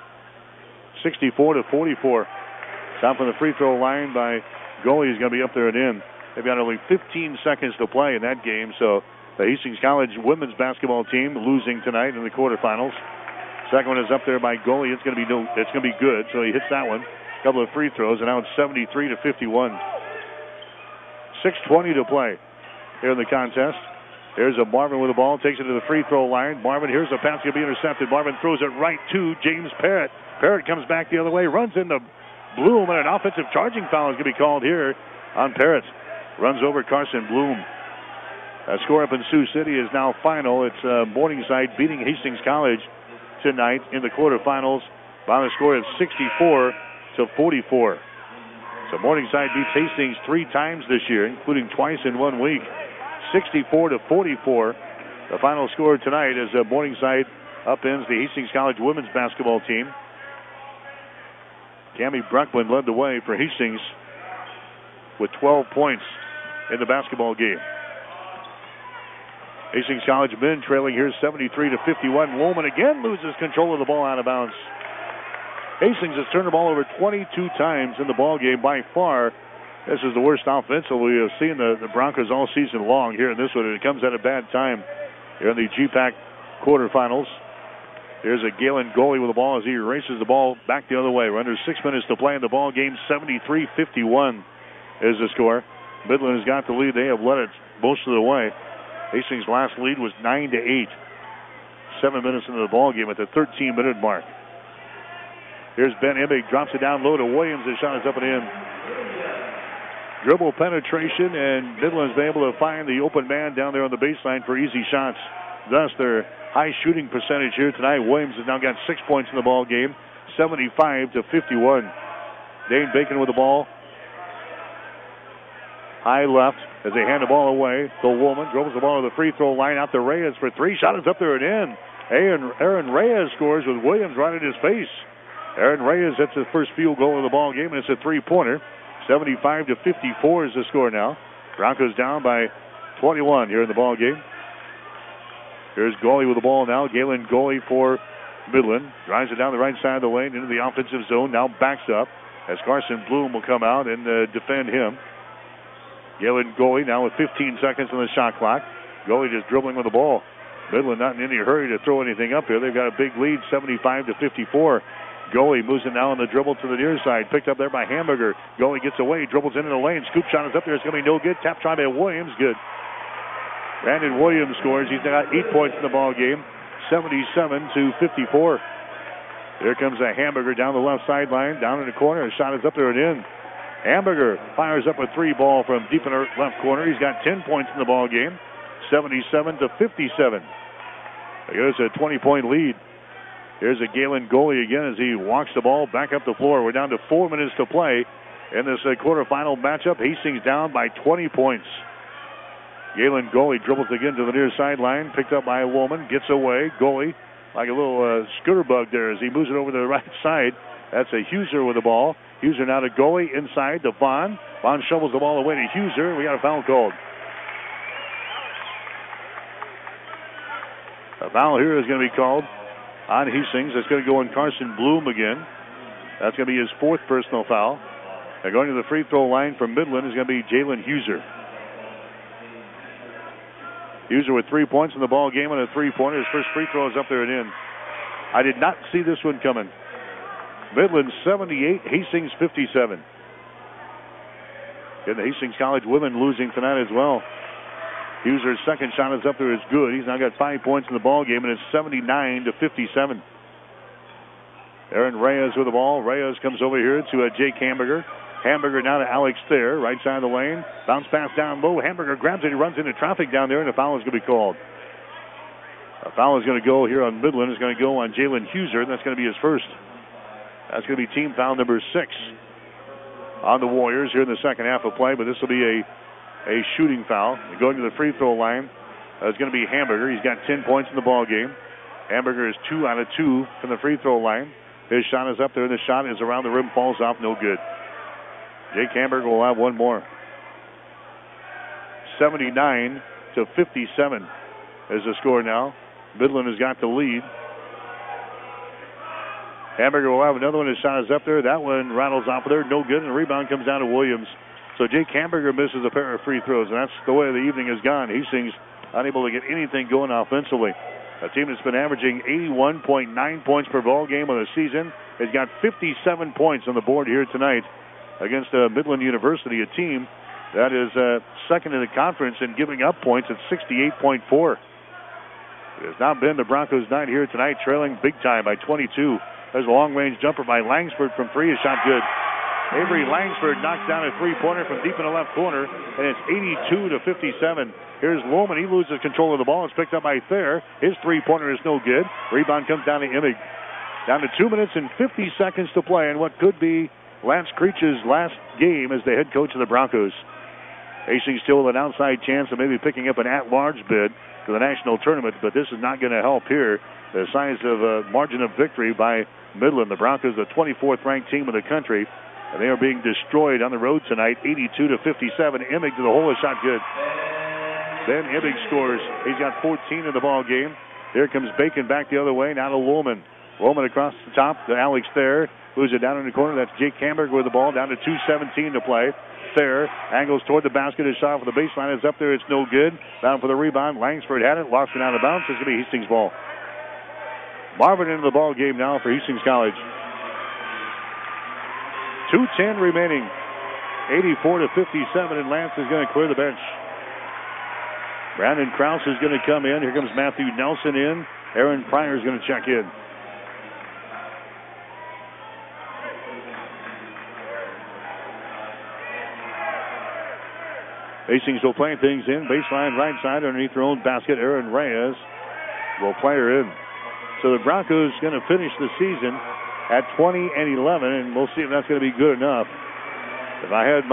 64-44. Down from the free throw line by goalie is going to be up there and in. They've got only 15 seconds to play in that game, so the Hastings College women's basketball team losing tonight in the quarterfinals. Second one is up there by goalie. It's going to be good, so he hits that one. A couple of free throws, and now it's 73-51. 6:20 to play here in the contest. Here's a Marvin with the ball, takes it to the free throw line. Marvin, here's a pass going to be intercepted. Marvin throws it right to James Parrott. Parrott comes back the other way, runs into Bloom, and an offensive charging foul is going to be called here on Parrott. Runs over Carson Bloom. A score up in Sioux City is now final. It's Morningside beating Hastings College tonight in the quarterfinals by the score of 64-44. So Morningside beats Hastings 3 times this year, including twice in 1 week. 64-44. The final score tonight as Morningside upends the Hastings College women's basketball team. Cammie Bruckman led the way for Hastings with 12 points in the basketball game. Hastings College men trailing here 73-51. Woolman again loses control of the ball out of bounds. Hastings has turned the ball over 22 times in the ball game. By far, this is the worst offensive we have seen the Broncos all season long here in this one, and it comes at a bad time here in the GPAC quarterfinals. Here's a Galen goalie with the ball as he races the ball back the other way. We're under 6 minutes to play in the ball game. 73-51 is the score. Midland has got the lead. They have led it most of the way. Hastings' last lead was 9-8. 7 minutes into the ball game at the 13-minute mark. Here's Ben Emig, drops it down low to Williams. His shot is up and in. Dribble penetration, and Midland's been able to find the open man down there on the baseline for easy shots. Thus, their high shooting percentage here tonight. Williams has now got 6 points in the ball game, 75-51. Dane Bacon with the ball. High left as they hand the ball away. The Woolman dribbles the ball to the free throw line out to Reyes for 3. Shot is up there and in. Aaron Reyes scores with Williams right in his face. Aaron Reyes hits his first field goal of the ball game, and it's a 3-pointer. 75-54 is the score now. Broncos down by 21 here in the ball game. Here's Goalie with the ball now. Galen Goalie for Midland. Drives it down the right side of the lane into the offensive zone. Now backs up as Carson Bloom will come out and defend him. Galen Goalie now with 15 seconds on the shot clock. Goalie just dribbling with the ball. Midland not in any hurry to throw anything up here. They've got a big lead, 75-54. Goalie moves it now on the dribble to the near side. Picked up there by Hamburger. Goalie gets away, dribbles into the lane. Scoop shot is up there. It's going to be no good. Tap try by Williams. Good. Brandon Williams scores. He's got 8 points in the ball game. 77-54. Here comes a Hamburger down the left sideline. Down in the corner. His shot is up there and in. Hamburger fires up a 3 ball from deep in the left corner. He's got 10 points in the ball game. 77-57. There's a 20-point lead. Here's a Galen Goalie again as he walks the ball back up the floor. We're down to 4 minutes to play in this quarterfinal matchup. Hastings down by 20 points. Galen Goalie dribbles again to the near sideline. Picked up by a woman. Gets away. Goalie like a little scooter bug there as he moves it over to the right side. That's a Huser with the ball. Huser now to Goalie inside to Vaughn. Vaughn shovels the ball away to Huser. We got a foul called. A foul here is going to be called on Hastings. It's going to go on Carson Bloom again. That's going to be his 4th personal foul. And going to the free throw line from Midland is going to be Jalen Huser. Huser with 3 points in the ball game on a 3-pointer. His first free throw is up there and in. I did not see this one coming. Midland 78, Hastings 57. And the Hastings College women losing tonight as well. Huser's second shot is up there. Is good. He's now got 5 points in the ball game, and it's 79-57. Aaron Reyes with the ball. Reyes comes over here to Jake Hamburger. Hamburger now to Alex Thayer, right side of the lane. Bounce pass down low. Hamburger grabs it. He runs into traffic down there, and a foul is going to be called. A foul is going to go here on Midland. It's going to go on Jalen Huser, and that's going to be his first. That's going to be team foul number 6 on the Warriors here in the second half of play, but this will be a shooting foul. Going to the free throw line is going to be Hamburger. He's got 10 points in the ball game. Hamburger is 2 out of 2 from the free throw line. His shot is up there, and the shot is around the rim, falls off, no good. Jake Hamburger will have one more. 79-57 is the score now. Midland has got the lead. Hamburger will have another one. His shot is up there. That one rattles off of there, no good, and the rebound comes down to Williams. So Jake Hamburger misses a pair of free throws, and that's the way the evening has gone. Hastings unable to get anything going offensively. A team that's been averaging 81.9 points per ball game of the season has got 57 points on the board here tonight against Midland University, a team that is second in the conference in giving up points at 68.4. It has not been the Broncos' night here tonight, trailing big time by 22. There's a long-range jumper by Langsford from three. His shot good. Avery Langsford knocks down a three-pointer from deep in the left corner, and it's 82-57. Here's Lohman. He loses control of the ball. It's picked up by Thayer. His three-pointer is no good. Rebound comes down to Emig. Down to 2 minutes and 50 seconds to play in what could be Lance Creech's last game as the head coach of the Broncos. Hastings still with an outside chance of maybe picking up an at-large bid for the national tournament, but this is not going to help here. The signs of a margin of victory by Midland. The Broncos, the 24th ranked team in the country, and they are being destroyed on the road tonight, 82-57. Emig to the hole, a shot good. Then Emig scores. He's got 14 in the ball game. Here comes Bacon back the other way, now to Lohman. Lohman across the top to Alex Thayer. Moves it down in the corner. That's Jake Hamburger with the ball, down to 2:17 to play. Thayer angles toward the basket. His shot for the baseline is up there. It's no good. Down for the rebound. Langsford had it, lost it out of bounds. It's going to be Hastings ball. Marvin into the ball game now for Hastings College. 2:10 remaining. 84-57, and Lance is going to clear the bench. Brandon Krause is going to come in. Here comes Matthew Nelson in. Aaron Pryor is going to check in. Hastings will play things in. Baseline right side underneath their own basket. Aaron Reyes will play her in. So the Broncos going to finish the season at 20-11, and we'll see if that's going to be good enough. If I had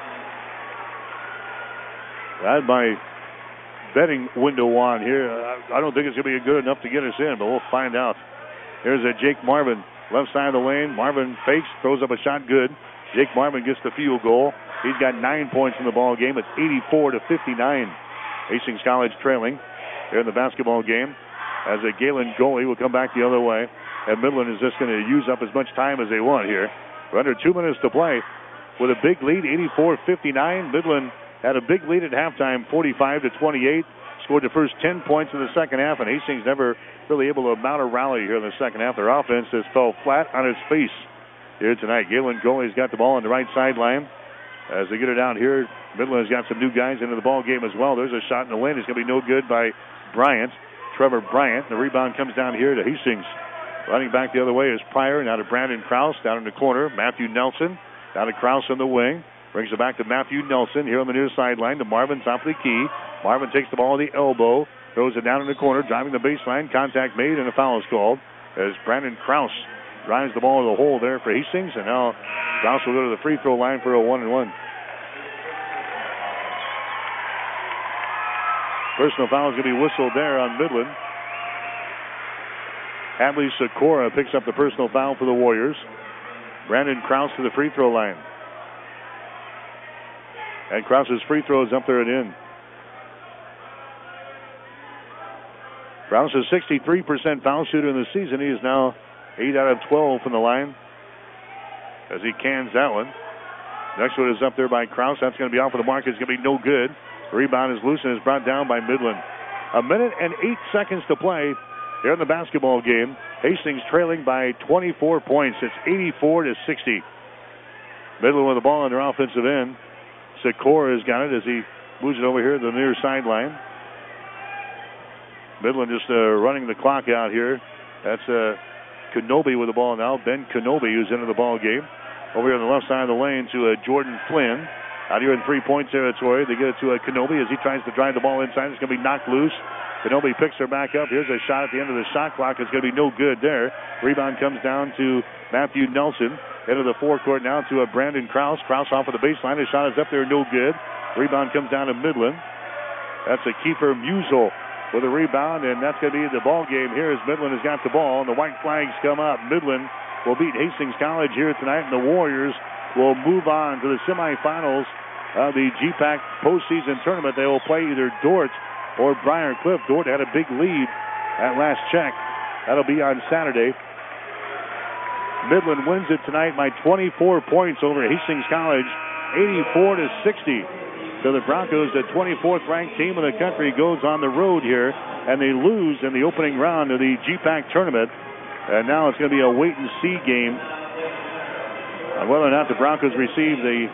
my betting window on here, I don't think it's going to be good enough to get us in, but we'll find out. Here's a Jake Marvin, left side of the lane. Marvin fakes, throws up a shot, good. Jake Marvin gets the field goal. He's got 9 points in the ball game. It's 84-59. Hastings College trailing here in the basketball game. As a Galen goalie will come back the other way. And Midland is just going to use up as much time as they want here. We're under 2 minutes to play with a big lead, 84-59. Midland had a big lead at halftime, 45-28. Scored the first 10 points in the second half, and Hastings never really able to mount a rally here in the second half. Their offense just fell flat on its face here tonight. Galen goalie's got the ball on the right sideline. As they get it out here, Midland has got some new guys into the ball game as well. There's a shot in the lane. It's going to be no good by Bryant, Trevor Bryant. The rebound comes down here to Hastings. Running back the other way is Pryor. Now to Brandon Krause down in the corner. Matthew Nelson down to Krause on the wing. Brings it back to Matthew Nelson here on the near sideline to Marvin top of the key. Marvin takes the ball on the elbow. Throws it down in the corner. Driving the baseline. Contact made and a foul is called as Brandon Krause drives the ball to the hole there for Hastings. And now Krause will go to the free throw line for a 1-and-1. Personal foul is going to be whistled there on Midland. Hadley Sikora picks up the personal foul for the Warriors. Brandon Krause to the free throw line. And Krause's free throw is up there and in. Krause is 63% foul shooter in the season. He is now 8 out of 12 from the line as he cans that one. Next one is up there by Krause. That's going to be off of the mark. It's going to be no good. The rebound is loose and is brought down by Midland. 1 minute and 8 seconds to play here in the basketball game. Hastings trailing by 24 points. It's 84-60. Midland with the ball on their offensive end. Sikora has got it as he moves it over here to the near sideline. Midland just running the clock out here. That's Kenobi with the ball now. Ben Kenobi, who's into the ball game. Over here on the left side of the lane to Jordan Flynn. Out here in three-point territory. They get it to Kenobi as he tries to drive the ball inside. It's going to be knocked loose. Kenobi picks her back up. Here's a shot at the end of the shot clock. It's going to be no good there. Rebound comes down to Matthew Nelson. Into the forecourt now to Brandon Krause. Krause off of the baseline. His shot is up there, no good. Rebound comes down to Midland. That's a Kiefer Musel with a rebound, and that's going to be the ball game here as Midland has got the ball, and the white flags come up. Midland will beat Hastings College here tonight, and the Warriors will move on to the semifinals of the GPAC postseason tournament. They will play either Dort or Briar Cliff. Dort had a big lead at last check. That'll be on Saturday. Midland wins it tonight by 24 points over Hastings College, 84-60. So the Broncos, the 24th ranked team in the country, goes on the road here, and they lose in the opening round of the GPAC tournament. And now it's going to be a wait-and-see game on whether or not the Broncos receive the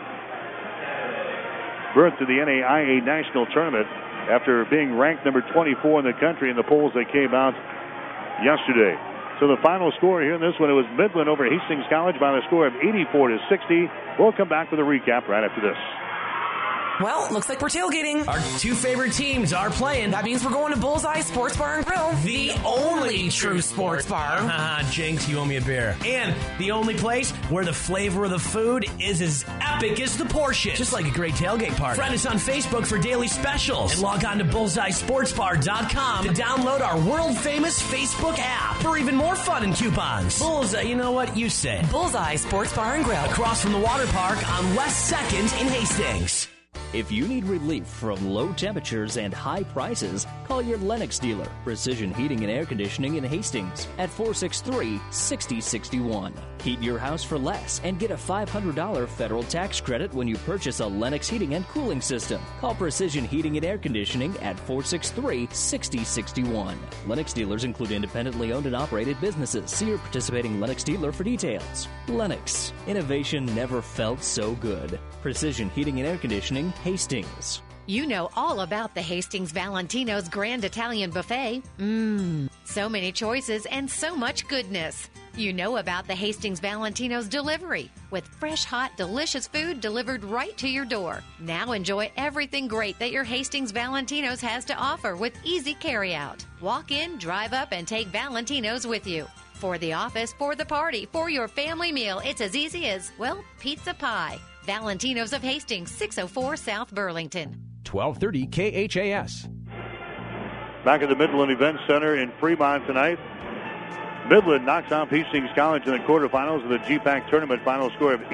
berth to the NAIA National Tournament after being ranked number 24 in the country in the polls that came out yesterday. So the final score here in this one, it was Midland over Hastings College by the score of 84-60. We'll come back with a recap right after this. Well, looks like we're tailgating. Our two favorite teams are playing. That means we're going to Bullseye Sports Bar and Grill. The only true sports bar. Jinx, you owe me a beer. And the only place where the flavor of the food is as epic as the portion. Just like a great tailgate party. Friend us on Facebook for daily specials. And log on to bullseyesportsbar.com to download our world-famous Facebook app for even more fun and coupons. Bullseye, you know what? You say. Bullseye Sports Bar and Grill. Across from the water park on West 2nd in Hastings. If you need relief from low temperatures and high prices, call your Lennox dealer, Precision Heating and Air Conditioning in Hastings at 463-6061. Heat your house for less and get a $500 federal tax credit when you purchase a Lennox heating and cooling system. Call Precision Heating and Air Conditioning at 463-6061. Lennox dealers include independently owned and operated businesses. See your participating Lennox dealer for details. Lennox. Innovation never felt so good. Precision Heating and Air Conditioning, Hastings. You know all about the Hastings Valentino's Grand Italian Buffet. So many choices and so much goodness. You know about the Hastings Valentino's delivery with fresh, hot, delicious food delivered right to your door. Now enjoy everything great that your Hastings Valentino's has to offer with easy carryout. Walk in, drive up, and take Valentino's with you. For the office, for the party, for your family meal, it's as easy as, well, pizza pie. Valentino's of Hastings, 604 South Burlington. 1230 KHAS. Back at the Midland Event Center in Fremont tonight. Midland knocks off Hastings College in the quarterfinals of the GPAC tournament. Final score of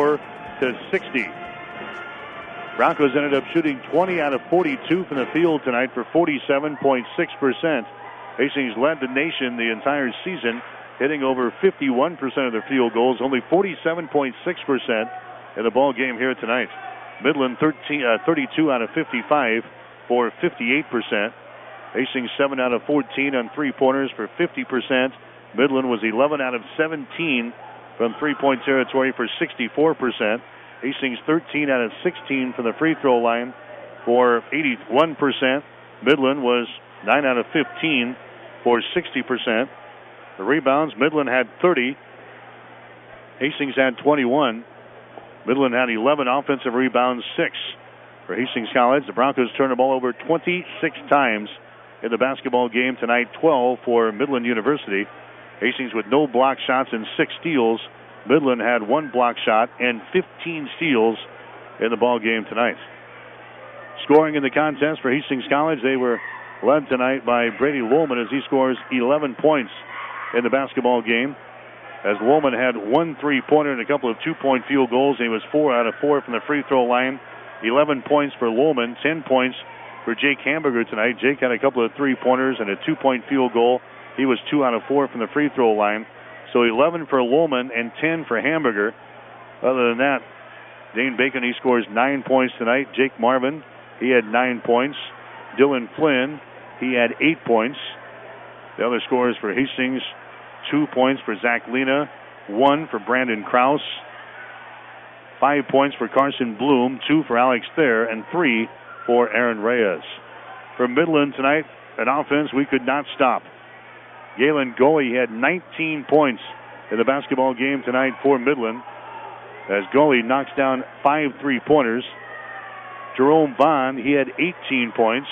84-60. Broncos ended up shooting 20 out of 42 from the field tonight for 47.6%. Hastings led the nation the entire season, hitting over 51% of their field goals, only 47.6% in the ball game here tonight. Midland 32 out of 55 for 58%. Hastings 7 out of 14 on three-pointers for 50%. Midland was 11 out of 17 from three-point territory for 64%. Hastings 13 out of 16 from the free throw line for 81%. Midland was 9 out of 15 for 60%. The rebounds, Midland had 30. Hastings had 21. Midland had 11 offensive rebounds, 6 for Hastings College. The Broncos turned the ball over 26 times in the basketball game tonight, 12 for Midland University. Hastings with no block shots and 6 steals. Midland had 1 block shot and 15 steals in the ball game tonight. Scoring in the contest for Hastings College, they were led tonight by Brady Lohman as he scores 11 points in the basketball game. As Lohman had 1 3-pointer and a couple of 2-point field goals. He was 4 out of 4 from the free throw line. 11 points for Lohman, 10 points for Jake Hamburger tonight. Jake had a couple of 3-pointers and a 2-point field goal. He was 2 out of 4 from the free throw line. So 11 for Lohman and 10 for Hamburger. Other than that, Dane Bacon, he scores 9 points tonight. Jake Marvin, he had 9 points. Dylan Flynn, he had 8 points. The other scores for Hastings, 2 points for Zach Lena, 1 for Brandon Krause, 5 points for Carson Bloom, 2 for Alex Thayer, and 3 for Aaron Reyes. For Midland tonight, an offense we could not stop. Galen Gully had 19 points in the basketball game tonight for Midland, as Gully knocks down 5 3-pointers. Jerome Vaughn, he had 18 points.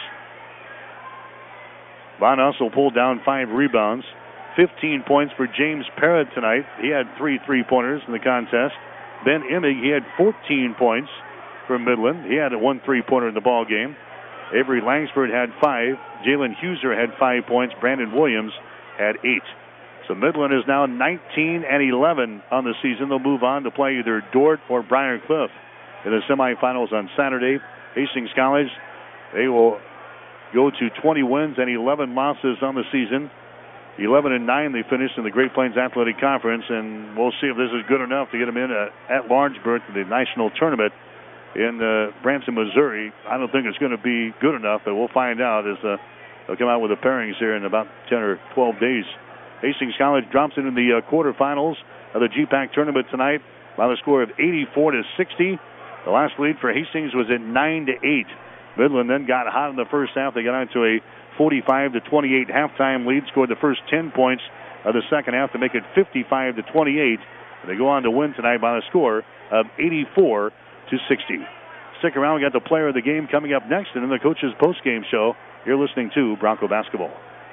Vaughn also pulled down 5 rebounds. 15 points for James Parrott tonight. He had 3 3-pointers in the contest. Ben Emig, he had 14 points for Midland. He had 1 3-pointer in the ball game. Avery Langsford had 5. Jalen Huser had 5 points. Brandon Williams had 8. So Midland is now 19-11 on the season. They'll move on to play either Dordt or Briar Cliff in the semifinals on Saturday. Hastings College, they will go to 20 wins and 11 losses on the season. 11-9 they finished in the Great Plains Athletic Conference, and we'll see if this is good enough to get them in at large berth to the national tournament in Branson, Missouri. I don't think it's going to be good enough, but we'll find out as they'll come out with the pairings here in about 10 or 12 days. Hastings College drops into the quarterfinals of the GPAC tournament tonight by the score of 84-60. The last lead for Hastings was at 9-8. Midland then got hot in the first half. They got on to a 45-28 halftime lead, scored the first 10 points of the second half to make it 55-28. They go on to win tonight by the score of 84-60. Stick around. We got the player of the game coming up next, and in the coach's postgame show, you're listening to Bronco Basketball.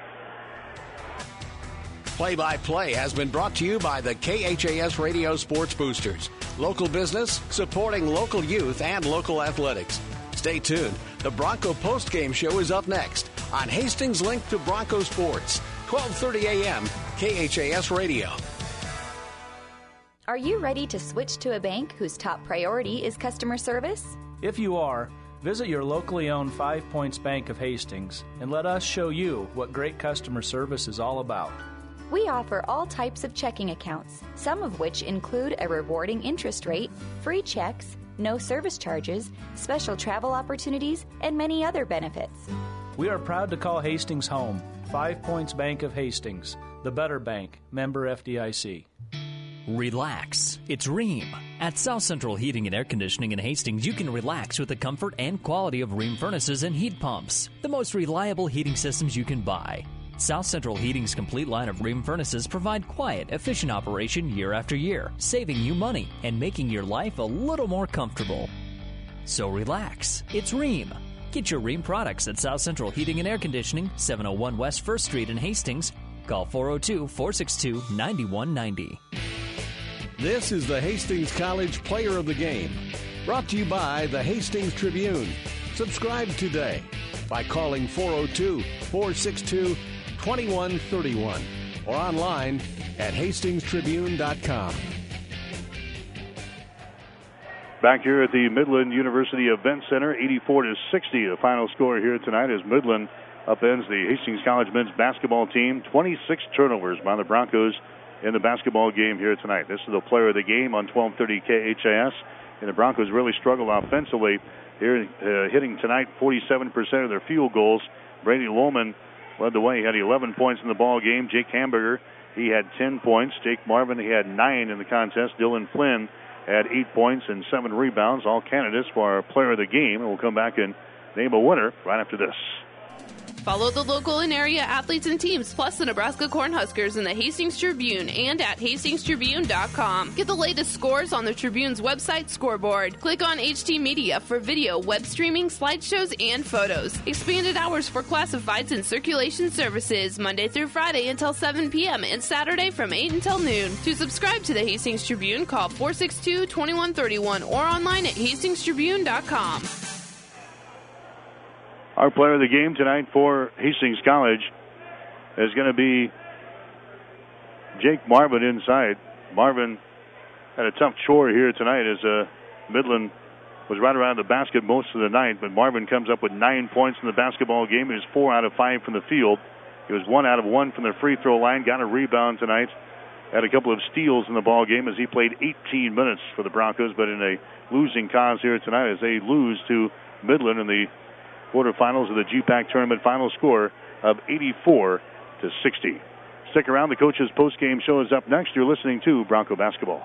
Play-by-play has been brought to you by the KHAS Radio Sports Boosters. Local business supporting local youth and local athletics. Stay tuned. The Bronco postgame show is up next on Hastings Link to Bronco Sports, 12:30 a.m. KHAS Radio. Are you ready to switch to a bank whose top priority is customer service? If you are, visit your locally owned 5 Points Bank of Hastings and let us show you what great customer service is all about. We offer all types of checking accounts, some of which include a rewarding interest rate, free checks, no service charges, special travel opportunities, and many other benefits. We are proud to call Hastings home. 5 Points Bank of Hastings, the better bank, member FDIC. Relax. It's Rheem. At South Central Heating and Air Conditioning in Hastings, you can relax with the comfort and quality of Rheem furnaces and heat pumps, the most reliable heating systems you can buy. South Central Heating's complete line of Rheem furnaces provide quiet, efficient operation year after year, saving you money and making your life a little more comfortable. So relax. It's Rheem. Get your Rheem products at South Central Heating and Air Conditioning, 701 West 1st Street in Hastings. Call 402-462-9190. This is the Hastings College Player of the Game, brought to you by the Hastings Tribune. Subscribe today by calling 402-462-2131 or online at hastingstribune.com. Back here at the Midland University Event Center, 84-60, the final score here tonight as Midland upends the Hastings College men's basketball team. 26 turnovers by the Broncos in the basketball game here tonight. This is the player of the game on 1230 KHAS, and the Broncos really struggle offensively here, hitting tonight 47% of their field goals. Brady Lohman led the way. He had 11 points in the ball game. Jake Hamburger, he had 10 points. Jake Marvin, he had 9 in the contest. Dylan Flynn had 8 points and 7 rebounds, all candidates for our player of the game. And we'll come back and name a winner right after this. Follow the local and area athletes and teams, plus the Nebraska Cornhuskers in the Hastings Tribune and at hastingstribune.com. Get the latest scores on the Tribune's website scoreboard. Click on HT Media for video, web streaming, slideshows, and photos. Expanded hours for classifieds and circulation services, Monday through Friday until 7 p.m. and Saturday from 8 until noon. To subscribe to the Hastings Tribune, call 462-2131 or online at hastingstribune.com. Our player of the game tonight for Hastings College is going to be Jake Marvin inside. Marvin had a tough chore here tonight as Midland was right around the basket most of the night, but Marvin comes up with 9 points in the basketball game. He was 4 out of 5 from the field. He was 1 out of 1 from the free throw line, got a rebound tonight, had a couple of steals in the ball game as he played 18 minutes for the Broncos, but in a losing cause here tonight as they lose to Midland in the quarterfinals of the GPAC tournament. Final score of 84-60. Stick around. The coach's postgame show is up next. You're listening to Bronco Basketball.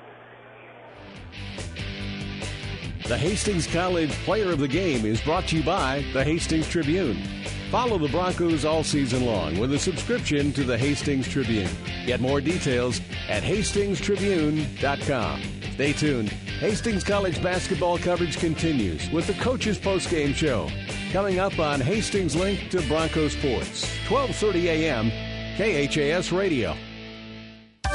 The Hastings College Player of the Game is brought to you by the Hastings Tribune. Follow the Broncos all season long with a subscription to the Hastings Tribune. Get more details at hastingstribune.com. Stay tuned. Hastings College basketball coverage continues with the coach's postgame show. Coming up on Hastings Link to Bronco Sports, 1230 a.m., KHAS Radio.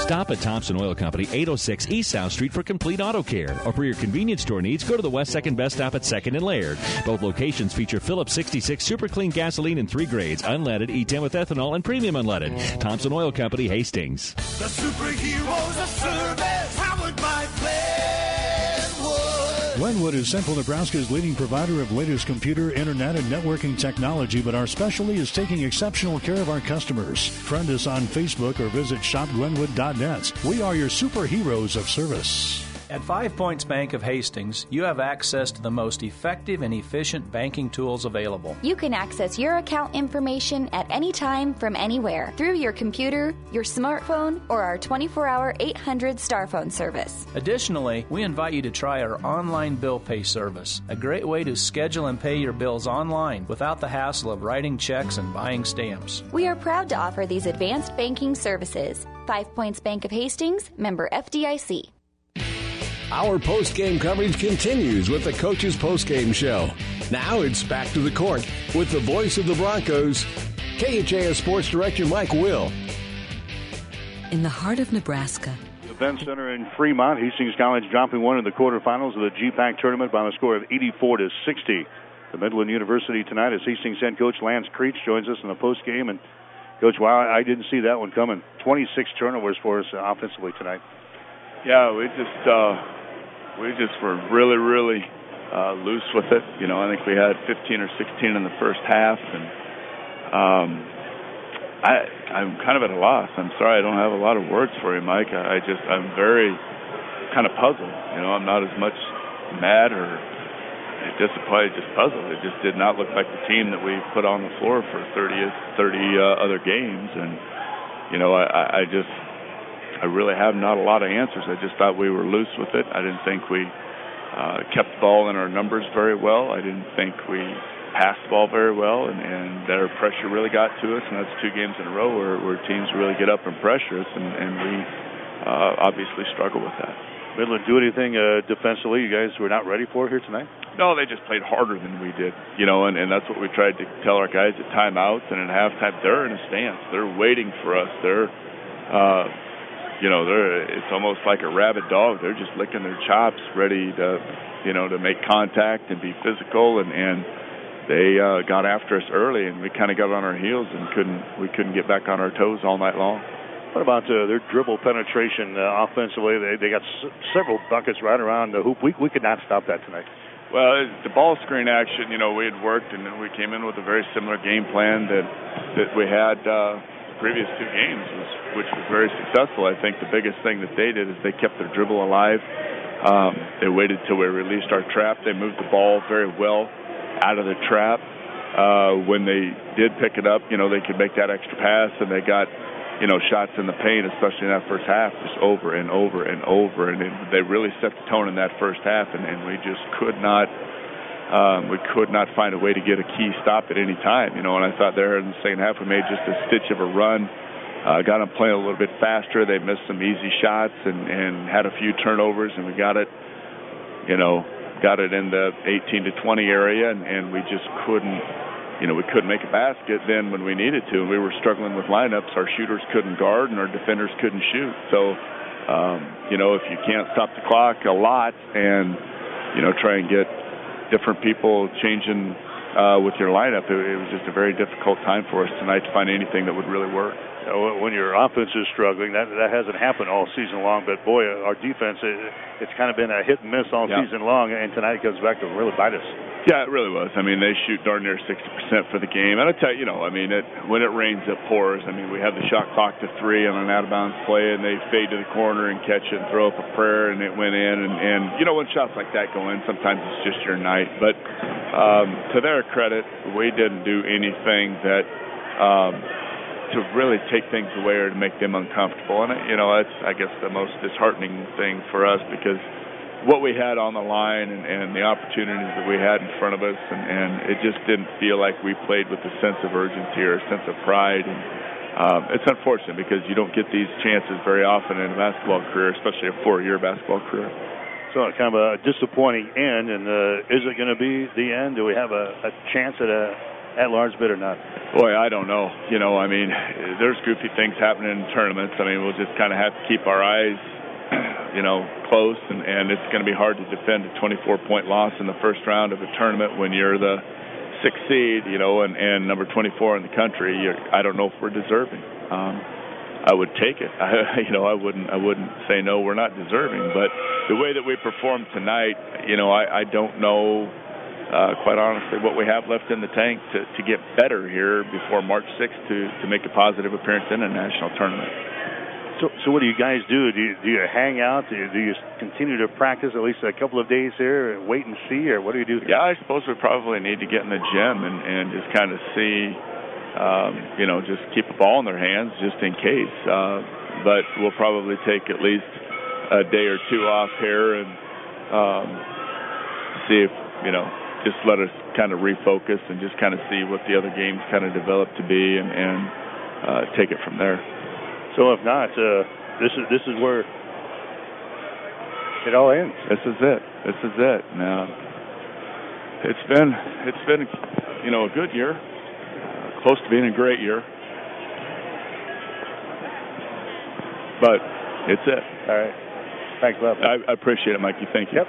Stop at Thompson Oil Company, 806 East South Street for complete auto care. Or for your convenience store needs, go to the West 2nd Best Stop at 2nd and Laird. Both locations feature Phillips 66 Super Clean gasoline in 3 grades, unleaded, E10 with ethanol, and premium unleaded. Thompson Oil Company, Hastings. The superheroes of service, powered by Glenwood. Glenwood is Central Nebraska's leading provider of latest computer, internet, and networking technology, but our specialty is taking exceptional care of our customers. Friend us on Facebook or visit shopglenwood.net. We are your superheroes of service. At 5 Points Bank of Hastings, you have access to the most effective and efficient banking tools available. You can access your account information at any time from anywhere through your computer, your smartphone, or our 24-hour 800 star phone service. Additionally, we invite you to try our online bill pay service, a great way to schedule and pay your bills online without the hassle of writing checks and buying stamps. We are proud to offer these advanced banking services. 5 Points Bank of Hastings, member FDIC. Our post-game coverage continues with the Coach's Post-Game Show. Now it's back to the court with the voice of the Broncos, KHAS Sports Director Mike Will. In the heart of Nebraska. The Event Center in Fremont, Hastings College dropping one in the quarterfinals of the GPAC tournament by a score of 84-60. The Midland University tonight as Hastings head coach Lance Creech joins us in the post-game. And, Coach, wow, I didn't see that one coming. 26 turnovers for us offensively tonight. Yeah, we just were really, really loose with it. You know, I think we had 15 or 16 in the first half, and I'm kind of at a loss. I'm sorry, I don't have a lot of words for you, Mike. I'm very kind of puzzled. You know, I'm not as much mad or disappointed, just puzzled. It just did not look like the team that we put on the floor for 30 other games, and you know, I really have not a lot of answers. I just thought we were loose with it. I didn't think we kept the ball in our numbers very well. I didn't think we passed the ball very well, and their pressure really got to us, and that's 2 games in a row where teams really get up and pressure us, and we obviously struggle with that. Midland do anything defensively you guys were not ready for here tonight? No, they just played harder than we did, you know, and that's what we tried to tell our guys at timeouts and at halftime. They're in a stance. They're waiting for us. They're you know, it's almost like a rabid dog. They're just licking their chops, ready to, you know, to make contact and be physical. And they got after us early, and we kind of got on our heels and we couldn't get back on our toes all night long. What about their dribble penetration offensively? They got several buckets right around the hoop. We could not stop that tonight. Well, the ball screen action, you know, we had worked, and we came in with a very similar game plan that we had previous 2 games, which was very successful. I think the biggest thing that they did is they kept their dribble alive. They waited till we released our trap. They moved the ball very well out of the trap. When they did pick it up, you know, they could make that extra pass, and they got, you know, shots in the paint, especially in that first half, just over and over and over. And they really set the tone in that first half, and we just could not find a way to get a key stop at any time, you know. And I thought there in the second half we made just a stitch of a run, got them playing a little bit faster. They missed some easy shots and had a few turnovers, and we got it in the 18 to 20 area, and we just couldn't, you know, we couldn't make a basket then when we needed to. And we were struggling with lineups. Our shooters couldn't guard, and our defenders couldn't shoot. So, you know, if you can't stop the clock a lot and, you know, try and get different people changing with your lineup, it was just a very difficult time for us tonight to find anything that would really work. When your offense is struggling, that hasn't happened all season long, but boy, our defense, it's kind of been a hit and miss all season long, and tonight it comes back to really bite us. Yeah, it really was. I mean, they shoot darn near 60% for the game, and I tell you, you know, I mean, when it rains, it pours. I mean, we had the shot clock to 3 on an out-of-bounds play, and they fade to the corner and catch it and throw up a prayer, and it went in, and you know, when shots like that go in, sometimes it's just your night, but to their credit, we didn't do anything that to really take things away or to make them uncomfortable. And, you know, that's, I guess, the most disheartening thing for us, because what we had on the line and the opportunities that we had in front of us, and it just didn't feel like we played with a sense of urgency or a sense of pride. And it's unfortunate because you don't get these chances very often in a basketball career, especially a 4-year basketball career. So kind of a disappointing end, and is it going to be the end? Do we have a chance at at-large bid or not? Boy, I don't know. I mean, there's goofy things happening in tournaments. I mean, we'll just kind of have to keep our eyes, close, and it's going to be hard to defend a 24-point loss in the first round of a tournament when you're the 6th seed, and number 24 in the country. I don't know if we're deserving. I would take it. I wouldn't say no, we're not deserving. But the way that we performed tonight, I don't know, quite honestly, what we have left in the tank to get better here before March 6th to make a positive appearance in a national tournament. So what do you guys do? Do you hang out? Do you continue to practice at least a couple of days here and wait and see, or what do you do? Yeah, I suppose we probably need to get in the gym and just kind of see, just keep the ball in their hands just in case. But we'll probably take at least a day or two off here and see if, just let us kind of refocus and just kind of see what the other games kind of develop to be and take it from there. So if not, this is where it all ends. This is it. Now, it's been a good year, close to being a great year, but it's it. All right. Thanks, Bob. I appreciate it, Mikey. Thank you. Yep.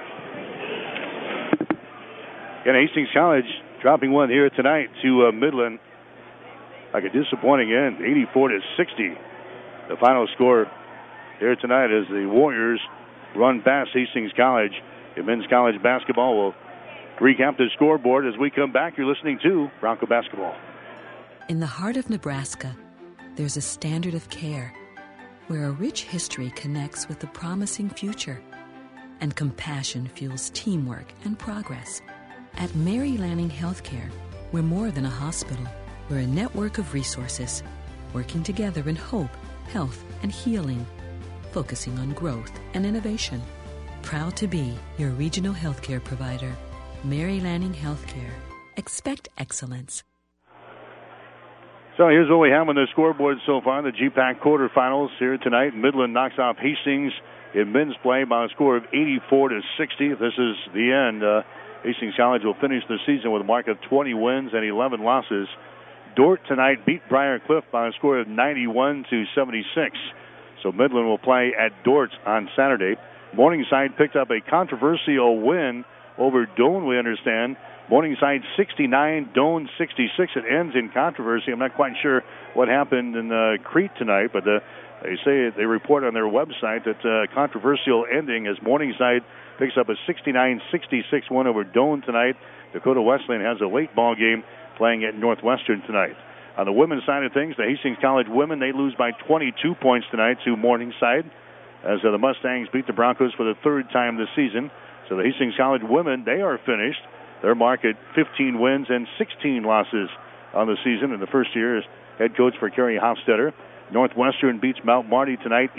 And Hastings College dropping one here tonight to Midland. Like a disappointing end, 84-60. The final score here tonight as the Warriors run past Hastings College. In men's college basketball, we'll recap the scoreboard as we come back. You're listening to Bronco Basketball. In the heart of Nebraska, there's a standard of care where a rich history connects with a promising future and compassion fuels teamwork and progress. At Mary Lanning Healthcare, we're more than a hospital. We're a network of resources working together in hope, health, and healing, focusing on growth and innovation. Proud to be your regional healthcare provider. Mary Lanning Healthcare. Expect excellence. So here's what we have on the scoreboard so far. The GPAC quarterfinals here tonight. Midland knocks off Hastings in men's play by a score of 84-60. If this is the end, Hastings College will finish the season with a mark of 20 wins and 11 losses. Dordt tonight beat Briar Cliff by a score of 91-76. So Midland will play at Dordt on Saturday. Morningside picked up a controversial win over Doane, we understand. Morningside 69, Doane 66. It ends in controversy. I'm not quite sure what happened in Crete tonight, but they report on their website that controversial ending as Morningside picks up a 69-66 win over Doane tonight. Dakota Wesleyan has a late ball game playing at Northwestern tonight. On the women's side of things, the Hastings College women, they lose by 22 points tonight to Morningside as the Mustangs beat the Broncos for the third time this season. So the Hastings College women, they are finished. Their mark at 15 wins and 16 losses on the season in the first year as head coach for Kerry Hofstetter. Northwestern beats Mount Marty tonight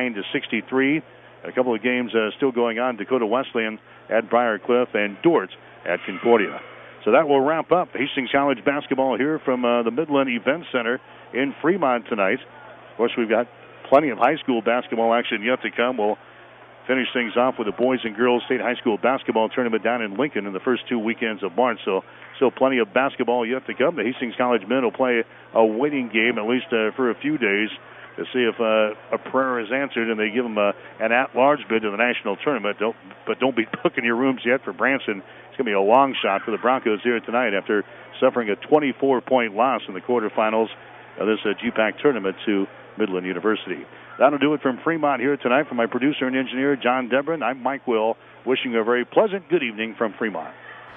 89-63. A couple of games still going on. Dakota Wesleyan at Briar Cliff and Dordt at Concordia. So that will wrap up Hastings College basketball here from the Midland Event Center in Fremont tonight. Of course, we've got plenty of high school basketball action yet to come. We'll finish things off with the boys and girls state high school basketball tournament down in Lincoln in the first 2 weekends of March. So still plenty of basketball yet to come. The Hastings College men will play a waiting game at least for a few days to see if a prayer is answered and they give them an at-large bid to the national tournament. Don't be booking your rooms yet for Branson. It's going to be a long shot for the Broncos here tonight after suffering a 24-point loss in the quarterfinals of this GPAC tournament to Midland University. That'll do it from Fremont here tonight. For my producer and engineer, John Debron, I'm Mike Will, wishing you a very pleasant good evening from Fremont.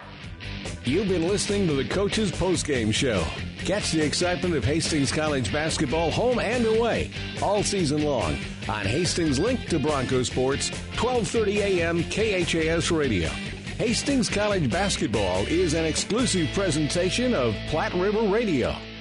You've been listening to the Coach's Postgame Show. Catch the excitement of Hastings College basketball home and away all season long on Hastings' link to Bronco Sports, 1230 a.m. KHAS Radio. Hastings College basketball is an exclusive presentation of Platte River Radio.